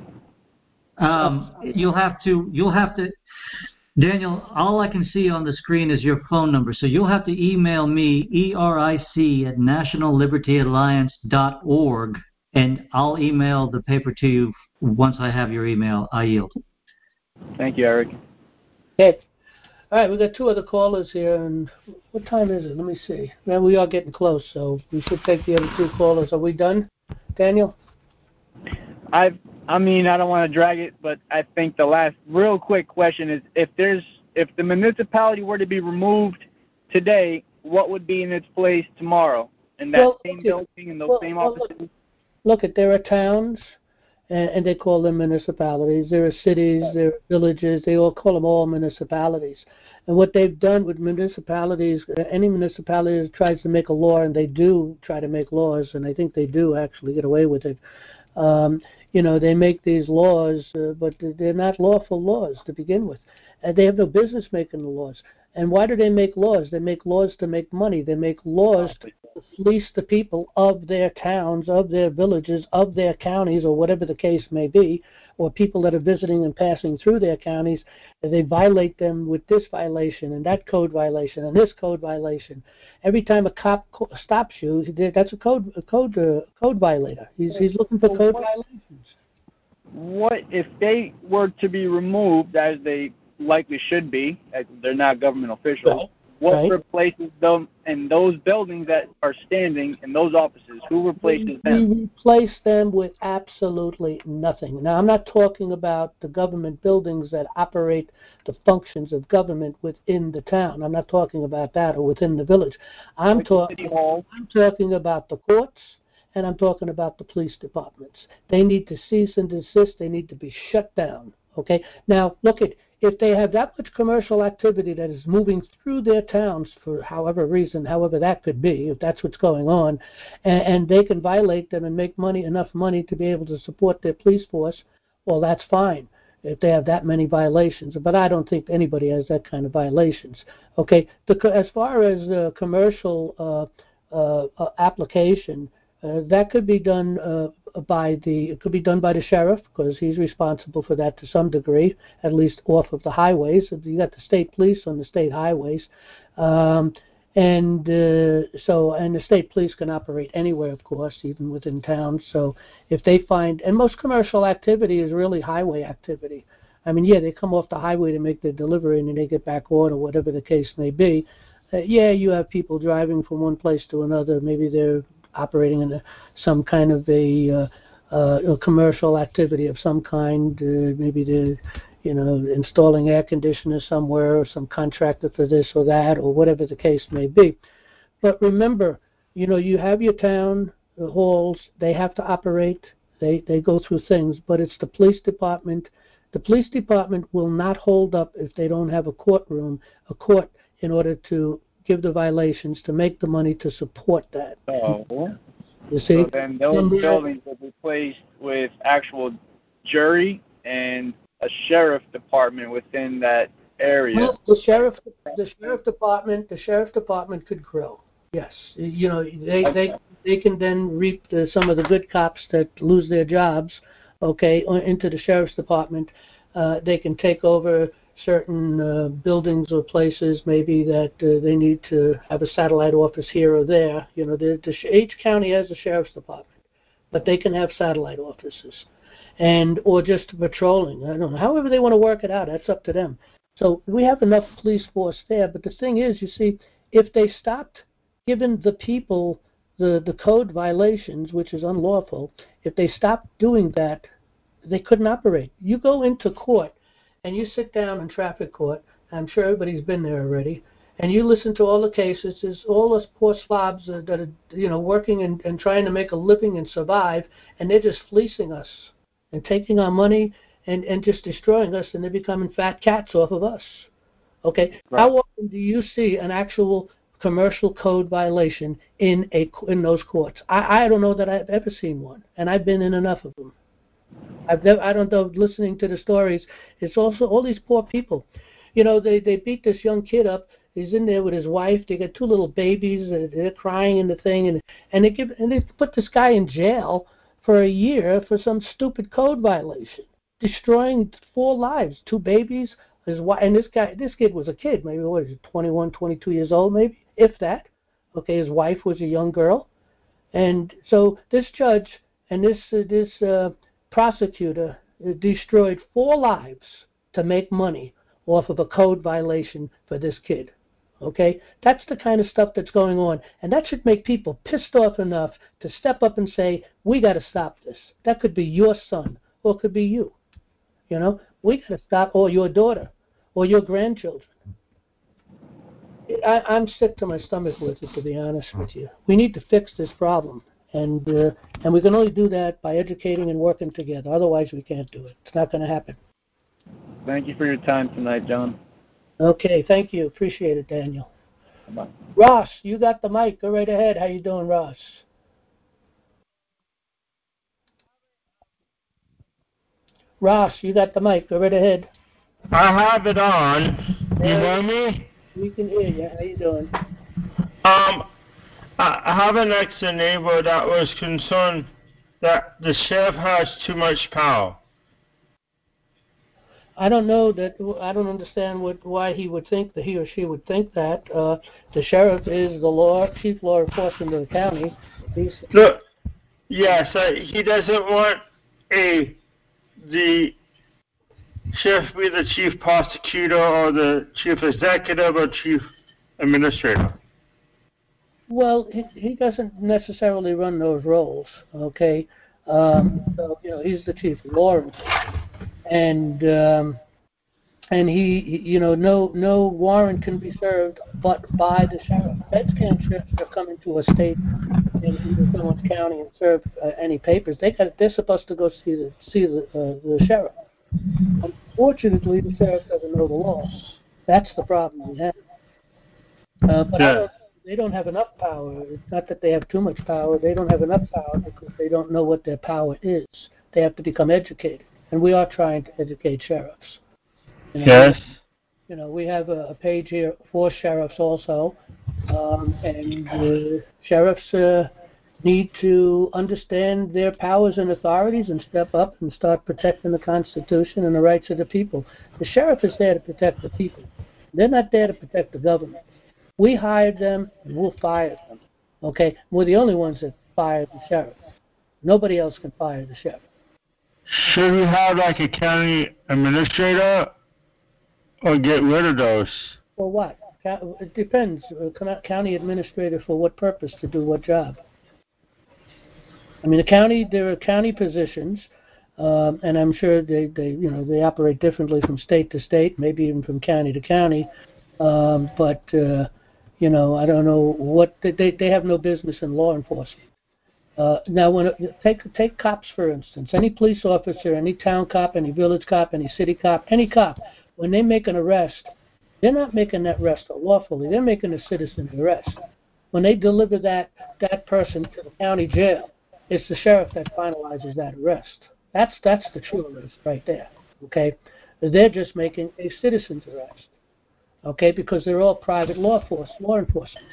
Um, you'll have to, you'll have to, Daniel, all I can see on the screen is your phone number. So you'll have to email me, E R I C at national liberty alliance dot org, and I'll email the paper to you once I have your email. I yield. Thank you, Eric. Okay. All right, we've got two other callers here, and what time is it? Let me see. Man, we are getting close, so we should take the other two callers. Are we done, Daniel? I I mean, I don't want to drag it, but I think the last real quick question is, if there's if the municipality were to be removed today, what would be in its place tomorrow in that Well, same okay. building and those Well, same well, offices? look, look, at there are towns, and, and they call them municipalities. There are cities, there are villages. They all call them all municipalities. And what they've done with municipalities, any municipality that tries to make a law, and they do try to make laws, and I think they do actually get away with it. Um, you know, they make these laws, uh, but they're not lawful laws to begin with. And they have no business making the laws. And why do they make laws? They make laws to make money. They make laws to fleece the people of their towns, of their villages, of their counties, or whatever the case may be, or people that are visiting and passing through their counties. They violate them with this violation and that code violation and this code violation. Every time a cop stops you, that's a code a code uh, code violator. He's he's looking for code violations. What if they were to be removed, as they likely should be, as they're not government officials? Right. What Right. replaces them in those buildings that are standing in those offices? Who replaces we, them? We replace them with absolutely nothing. Now, I'm not talking about the government buildings that operate the functions of government within the town. I'm not talking about that, or within the village. I'm Like the talking. City Hall? I'm talking about the courts, and I'm talking about the police departments. They need to cease and desist. They need to be shut down. Okay. Now, look at. If they have that much commercial activity that is moving through their towns for however reason, however that could be, if that's what's going on, and, and they can violate them and make money, enough money to be able to support their police force, well, that's fine if they have that many violations. But I don't think anybody has that kind of violations. Okay, the, as far as the commercial uh, uh, uh, application, Uh, that could be done uh, by the it could be done by the sheriff because he's responsible for that to some degree, at least off of the highways. You got the state police on the state highways, um, and uh, so and the state police can operate anywhere, of course, even within towns. So if they find, and most commercial activity is really highway activity. I mean, yeah, they come off the highway to make their delivery and then they get back on, or whatever the case may be. Uh, yeah, you have people driving from one place to another. Maybe they're operating in a, some kind of a, uh, uh, a commercial activity of some kind. Uh, maybe they're, you know, installing air conditioners somewhere, or some contractor for this or that, or whatever the case may be. But remember, you know, you have your town uh, halls. They have to operate. They they go through things. But it's the police department. The police department will not hold up if they don't have a courtroom, a court, in order to give the violations, to make the money to support that. Oh. You see? So then those buildings will be placed with actual jury and a sheriff department within that area. Well, the sheriff, the sheriff department, the sheriff department could grow. Yes, you know, they Okay. they they can then reap the, some of the good cops that lose their jobs, okay, into the sheriff's department. Uh, they can take over certain uh, buildings or places maybe that uh, they need to have a satellite office here or there. You know, the, the, each county has a sheriff's department, but they can have satellite offices, and or just patrolling. I don't know. However they want to work it out, that's up to them. So we have enough police force there. But the thing is, you see, if they stopped giving the people the, the code violations, which is unlawful, if they stopped doing that, they couldn't operate. You go into court and you sit down in traffic court, I'm sure everybody's been there already, and you listen to all the cases. There's all those poor slobs that are, you know, working and, and trying to make a living and survive, and they're just fleecing us and taking our money and, and just destroying us, and they're becoming fat cats off of us. Okay? Right. How often do you see an actual commercial code violation in a in those courts? I, I don't know that I've ever seen one, and I've been in enough of them. I've never, I don't know, listening to the stories, it's also all these poor people. You know, they, they beat this young kid up. He's in there with his wife. They got two little babies. And they're crying in the thing. And, and, they give, and they put this guy in jail for a year for some stupid code violation, destroying four lives, two babies, his wife. And this guy, this kid was a kid, maybe, what is it, twenty-one, twenty-two years old, maybe, if that. Okay, his wife was a young girl. And so this judge and this, uh, this, uh, prosecutor destroyed four lives to make money off of a code violation for this kid. Okay? That's the kind of stuff that's going on. And that should make people pissed off enough to step up and say, we got to stop this. That could be your son, or it could be you. You know? We got to stop, or your daughter, or your grandchildren. I, I'm sick to my stomach with it, to be honest with you. We need to fix this problem. And uh, and we can only do that by educating and working together. Otherwise, we can't do it. It's not going to happen. Thank you for your time tonight, John. Okay, thank you. Appreciate it, Daniel. Bye. Ross, you got the mic. Go right ahead. How you doing, Ross? Ross, you got the mic. Go right ahead. I have it on. You hear me? We can hear you. How you doing? Um. I have an ex-neighbor that was concerned that the sheriff has too much power. I don't know that. I don't understand what why he would think that he or she would think that. Uh, the sheriff is the law chief law enforcement of the county. He's Look, yes, uh, he doesn't want a the sheriff be the chief prosecutor or the chief executive or chief administrator. Well, he, he doesn't necessarily run those roles, okay? Um, so, you know, he's the chief law enforcement. And, um, and he, he, you know, no no warrant can be served but by the sheriff. Feds can't just come into a state, in, into someone's county and serve uh, any papers. They got, they're supposed to go see the, see the, uh, the sheriff. Unfortunately, the sheriff doesn't know the law. That's the problem we have. Uh, but I don't They don't have enough power. It's not that they have too much power. They don't have enough power because they don't know what their power is. They have to become educated. And we are trying to educate sheriffs. You know, yes. You know, we have a, a page here for sheriffs also. Um, and uh, sheriffs, uh, need to understand their powers and authorities and step up and start protecting the Constitution and the rights of the people. The sheriff is there to protect the people. They're not there to protect the government. We hired them, and we'll fire them. Okay? We're the only ones that fire the sheriff. Nobody else can fire the sheriff. Should we have like a county administrator or get rid of those? For what? It depends. County administrator for what purpose? To do what job? I mean, the county. There are county positions, um, and I'm sure they, they, you know, they operate differently from state to state, maybe even from county to county. Um, but uh, you know, I don't know what they they have no business in law enforcement. Uh, now, when it, take take cops for instance, any police officer, any town cop, any village cop, any city cop, any cop, when they make an arrest, they're not making that arrest lawfully. They're making a citizen's arrest. When they deliver that that person to the county jail, it's the sheriff that finalizes that arrest. That's that's the true arrest right there. Okay, they're just making a citizen's arrest. Okay, because they're all private law force law enforcement.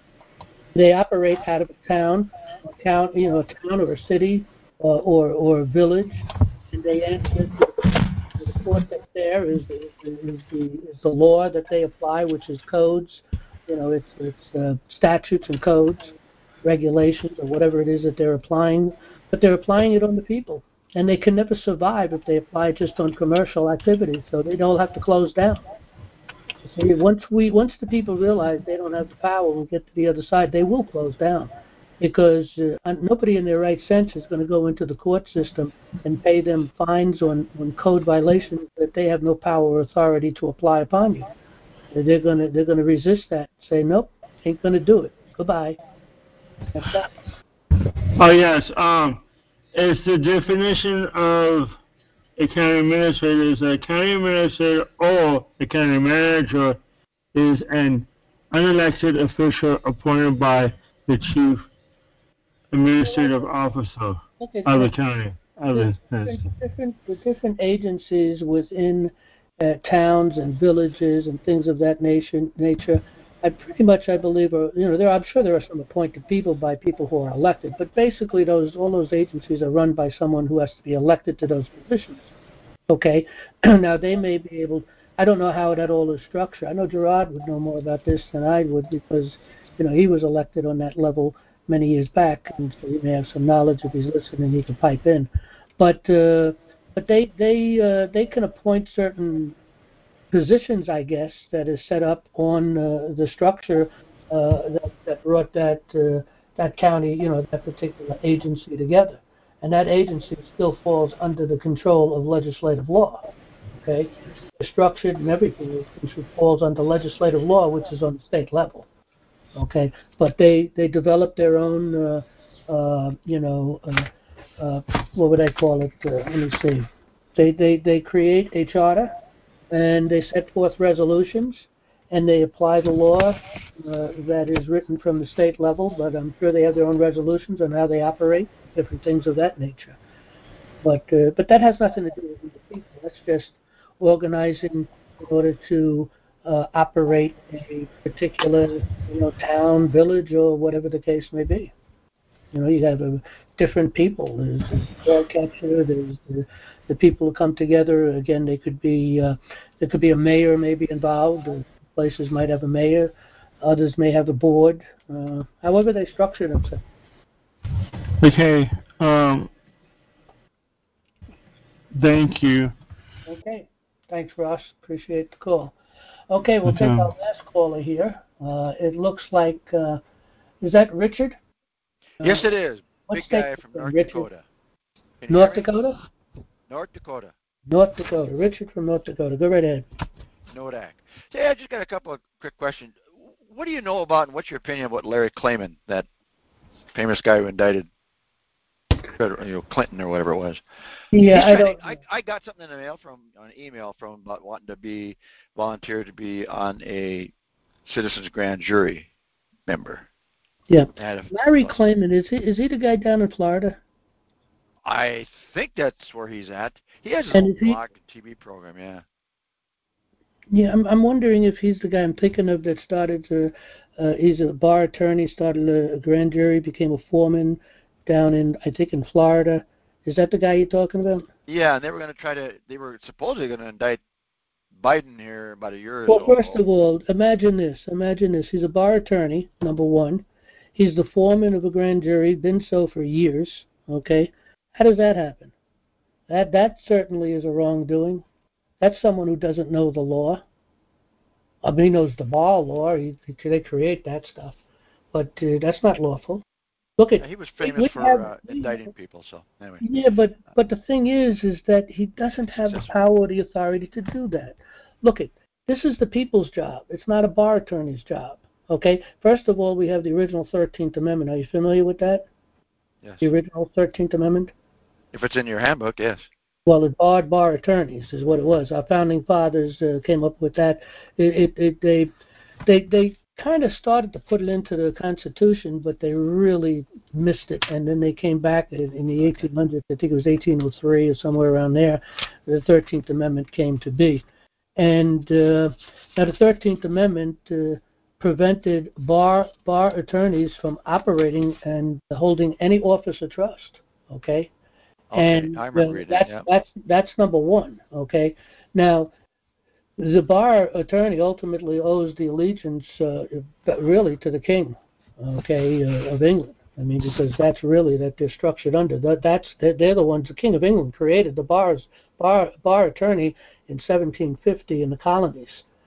They operate out of a town, a town, you know, a town or a city or or, or a village, and they answer to the court that's there is the, is the is the law that they apply, which is codes. You know, it's it's uh, statutes and codes, regulations, or whatever it is that they're applying. But they're applying it on the people, and they can never survive if they apply it just on commercial activities. So they don't have to close down. See, once we once the people realize they don't have the power and get to the other side, they will close down, because uh, nobody in their right sense is going to go into the court system and pay them fines on, on code violations that they have no power or authority to apply upon you. They're going to they're going to resist that. Say nope, ain't going to do it. Goodbye. That's that. Oh yes. Um, it's the definition of a county administrator is a county administrator or a county manager is an unelected official appointed by the chief administrative officer okay, of the county. Of the, different, different, the different agencies within uh, towns and villages and things of that nation, nature, I pretty much, I believe, are, you know, there. I'm sure there are some appointed people by people who are elected, but basically, those all those agencies are run by someone who has to be elected to those positions. Okay, now they may be able. I don't know how that all is structured. I know Gerard would know more about this than I would, because, you know, he was elected on that level many years back, and so he may have some knowledge. If he's listening, he can pipe in. But uh, but they they uh, they can appoint certain positions, I guess, that is set up on uh, the structure uh, that, that brought that uh, that county, you know, that particular agency together, and that agency still falls under the control of legislative law. Okay, it's structured and everything it falls under legislative law, which is on the state level. Okay, but they they develop their own, uh, uh, you know, uh, uh, what would I call it? Uh, let me see. They they they create a charter, and they set forth resolutions, and they apply the law uh, that is written from the state level, but I'm sure they have their own resolutions on how they operate, different things of that nature. But uh, but that has nothing to do with the people. That's just organizing in order to uh, operate a particular, you know, town, village, or whatever the case may be. You know, you have uh, different people. There's the dog catcher. There's the, the people who come together. Again, they could be uh, there could be a mayor maybe involved. Or places might have a mayor. Others may have a board. Uh, however, they structure themselves. Okay. Um, thank you. Okay. Thanks, Ross. Appreciate the call. Okay, we'll Okay. take our last caller here. Uh, it looks like uh, is that Richard? Yes, it is. What Big state guy is from from North Richard? Dakota. Can you North hear me? Dakota? North Dakota. North Dakota. Richard from North Dakota. Go right ahead. Nodak. So, yeah, I just got a couple of quick questions. What do you know about, and what's your opinion about Larry Klayman, that famous guy who indicted you know, Clinton or whatever it was? Yeah, I don't. To, I, I got something in the mail from an email from him about wanting to be volunteer to be on a citizens grand jury member. Yeah, a, Larry Klayman, is he is he the guy down in Florida? I think that's where he's at. He has his And own is he- blog and T V program, yeah. Yeah, I'm, I'm wondering if he's the guy I'm thinking of that started to, uh, he's a bar attorney, started a, a grand jury, became a foreman down in, I think, in Florida. Is that the guy you're talking about? Yeah, and they were going to try to, they were supposedly going to indict Biden here about a year or Well, so first ago. of all, imagine this. Imagine this. He's a bar attorney, number one. He's the foreman of a grand jury, been so for years, okay? How does that happen? That that certainly is a wrongdoing. That's someone who doesn't know the law. I mean, he knows the bar law. He, they create that stuff. But uh, that's not lawful. Look at Yeah, he was we, famous we for have, uh, indicting people, so anyway. Yeah, but but the thing is, is that he doesn't have the power or the authority to do that. Look at this is the people's job. It's not a bar attorney's job. Okay. First of all, we have the original thirteenth Amendment. Are you familiar with that? Yes. The original thirteenth Amendment. If it's in your handbook, yes. Well, it barred bar attorneys, is what it was. Our founding fathers uh, came up with that. It, it, it they they they kind of started to put it into the Constitution, but they really missed it. And then they came back in, in the eighteen hundreds. I think it was eighteen oh three or somewhere around there. The thirteenth Amendment came to be. And uh, now the thirteenth Amendment uh, prevented bar bar attorneys from operating and holding any office of trust. Okay. Okay, And I remember uh, reading that's, that, yeah. that's, that's number one, okay? Now, the bar attorney ultimately owes the allegiance uh, really to the king, okay, uh, of England. I mean, because that's really that they're structured under. That, that's they're, they're the ones, the King of England created the bars, bar, bar attorney in seventeen fifty in the colonies.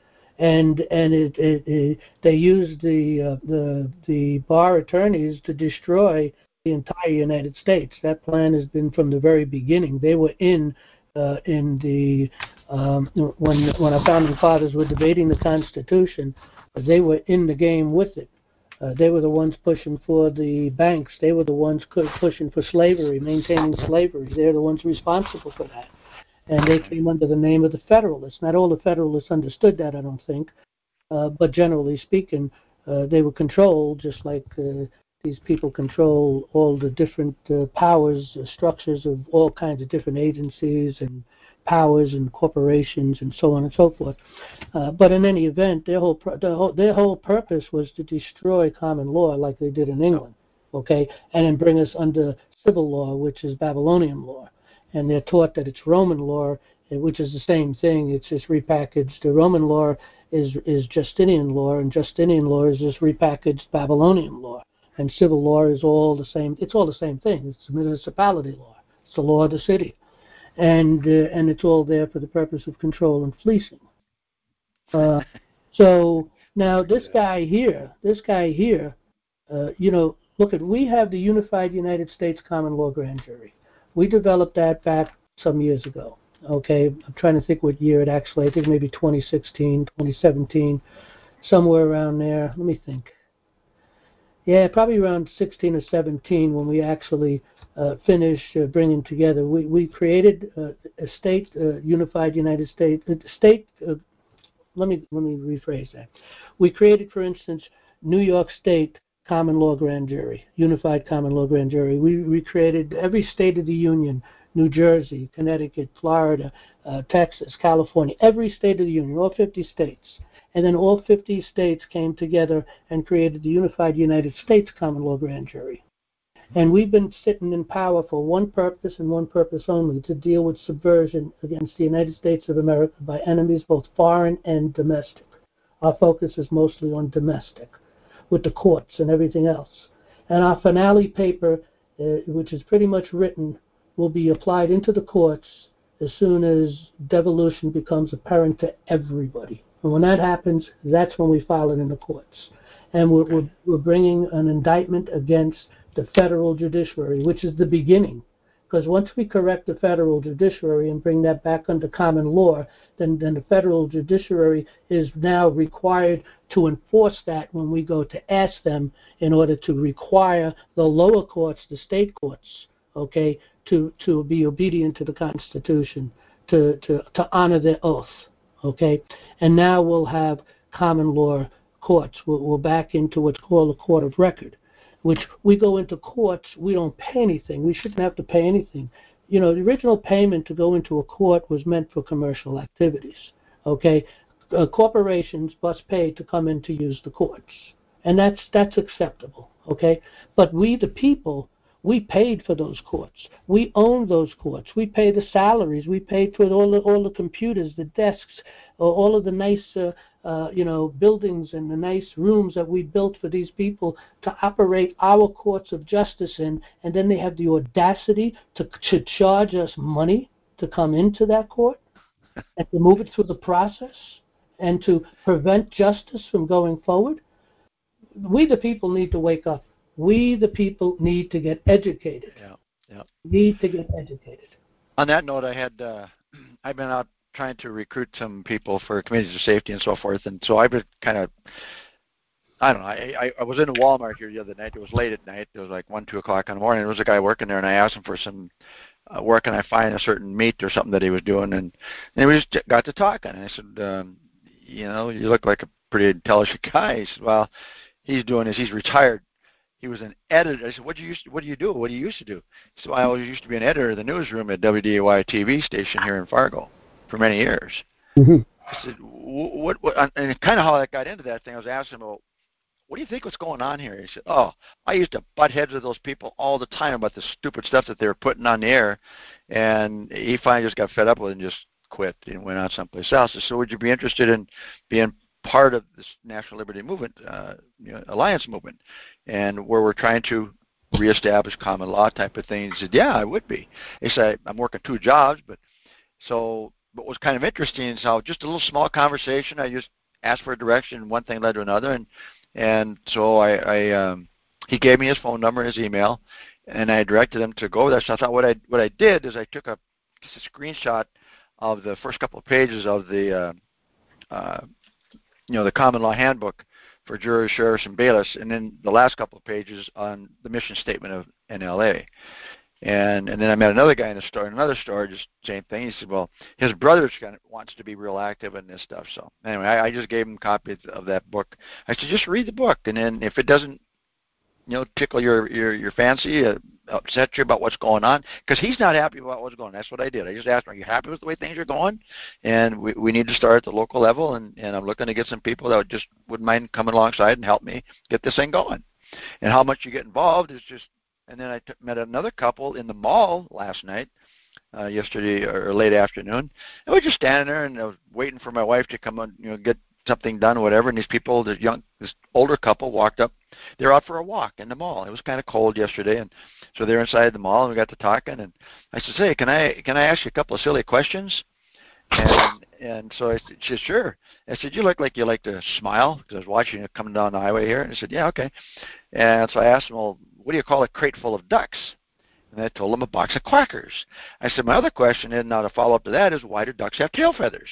And and it, it, it they used the uh, the the bar attorneys to destroy the entire United States. That plan has been from the very beginning. They were in uh, in the um, when when our founding fathers were debating the Constitution, they were in the game with it. Uh, they were the ones pushing for the banks. They were the ones pushing for slavery, maintaining slavery. They're the ones responsible for that. And they came under the name of the Federalists. Not all the Federalists understood that, I don't think, uh, but generally speaking, uh, they were controlled just like uh, these people control all the different uh, powers, uh, structures of all kinds of different agencies and powers and corporations and so on and so forth. Uh, but in any event, their whole, their whole their whole purpose was to destroy common law like they did in England, okay, and then bring us under civil law, which is Babylonian law. And they're taught that it's Roman law, which is the same thing. It's just repackaged. The Roman law is is Justinian law, and Justinian law is just repackaged Babylonian law. And civil law is all the same. It's all the same thing. It's municipality law. It's the law of the city, and uh, and it's all there for the purpose of control and fleecing. Uh, so now this guy here, this guy here, uh, you know, look at we have the Unified United States Common Law Grand Jury. We developed that back some years ago, okay? I'm trying to think what year it actually, I think maybe twenty sixteen, twenty seventeen, somewhere around there. Let me think. Yeah, probably around sixteen or seventeen when we actually uh, finished uh, bringing together. We, we created uh, a state, uh, Unified United States, uh, state, uh, let me, let me rephrase that. We created, for instance, New York State Common Law Grand Jury, Unified Common Law Grand Jury. We recreated every state of the Union, New Jersey, Connecticut, Florida, uh, Texas, California, every state of the Union, all fifty states. And then all fifty states came together and created the Unified United States Common Law Grand Jury. And we've been sitting in power for one purpose and one purpose only, to deal with subversion against the United States of America by enemies both foreign and domestic. Our focus is mostly on domestic, with the courts and everything else. And our finale paper, uh, which is pretty much written, will be applied into the courts as soon as devolution becomes apparent to everybody. And when that happens, that's when we file it in the courts. And we're, we're, we're bringing an indictment against the federal judiciary, which is the beginning. Because once we correct the federal judiciary and bring that back under common law, then, then the federal judiciary is now required to enforce that when we go to ask them in order to require the lower courts, the state courts, okay, to, to be obedient to the Constitution, to, to, to honor their oath, okay? And now we'll have common law courts. We're, we're back into what's called a court of record, which we go into courts, we don't pay anything. We shouldn't have to pay anything. You know, the original payment to go into a court was meant for commercial activities, okay? uh, corporations must pay to come in to use the courts, and that's that's acceptable, okay? But we, the people, we paid for those courts. We own those courts. We pay the salaries. We paid for all the all the computers, the desks, uh, all of the nice, uh, uh, you know, buildings and the nice rooms that we built for these people to operate our courts of justice in. And then they have the audacity to to charge us money to come into that court and to move it through the process and to prevent justice from going forward. We, the people, need to wake up. We, the people, need to get educated. Yeah, yeah. Need to get educated. On that note, I had uh, I've been out trying to recruit some people for committees of safety and so forth, and so I've been kind of I don't know. I, I I was in a Walmart here the other night. It was late at night. It was like one, two o'clock in the morning. There was a guy working there, and I asked him for some uh, work, and I find a certain meat or something that he was doing, and, and we just got to talking. And I said, um, you know, you look like a pretty intelligent guy. He said, well, he's doing is he's retired. He was an editor. I said, what do you used to, what do you do? What do you used to do? He said, well, I always used to be an editor of the newsroom at W D A Y T V station here in Fargo for many years. Mm-hmm. I said, what, what, and kind of how I got into that thing, I was asking him, well, what do you think was going on here? He said, oh, I used to butt heads with those people all the time about the stupid stuff that they were putting on the air. And he finally just got fed up with it and just quit and went on someplace else. I said, so would you be interested in being part of this National Liberty Movement, uh, you know, Alliance movement, and where we're trying to reestablish common law type of things? He said, yeah, I would be. He said, I'm working two jobs, but so what was kind of interesting is how just a little small conversation, I just asked for a direction, and one thing led to another, and And so I, I um, he gave me his phone number and his email, and I directed him to go there. So I thought what I what I did is I took a, just a screenshot of the first couple of pages of the uh, uh, you know the common law handbook for jurors, sheriffs, and bailiffs, and then the last couple of pages on the mission statement of N L A. And and then I met another guy in the store, in another store, just same thing. He said, well, his brother kind of wants to be real active in this stuff. So anyway, I, I just gave him copies of that book. I said, just read the book, and then if it doesn't, you know, tickle your your your fancy, uh, upset you about what's going on, because he's not happy about what's going on. That's what I did. I just asked him, are you happy with the way things are going? And we we need to start at the local level, and and I'm looking to get some people that would just wouldn't mind coming alongside and help me get this thing going. And how much you get involved is just. And then I t- met another couple in the mall last night, uh, yesterday or late afternoon. And we were just standing there, and I was waiting for my wife to come on, you know, get something done or whatever. And these people, this young, this older couple, walked up. They're out for a walk in the mall. It was kind of cold yesterday, and so they're inside the mall, and we got to talking. And I said, "Hey, can I can I ask you a couple of silly questions?" And and so I said, she said, sure. I said, you look like you like to smile, because I was watching it coming down the highway here. And I said, yeah, okay. And so I asked him, well, what do you call a crate full of ducks? And I told him a box of quackers. I said, my other question, and now to follow up to that, is why do ducks have tail feathers?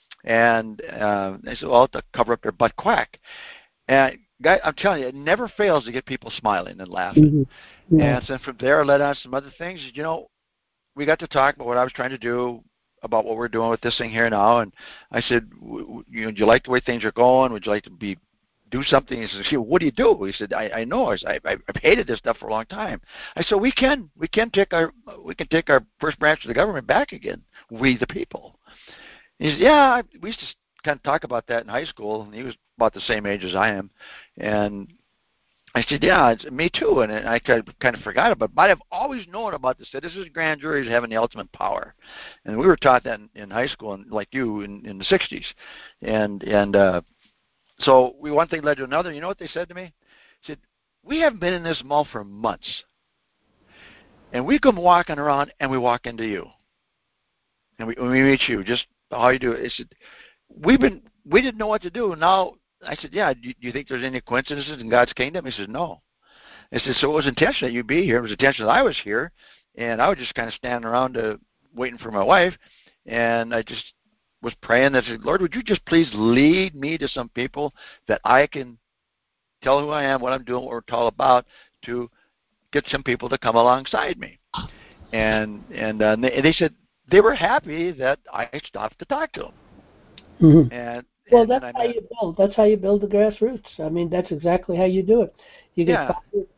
And uh, they said, well, to cover up their butt quack. And guy, I'm telling you, it never fails to get people smiling and laughing. Mm-hmm. Yeah. And so from there, I led on some other things. You know, we got to talk about what I was trying to do, about what we're doing with this thing here now. And I said, w- you know, do you like the way things are going? Would you like to be do something? He said, what do you do? He said, I, I know. I said, I, I've hated this stuff for a long time. I said, we can we can take our we can take our first branch of the government back again. We the people. He said, yeah. We used to kind of talk about that in high school. And he was about the same age as I am. And I said, yeah, it's me too. And I kind of, kind of forgot about it. But I've always known about the citizens' grand juries having the ultimate power. And we were taught that in, in high school, and like you, in, in the sixties. And and uh, so we one thing led to another. You know what they said to me? They said, we haven't been in this mall for months. And we come walking around, and we walk into you. And we, we meet you, just how you do it. They said, we've been, we didn't know what to do. Now, I said, yeah, do you think there's any coincidences in God's kingdom? He says, no. I said, so it was intentional that you be here. It was intentional that I was here. And I was just kind of standing around uh, waiting for my wife. And I just was praying that, I said, Lord, would you just please lead me to some people that I can tell who I am, what I'm doing, what we're all about, to get some people to come alongside me. And and, uh, and, they, and they said they were happy that I stopped to talk to them. Mm-hmm. And Well, that's how you build. That's how you build the grassroots. I mean, that's exactly how you do it. You get yeah. five,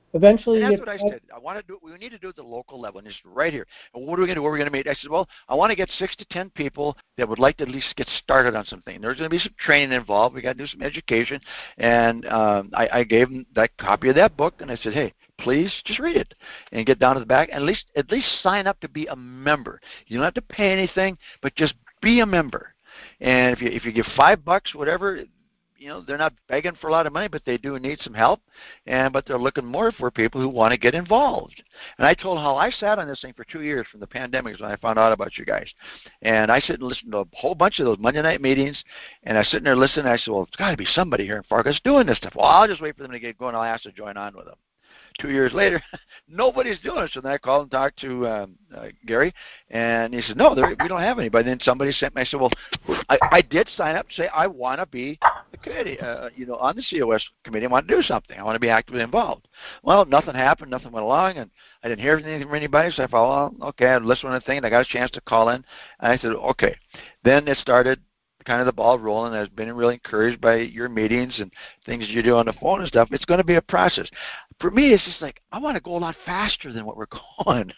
Eventually, And you that's get what I said. I want to do. We need to do it at the local level, and it's right here. And what are we going to do? Where are we going to meet? I said, well, I want to get six to ten people that would like to at least get started on something. There's going to be some training involved. We got to do some education, and um, I, I gave them that copy of that book, and I said, hey, please just read it and get down to the back, and at least at least sign up to be a member. You don't have to pay anything, but just be a member. And if you if you give five bucks, whatever. You know, they're not begging for a lot of money, but they do need some help, and but they're looking more for people who want to get involved. And I told them how I sat on this thing for two years from the pandemic is when I found out about you guys. And I sit and listen to a whole bunch of those Monday night meetings, and I sit in there listening, and I said, well, it's got to be somebody here in Fargus doing this stuff. Well, I'll just wait for them to get going, and I'll ask to join on with them. Two years later, nobody's doing it. So then I called and talked to um, uh, Gary, and he said, no, there, we don't have anybody. Then somebody sent me, I said, well, I, I did sign up to say I want to be the committee, uh, you know, on the C O S committee. I want to do something. I want to be actively involved. Well, nothing happened. Nothing went along, and I didn't hear anything from anybody. So I thought, well, okay, I'd listen to the thing, and I got a chance to call in. And I said, okay. Then it started kind of the ball rolling. I've been really encouraged by your meetings and things you do on the phone and stuff. It's going to be a process. For me, it's just like I want to go a lot faster than what we're going.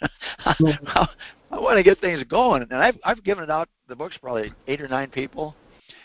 I, I want to get things going, and I've I've given it out the books probably eight or nine people,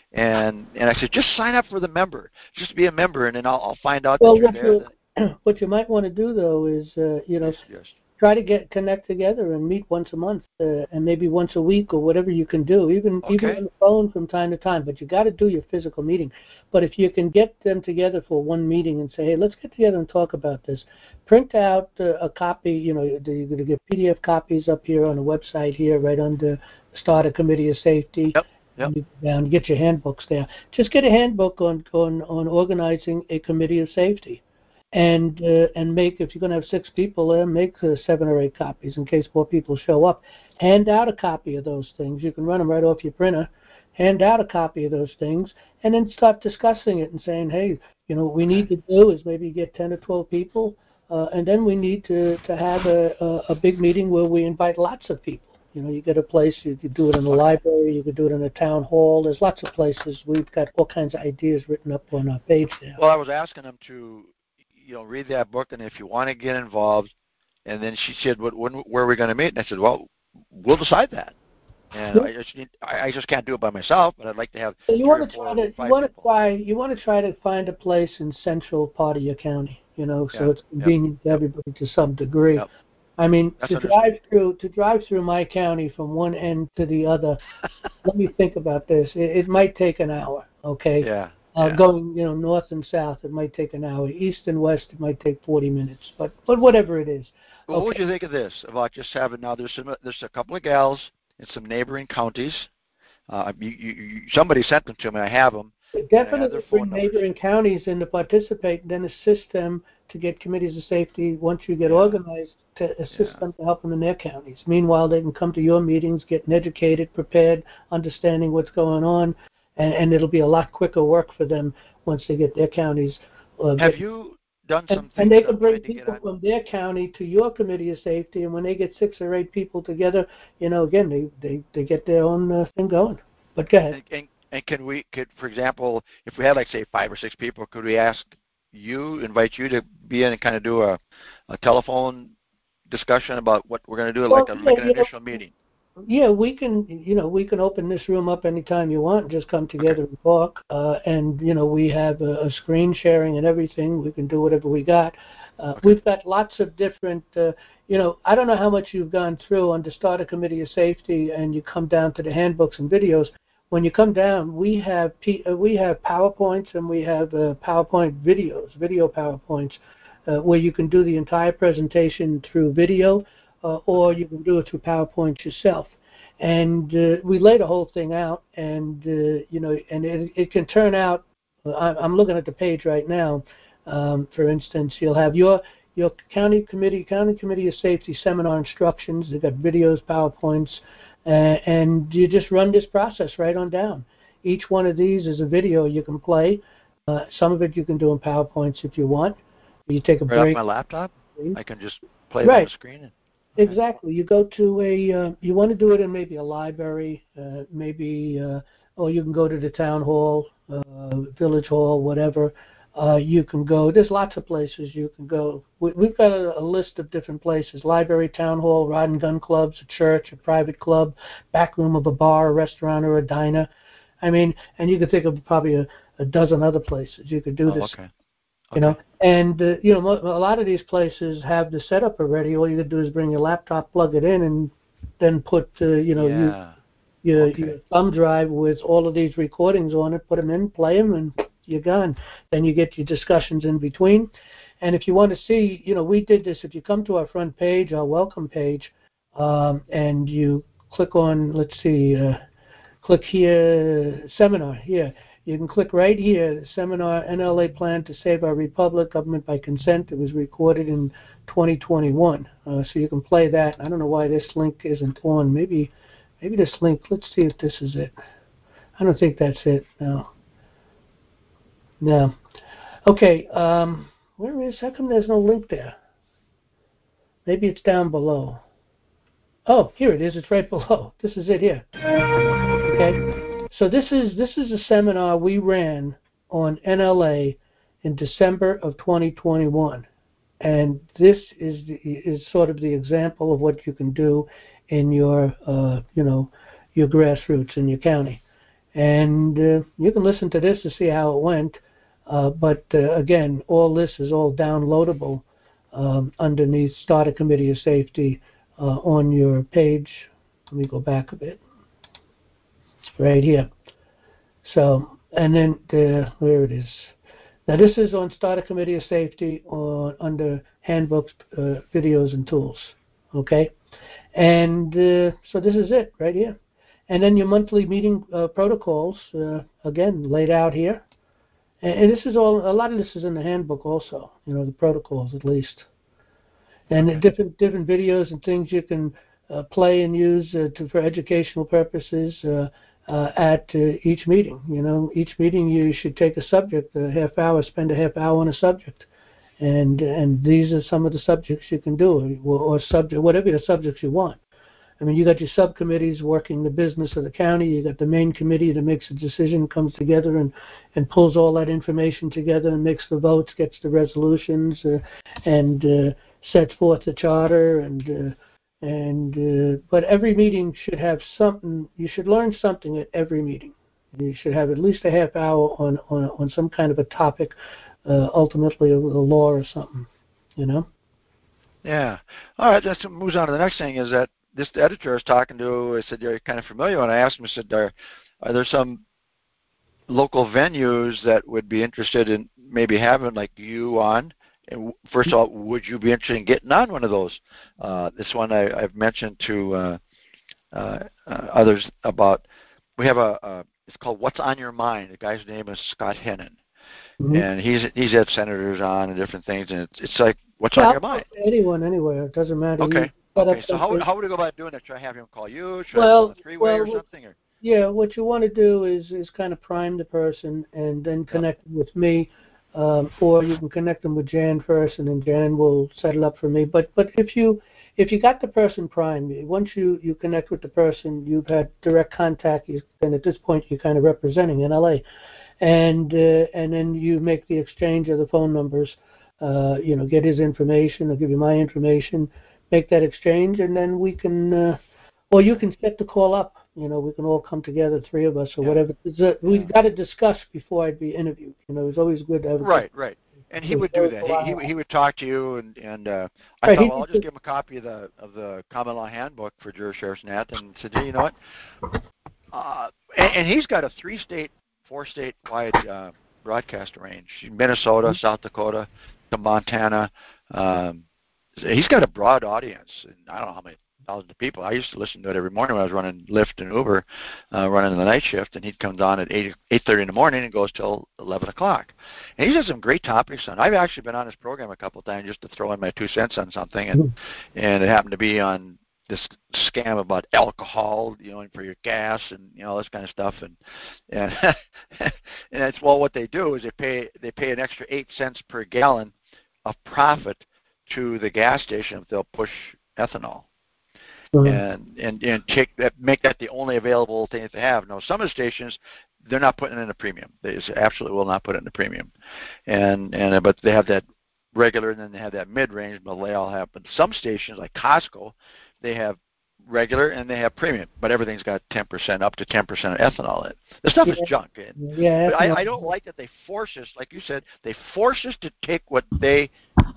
and and I said just sign up for the member, just be a member, and then I'll, I'll find out well, that you're what there. You, what you might want to do though is uh, you know. Yes, yes. Try to get connect together and meet once a month, uh, and maybe once a week or whatever you can do, even Okay. even on the phone from time to time. But you got to do your physical meeting. But if you can get them together for one meeting and say, hey, let's get together and talk about this. Print out uh, a copy. You know, you're going to get P D F copies up here on the website here, right under Start a Committee of Safety. Yep. Yep. You go down, get your handbooks there. Just get a handbook on on on organizing a committee of safety. And uh, and make, if you're going to have six people there, make uh, seven or eight copies in case more people show up. Hand out a copy of those things. You can run them right off your printer. Hand out a copy of those things, and then start discussing it and saying, hey, you know, what we need to do is maybe get ten or twelve people, uh, and then we need to, to have a, a, a big meeting where we invite lots of people. You know, you get a place, you could do it in the library, you could do it in a town hall. There's lots of places. We've got all kinds of ideas written up on our page there. Well, I was asking them to, you know, read that book, and if you want to get involved, and then she said, what, when, where are we going to meet? And I said, well, we'll decide that. And I just need, I just can't do it by myself, but I'd like to have so you three want or to four try to five you want to people. try you want to try to find a place in central part of your county, you know, so Yeah. it's convenient Yep. to everybody to some degree. Yep. I mean, That's to drive through to drive through my county from one end to the other. Let me think about this. It, it might take an hour. Okay. Yeah. Uh, yeah. Going, you know, north and south, it might take an hour. East and west, it might take forty minutes. But but whatever it is. Well, okay. What would you think of this? About just having now? There's some. There's a couple of gals in some neighboring counties. Uh, you, you, you, somebody sent them to me. I have them. Definitely bring neighboring counties in to participate, and then assist them to get committees of safety once you get yeah. organized to assist yeah. them to help them in their counties. Meanwhile, they can come to your meetings, getting educated, prepared, understanding what's going on, and, and it'll be a lot quicker work for them once they get their counties. Uh, Have get, you done and, some things? And they can bring to people from their county to your committee of safety, and when they get six or eight people together, you know, again, they, they, they get their own uh, thing going. But go ahead. And, and, and can we, could, for example, if we had like say five or six people, could we ask you, invite you to be in and kind of do a, a telephone discussion about what we're going to do, well, like, a, yeah, like an initial know, meeting? Yeah, we can, you know, we can open this room up anytime you want. Just come together okay. and talk. Uh, and, you know, we have a, a screen sharing and everything. We can do whatever we got. Uh, okay. We've got lots of different, uh, you know, I don't know how much you've gone through on the Start a Committee of Safety and you come down to the handbooks and videos. When you come down, we have P, uh, we have PowerPoints and we have uh, PowerPoint videos, video PowerPoints, uh, where you can do the entire presentation through video. Uh, or you can do it through PowerPoint yourself. And uh, we lay the whole thing out, and, uh, you know, and it, it can turn out, I'm looking at the page right now, um, for instance, you'll have your your county committee, county committee of safety seminar instructions. They've got videos, PowerPoints, uh, and you just run this process right on down. Each one of these is a video you can play. Uh, some of it you can do in PowerPoints if you want. You take a right break. Off my laptop? I can just play right. it on the screen? And Exactly. You go to a, uh, you want to do it in maybe a library, uh, maybe, uh, or you can go to the town hall, uh, village hall, whatever. Uh, you can go. There's lots of places you can go. We, we've got a, a list of different places: library, town hall, rod and gun clubs, a church, a private club, back room of a bar, a restaurant, or a diner. I mean, and you could think of probably a, a dozen other places you could do oh, this. Okay. Okay. You know, and uh, you know, mo- a lot of these places have the setup already. All you got to do is bring your laptop, plug it in, and then put uh, you know Yeah. you, your, Okay. your thumb drive with all of these recordings on it. Put them in, play them, and you're gone. Then you get your discussions in between. And if you want to see, you know, we did this. If you come to our front page, our welcome page, um, and you click on, let's see, uh, click here, seminar here. You can click right here, seminar, N L A Plan to Save Our Republic, Government by Consent. It was recorded in twenty twenty-one. Uh, so you can play that. I don't know why this link isn't on. Maybe maybe this link, let's see if this is it. I don't think that's it. No. No. Okay, um, where is, how come there's no link there? Maybe it's down below. Oh, here it is. It's right below. This is it here. Okay. So this is this is a seminar we ran on N L A in December of twenty twenty-one, and this is the, is sort of the example of what you can do in your uh, you know your grassroots in your county, and uh, you can listen to this to see how it went. Uh, but uh, again, all this is all downloadable um, underneath Start a Committee of Safety uh, on your page. Let me go back a bit. Right here. So, and then the, where it is. Now this is on Start a Committee of Safety on under Handbooks, uh, Videos, and Tools. Okay? And uh, so this is it right here. And then your monthly meeting uh, protocols, uh, again, laid out here. And this is all, a lot of this is in the handbook also, you know, the protocols at least. And the different different videos and things you can uh, play and use uh, to, for educational purposes uh, uh, at uh, each meeting. You know, each meeting you should take a subject, a half hour, spend a half hour on a subject. And and these are some of the subjects you can do, or, or subject, whatever the subjects you want. I mean, you got your subcommittees working the business of the county. You got the main committee that makes a decision, comes together and, and pulls all that information together and makes the votes, gets the resolutions, uh, and uh, sets forth the charter. And uh, and uh, but every meeting should have something. You should learn something at every meeting. You should have at least a half hour on on, on some kind of a topic, uh, ultimately a, a law or something. You know. Yeah. All right. That moves on to the next thing. Is that this editor I was talking to, I said, you're kind of familiar. And I asked him, I said, are, are there some local venues that would be interested in maybe having like you on? And first of all, would you be interested in getting on one of those? Uh, this one I, I've mentioned to uh, uh, uh, others about. We have a, a, it's called What's on Your Mind. The guy's name is Scott Hennon. Mm-hmm. And he's he's had senators on and different things. And it's, it's like, what's yeah, on your mind? Anyone, anywhere. It doesn't matter. Okay. Okay, so how would, how would we go about doing it? Should I have him call you? Should well, I call a three-way well, or something? Or? Yeah, what you want to do is, is kind of prime the person and then connect them with me, um, or you can connect them with Jan first, and then Jan will set it up for me. But but if you if you got the person primed, once you, you connect with the person, you've had direct contact, you, and at this point you're kind of representing N L A, and uh, and then you make the exchange of the phone numbers. Uh, you know, get his information. I'll give you my information. Make that exchange, and then we can, uh, or you can set the call up. You know, we can all come together, three of us or yeah. whatever. A, we've yeah. got to discuss before I'd be interviewed. You know, it's always good to have. Right, a, right. And he would do that. He, he he would talk to you, and and uh, I right, thought, well, I'll just give him a copy of the of the Common Law Handbook for Juror Sheriff's Net, and said, hey, you know what? Uh, and, and he's got a three-state, four-state-wide uh, broadcast range: Minnesota, mm-hmm. South Dakota, to Montana. Um, he's got a broad audience, and I don't know how many thousands of people. I used to listen to it every morning when I was running Lyft and Uber, uh, running the night shift, and he'd come on at eight eight thirty in the morning and goes till eleven o'clock. And he's got some great topics on. I've actually been on his program a couple of times just to throw in my two cents on something, and mm-hmm. and it happened to be on this scam about alcohol, you know, and for your gas and you know all this kind of stuff, and and and it's well, what they do is they pay they pay an extra eight cents per gallon of profit to the gas station if they'll push ethanol. mm-hmm. and and and take that, make that the only available thing that they have. No, some of the stations, they're not putting in a premium. They just absolutely will not put it in a premium, and and but they have that regular, and then they have that mid-range. But they all have. But some stations like Costco, they have regular and they have premium, but everything's got ten percent up to ten percent of ethanol in it. The stuff yeah. is junk. And, yeah, but I, I don't like that they force us, like you said, they force us to take what they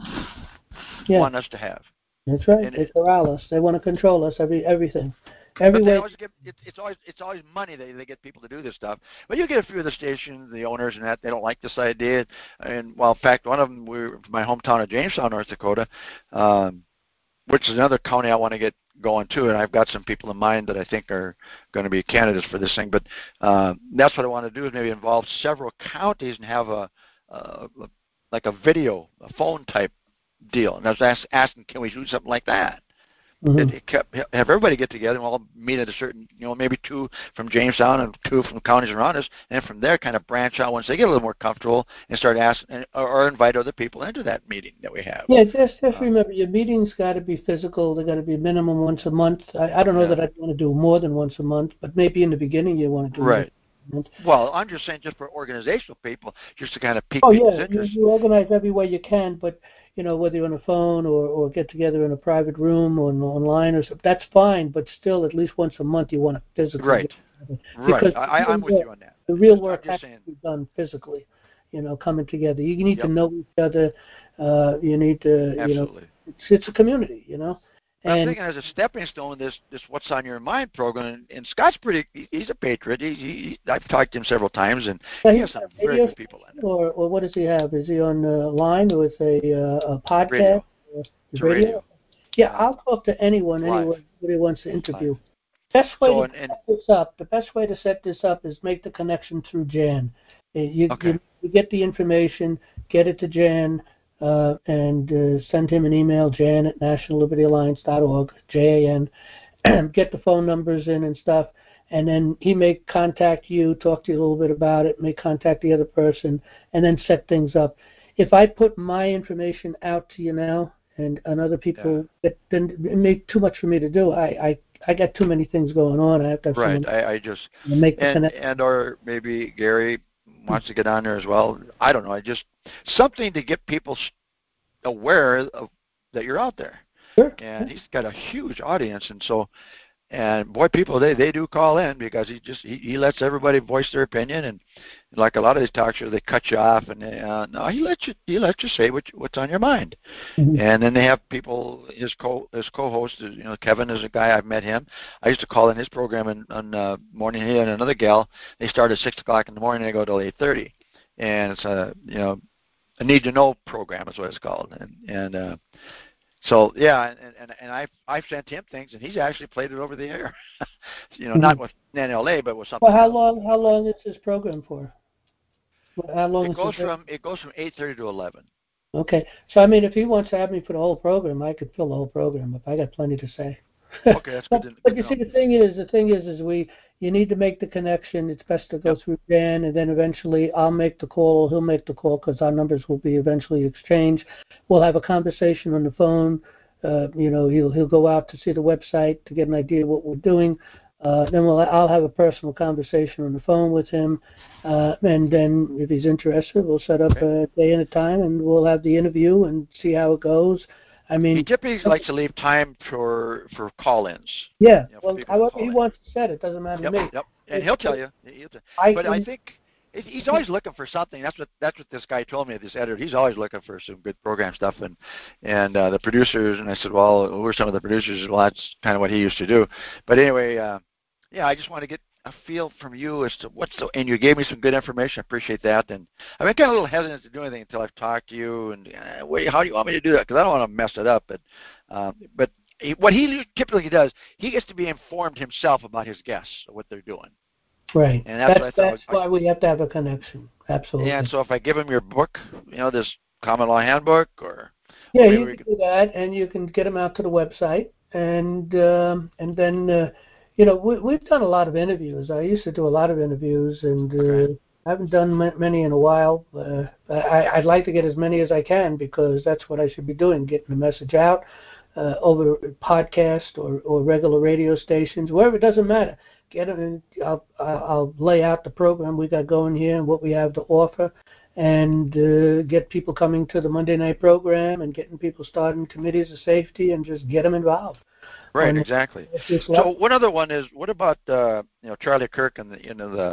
yeah. want us to have. That's right. And they it, corral us. They want to control us. Every everything. Every but they way. always get, it, it's always it's always money. They they get people to do this stuff. But you get a few of the stations, the owners, and that they don't like this idea. And well, in fact, one of them, we were from my hometown of Jamestown, North Dakota, um, which is another county I want to get going to, and I've got some people in mind that I think are going to be candidates for this thing. But uh, that's what I want to do, is maybe involve several counties and have a, a, a like a video, a phone type deal. And I was ask, asking, can we do something like that? Mm-hmm. It, it kept, have everybody get together and we'll all meet at a certain, you know, maybe two from Jamestown and two from counties around us, and from there kind of branch out once they get a little more comfortable and start asking or, or invite other people into that meeting that we have. Yeah, just just uh, remember, your meetings got to be physical. They got to be minimum once a month. I, I don't know yeah. that I'd want to do more than once a month, but maybe in the beginning you want to do right. More. Well, I'm just saying, just for organizational people, just to kind of pique oh, people's yeah, interest. You, you organize every way you can, but you know, whether you're on a phone or, or get together in a private room or online or something, that's fine. But still, at least once a month, you want to physically. Right. Right. I, I'm with work, you on that. The real just, work has saying. to be done physically. You know, coming together. You need yep. to know each other. Uh, you need to. Absolutely. You know, it's, it's a community. You know. And I'm thinking as a stepping stone, this this What's on Your Mind program, and, and Scott's pretty, he's a patriot. He, he, I've talked to him several times, and yeah, he has some very good people in it. Or, or what does he have? Is he on uh, line with a, uh, a podcast? Radio. Or it's radio? radio. Yeah, uh, I'll talk to anyone, live. anyone who wants to interview. Live. Best way so, to and, and, set this up, the best way to set this up is make the connection through Jan. You, okay. you, you get the information, get it to Jan, uh, and uh, send him an email, jan at national liberty alliance dot org, J A N. Get the phone numbers in and stuff, and then he may contact you, talk to you a little bit about it, may contact the other person, and then set things up. If I put my information out to you now, and, and other people, yeah. it, then it may be too much for me to do. I, I, I got too many things going on. I have to have right. someone I, I just make the and, connection. and or maybe Gary wants to get on there as well. I don't know. I just something to get people aware of that you're out there. Sure. And he's got a huge audience, and so, and boy, people they they do call in because he just he, he lets everybody voice their opinion, and like a lot of these talk shows, they cut you off, and they, uh, no, he lets you he lets you say what what's on your mind, mm-hmm. and then they have people. His co his co-host, you know, Kevin is a guy I've met him. I used to call in his program in, on uh, morning. He and another gal. They start at six o'clock in the morning. They go till eight thirty, and it's a you know a need to know program is what it's called, and and. Uh, So yeah, and, and and I've I've sent him things, and he's actually played it over the air. you know, mm-hmm. not with N L A, but with something. Well, how else. long how long is this program for? How long it is goes this from it goes from eight thirty to eleven. Okay, so I mean, if he wants to have me for the whole program, I could fill the whole program up. I got plenty to say. Okay, that's but, good. To, but good you to see, know. the thing is, the thing is, is we you need to make the connection. It's best to go yep. through Jan, and then eventually I'll make the call. He'll make the call because our numbers will be eventually exchanged. We'll have a conversation on the phone. Uh, you know, he'll he'll go out to see the website to get an idea of what we're doing. Uh, then we'll I'll have a personal conversation on the phone with him, uh, and then if he's interested, we'll set up okay. a day and a time, and we'll have the interview and see how it goes. I mean, he typically likes to leave time for for call-ins. Yeah, you know, well, however he wants to set it, doesn't matter yep, to me. Yep, and he'll tell you. He'll tell. I but can, I think. He's always looking for something. That's what that's what this guy told me. This editor, he's always looking for some good program stuff, and and uh, the producers. And I said, well, who are some of the producers? Well, that's kind of what he used to do. But anyway, uh, yeah, I just want to get a feel from you as to what's the. And you gave me some good information. I appreciate that. And I've been kind of a little hesitant to do anything until I've talked to you. And uh, wait, how do you want me to do that? Because I don't want to mess it up. But uh, but he, what he typically does, he gets to be informed himself about his guests, what they're doing. Right. And that's, that's, what I thought that's why we have to have a connection. Absolutely. And so if I give him your book, you know, this common law handbook, or yeah, or you can, can do that, and you can get him out to the website, and um, and then uh, you know we, we've done a lot of interviews. I used to do a lot of interviews, and uh, okay. I haven't done many in a while. Uh, I, I'd like to get as many as I can because that's what I should be doing, getting the message out. uh, over podcast or, or regular radio stations, wherever, it doesn't matter. Get them in, I'll, I'll lay out the program we got going here and what we have to offer, and uh, get people coming to the Monday night program and getting people starting committees of safety and just get them involved. Right, on, exactly. So one other one is, what about uh, you know Charlie Kirk and the you know the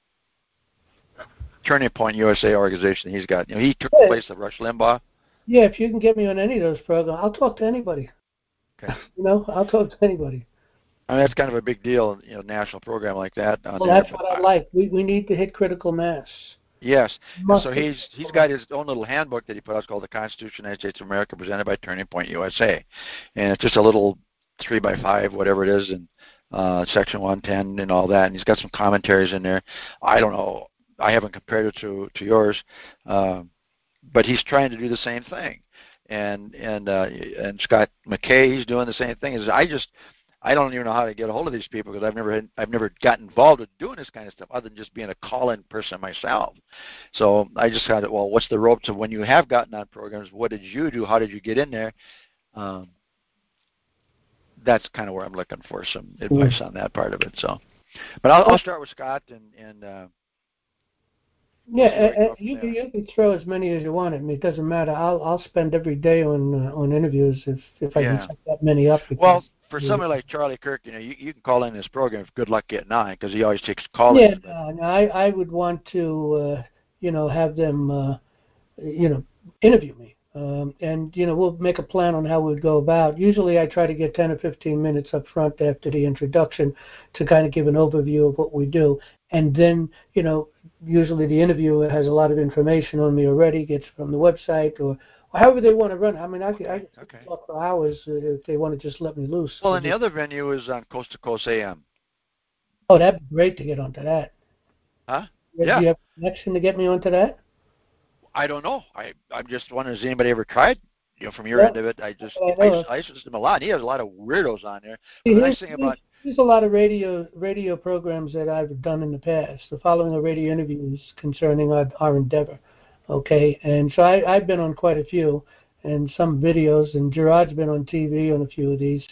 Turning Point U S A organization he's got? You know, he took yeah. the place of Rush Limbaugh. Yeah, if you can get me on any of those programs, I'll talk to anybody. Okay. You know, I'll talk to anybody. I mean, that's kind of a big deal, you know, national program like that. On Well, there, that's what I like. We we need to hit critical mass. Yes. And so hit. he's he's got his own little handbook that he put out called The Constitution of the United States of America, presented by Turning Point U S A, and it's just a little three by five, whatever it is, and uh, section one ten and all that. And he's got some commentaries in there. I don't know. I haven't compared it to to yours, uh, but he's trying to do the same thing. And and uh, and Scott McKay, he's doing the same thing. Is I just I don't even know how to get a hold of these people because I've never had, I've never gotten involved with doing this kind of stuff other than just being a call-in person myself. So I just had it. Well, what's the rope to when you have gotten on programs? What did you do? How did you get in there? Um, that's kind of where I'm looking for some advice mm-hmm. on that part of it. So, but I'll, I'll start with Scott and and. Uh, Yeah, uh, you can you can throw as many as you want at me. It doesn't matter. I'll I'll spend every day on uh, on interviews if if I yeah. can set that many up. Well, for somebody like Charlie Kirk, you know, you, you can call in this program. Good luck getting on because he always takes calls. Yeah, no, no, I I would want to uh, you know have them uh, you know interview me, um, and you know we'll make a plan on how we'd go about. Usually, I try to get ten or fifteen minutes up front after the introduction to kind of give an overview of what we do. And then, you know, usually the interviewer has a lot of information on me already, gets from the website or, or however they want to run. I mean, I can, I can okay. talk for hours uh, if they want to just let me loose. Well, and the other venue is on Coast to Coast A M. Oh, that'd be great to get onto that. Huh? Do yeah. you have a connection to get me onto that? I don't know. I, I'm just wondering, has anybody ever tried? You know, from your yeah. end of it, I just, I, I, I listen to him a lot. He has a lot of weirdos on there. But the nice thing about There's a lot of radio radio programs that I've done in the past. The following are radio interviews concerning our, our endeavor, okay? And so I, I've been on quite a few, and some videos, and Gerard's been on T V on a few of these.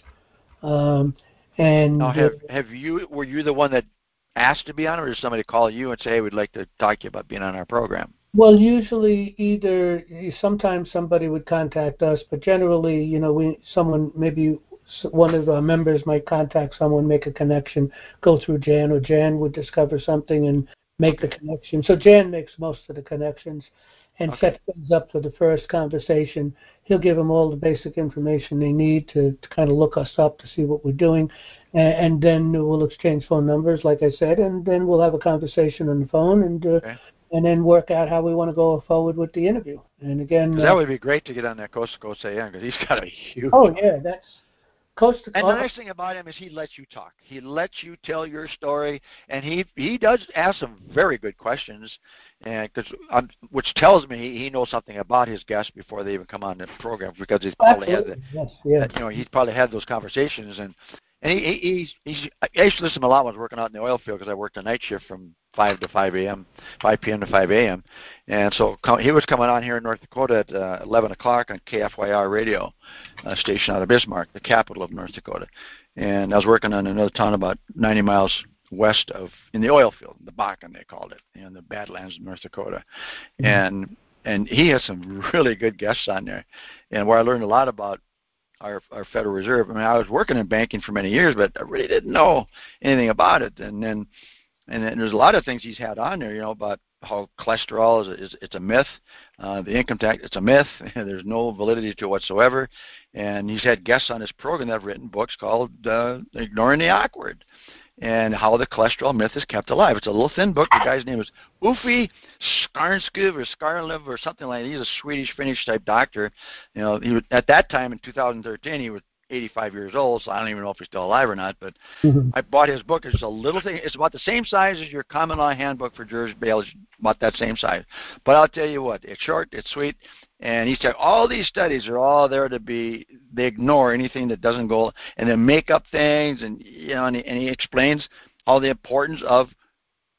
Um, and now, have have you were you the one that asked to be on, or did somebody call you and say, "Hey, we'd like to talk to you about being on our program"? Well, usually either sometimes somebody would contact us, but generally, you know, we someone maybe. One of our members might contact someone, make a connection, go through Jan, or Jan would discover something and make the connection. So Jan makes most of the connections and okay. sets things up for the first conversation. He'll give them all the basic information they need to, to kind of look us up to see what we're doing. And, and then we'll exchange phone numbers, like I said, and then we'll have a conversation on the phone and uh, okay. and then work out how we want to go forward with the interview. And again, that uh, would be great to get on that Coast to Coast A M because he's got a huge. Oh, yeah, that's. Coast to and the nice thing about him is he lets you talk. He lets you tell your story, and he he does ask some very good questions, and because um, which tells me he, he knows something about his guests before they even come on the program because he's probably Absolutely. had the, yes, yes. you know he's probably had those conversations and and he, he he's he's I used to listen to him a lot when I was working out in the oil field because I worked a night shift from five to five a m, five p m to five a m, and so he was coming on here in North Dakota at uh, eleven o'clock on K F Y R radio uh, station out of Bismarck, the capital of North Dakota, and I was working on another town about ninety miles west of in the oil field, the Bakken they called it, in the Badlands of North Dakota, mm-hmm. and and he has some really good guests on there, and where I learned a lot about Our, our Federal Reserve. I mean, I was working in banking for many years, but I really didn't know anything about it. And then, and then there's a lot of things he's had on there, you know, about how cholesterol is, is it's a myth. Uh, the income tax, it's a myth. There's no validity to it whatsoever. And he's had guests on his program that have written books called uh, Ignoring the Awkward and how the cholesterol myth is kept alive. It's a little thin book. The guy's name is Uffe Skarnskov or Skarnlev or something like that. He's a Swedish Finnish type doctor. You know, he was, at that time in two thousand thirteen, he was eighty-five years old, so I don't even know if he's still alive or not. But mm-hmm. I bought his book. It's a little thing. It's about the same size as your common law handbook for George Bail. It's about that same size. But I'll tell you what, it's short, it's sweet. And he said all these studies are all there to be, they ignore anything that doesn't go, and they make up things, and you know, and he, and he explains all the importance of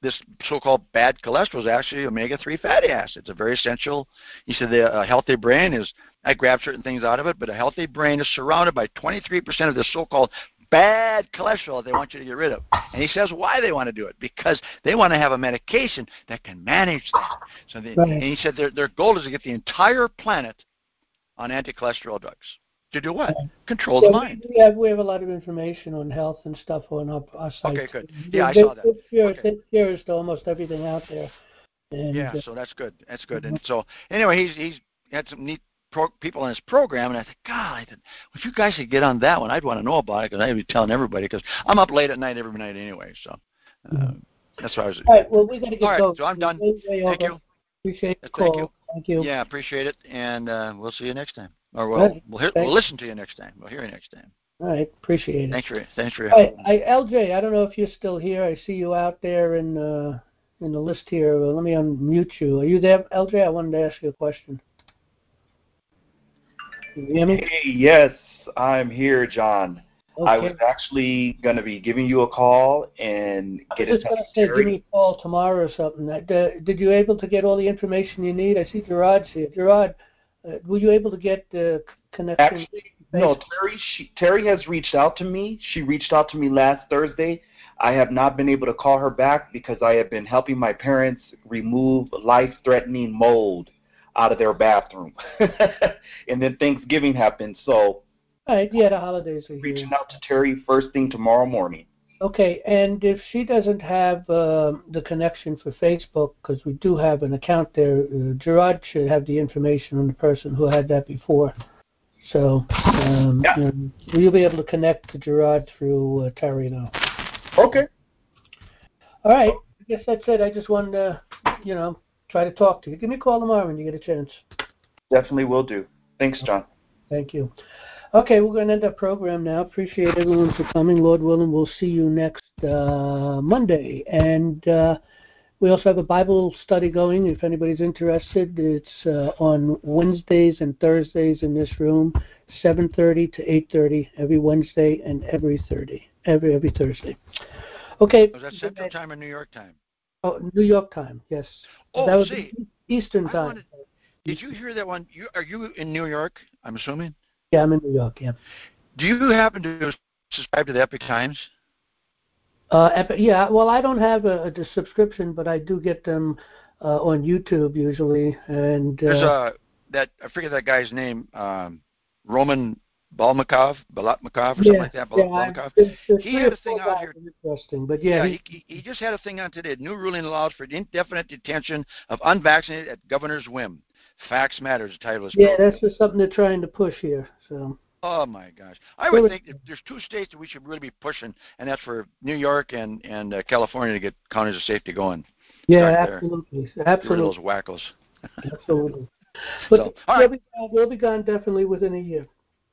this so-called bad cholesterol is actually omega three fatty acids. It's a very essential. He said the a healthy brain is, I grabbed certain things out of it, but a healthy brain is surrounded by twenty-three percent of this so-called bad cholesterol that they want you to get rid of. And he says why they want to do it, because they want to have a medication that can manage that. So they, Right. And he said their, their goal is to get the entire planet on anti-cholesterol drugs. To do what? Control Yeah, the mind. We have we have a lot of information on health and stuff on our, our site. Okay, good. Yeah, I They- saw that. It cures, Okay. it cures to almost everything out there. And, Yeah, uh, so that's good. That's good. And so anyway, he's he's had some neat pro- people on his program, and I thought, God, I thought, well, if you guys could get on that one, I'd want to know about it because I'd be telling everybody because I'm up late at night every night anyway. So uh, that's why I was. All right. Well, we got to get All right, going. so I'm done. Way, way Thank over. you. Appreciate the Thank call. you. Thank you. Yeah, appreciate it, and uh, we'll see you next time. Or we'll Right. we'll, hear, Thanks. we'll listen to you next time. We'll hear you next time. All right. Appreciate it. Thanks for thanks for your All help. right. I, L J, I don't know if you're still here. I see you out there in uh, in the list here. Well, let me unmute you. Are you there, L J? I wanted to ask you a question. Can you hear me? Hey, yes, I'm here, John. Okay. I was actually going to be giving you a call and I get was in just touch going to with say, give Terry. me a call tomorrow or something. Uh, d- did you able to get all the information you need? I see Gerard's here. Gerard, uh, were you able to get the connection? Actually, no, Terry, she, Terry has reached out to me. She reached out to me last Thursday. I have not been able to call her back because I have been helping my parents remove life-threatening mold out of their bathroom. And then Thanksgiving happened, so All right, yeah, the holidays are here. reaching out to Terry first thing tomorrow morning. Okay, and if she doesn't have uh, the connection for Facebook, because we do have an account there, uh, Gerard should have the information on the person who had that before. So um, Yeah. you know, you'll be able to connect to Gerard through uh, Terry now. Okay. All right, I guess that's it. I just wanted to, you know, try to talk to you. Give me a call tomorrow when you get a chance. Definitely will do. Thanks, John. Thank you. Okay, we're going to end our program now. Appreciate everyone for coming. Lord willing, we'll see you next uh, Monday. And uh, we also have a Bible study going. If anybody's interested, it's uh, on Wednesdays and Thursdays in this room, seven thirty to eight thirty every Wednesday and every Thursday. Every every Thursday. Okay. Was that Central Time or New York Time? Oh, New York time. Yes. Oh, that was see, Eastern I time. wanted- Did you hear that one? You, are you in New York, I'm assuming? Yeah, I'm in New York, yeah. Do you happen to subscribe to the Epic Times? Uh, Epi- yeah, well, I don't have a, a subscription, but I do get them uh, on YouTube usually. And There's uh, a, that, I forget that guy's name, um, Roman Balmakov, Balatmakov, or something yeah, like that, yeah, Balmakov. there's, there's He three had or a thing four out guys here. interesting, but yeah, Yeah, he, he, he just had a thing on today. New ruling allows for indefinite detention of unvaccinated at governor's whim. Facts matter is the title of his yeah, program. that's just something they're trying to push here. So. Oh my gosh! I would think if there's two states that we should really be pushing, and that's for New York and and uh, California to get counties of safety going. Yeah, Start there. absolutely, Get rid of absolutely, those wackos. absolutely. But So, all we'll, right. be gone, we'll be gone definitely within a year.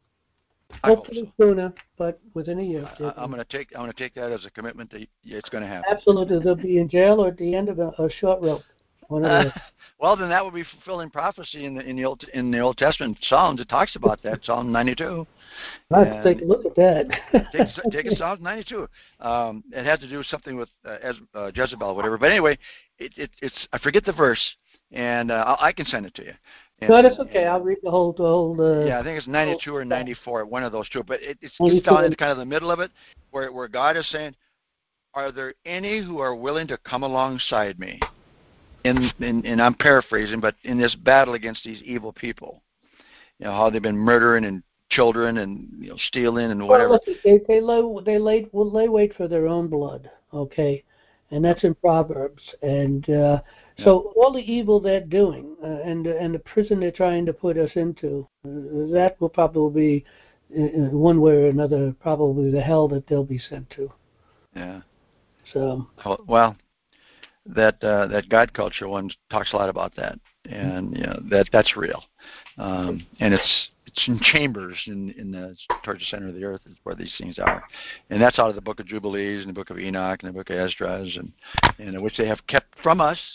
I hope Hopefully sooner, but within a year. I, I'm going to take I'm going to take that as a commitment that it's going to happen. Absolutely, they'll be in jail or at the end of a, a short rope. One of Uh, those. well, then that would be fulfilling prophecy in the in the old in the Old Testament Psalms. It talks about that, Psalm ninety-two. I'll have to take a look at that. take, take a Psalm ninety-two. Um, it had to do something with uh, Ez, uh, Jezebel, or whatever. But anyway, it, it, it's I forget the verse, and uh, I can send it to you. And, no, that's okay. I'll read the whole the whole. Uh, yeah, I think it's ninety-two or ninety-four, one of those two. But it, it's, ninety-two. it's down in kind of the middle of it, where where God is saying, "Are there any who are willing to come alongside me?" In, in, and I'm paraphrasing, but in this battle against these evil people, you know how they've been murdering and children and you know stealing and whatever. Well, look, they they lay they lay will lay wait for their own blood, okay, and that's in Proverbs. And uh, Yeah. so all the evil they're doing uh, and and the prison they're trying to put us into, uh, that will probably be uh, one way or another probably the hell that they'll be sent to. Yeah. So. Well, that uh, that God culture one talks a lot about that, and you know that that's real, um, and it's it's in chambers in in the towards the center of the earth is where these things are, and that's out of the Book of Jubilees and the Book of Enoch and the Book of Esdras, and and which they have kept from us,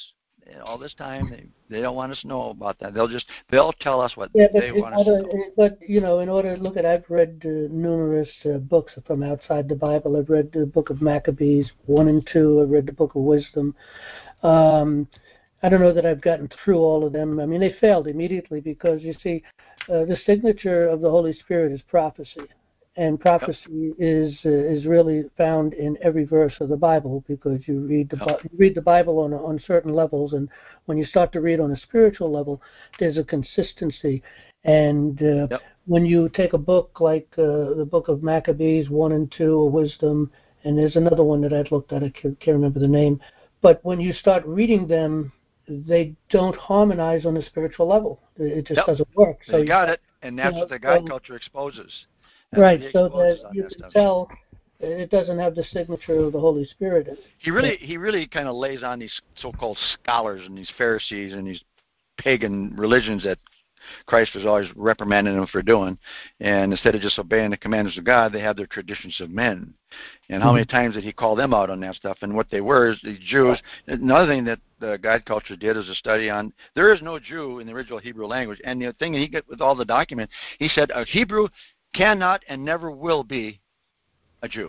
all this time. They they don't want us to know about that. They'll just they'll tell us what Yeah, but they in want us to order, know. but you know, in order, look at, I've read uh, numerous uh, books from outside the Bible. I've read the Book of Maccabees one and two. I've read the Book of Wisdom. Um, I don't know that I've gotten through all of them. I mean, they failed immediately because you see, uh, the signature of the Holy Spirit is prophecy. And prophecy yep. is uh, is really found in every verse of the Bible, because you read the yep. you read the Bible on on certain levels, and when you start to read on a spiritual level, there's a consistency. And uh, yep. when you take a book like uh, the Book of Maccabees one and two, or Wisdom, and there's another one that I've looked at, I can't, can't remember the name, but when you start reading them, they don't harmonize on a spiritual level. It just yep. doesn't work. So you got it, and that's you know, what the God so, culture exposes. That's right, so that you that can stuff. tell it doesn't have the signature of the Holy Spirit in it. He really, he really kind of lays on these so-called scholars and these Pharisees and these pagan religions that Christ was always reprimanding them for doing. And instead of just obeying the commandments of God, they have their traditions of men. And how mm-hmm. many times did he call them out on that stuff? And what they were is the Jews. Another thing that the God culture did is a study on, there is no Jew in the original Hebrew language. And the thing he got with all the documents, he said a Hebrew cannot and never will be a Jew.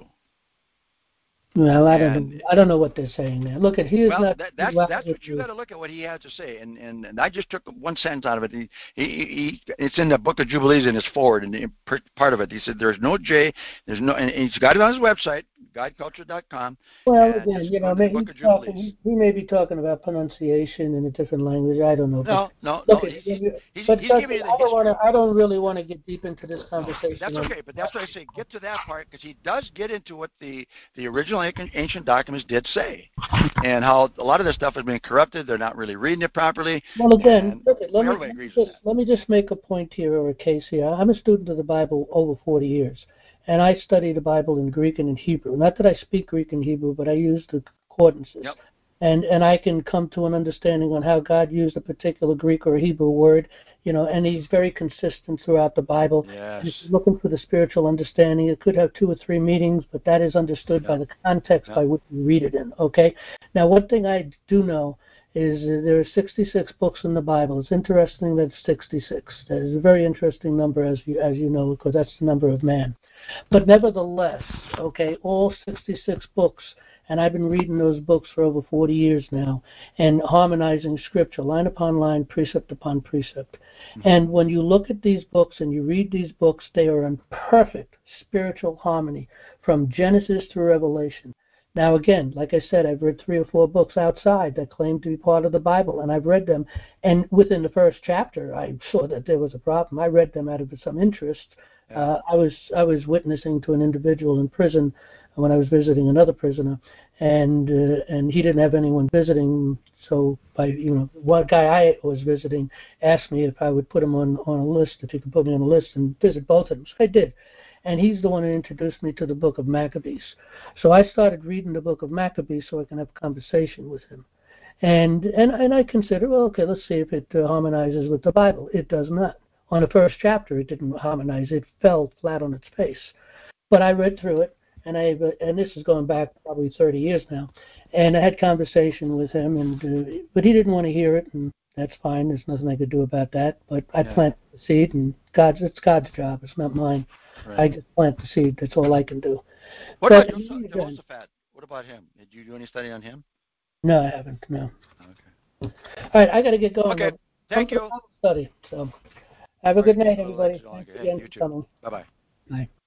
Well, I don't know. I don't know what they're saying there. Look at he is well, not. That, that's that's what you got to look at what he had to say, and, and and I just took one sentence out of it. He, he, he it's in the Book of Jubilees in his forward, and the, part of it he said there's no J, there's no, and he's got it on his website, guide culture dot com. Well, again, you know, may, he's talking, he, he may be talking about pronunciation in a different language. I don't know. No, no, no. He's, he's, he's, but he's giving you the I don't want history. to. I don't really want to get deep into this conversation. No, that's okay, but that's why I say get to that part, because he does get into what the the original ancient documents did say, and how a lot of this stuff has been corrupted. They're not really reading it properly. Well, again, look, let, me, everybody agrees just, with that. let me just make a point here, or a case here. I'm a student of the Bible over forty years, and I study the Bible in Greek and in Hebrew. Not that I speak Greek and Hebrew, but I use the concordances. Yep. And and I can come to an understanding on how God used a particular Greek or Hebrew word, you know, and he's very consistent throughout the Bible. Yes. If you're looking for the spiritual understanding, it could have two or three meanings, but that is understood yep. by the context yep. by which you read it in, okay? Now, one thing I do know is uh, there are sixty-six books in the Bible. It's interesting that it's sixty-six. That is a very interesting number, as you, as you know, because that's the number of man. But nevertheless, okay, all sixty-six books, and I've been reading those books for over forty years now, and harmonizing Scripture, line upon line, precept upon precept. Mm-hmm. And when you look at these books and you read these books, they are in perfect spiritual harmony from Genesis to Revelation. Now, again, like I said, I've read three or four books outside that claim to be part of the Bible, and I've read them. And within the first chapter, I saw that there was a problem. I read them out of some interest. Yeah. Uh, I was I was witnessing to an individual in prison when I was visiting another prisoner, and uh, and he didn't have anyone visiting. So, by you know, one guy I was visiting asked me if I would put him on on a list, if he could put me on a list and visit both of them. So I did. And he's the one who introduced me to the Book of Maccabees. So I started reading the Book of Maccabees so I can have a conversation with him. And and, and I considered, well, okay, let's see if it uh, harmonizes with the Bible. It does not. On the first chapter, it didn't harmonize. It fell flat on its face. But I read through it, and I and this is going back probably thirty years now. And I had conversation with him, and uh, but he didn't want to hear it, and that's fine. There's nothing I could do about that. But I yeah. planted the seed, and God's it's God's job. It's not mine. Right. I just plant the seed. That's all I can do. What but about Jehoshaphat? What about him? Did you do any study on him? No, I haven't. No. Okay. All right, I got to get going. Okay. Though. Thank you. Study. So, have a all good right. night, everybody. Thanks Hey, again you too. for coming. Bye-bye. Bye.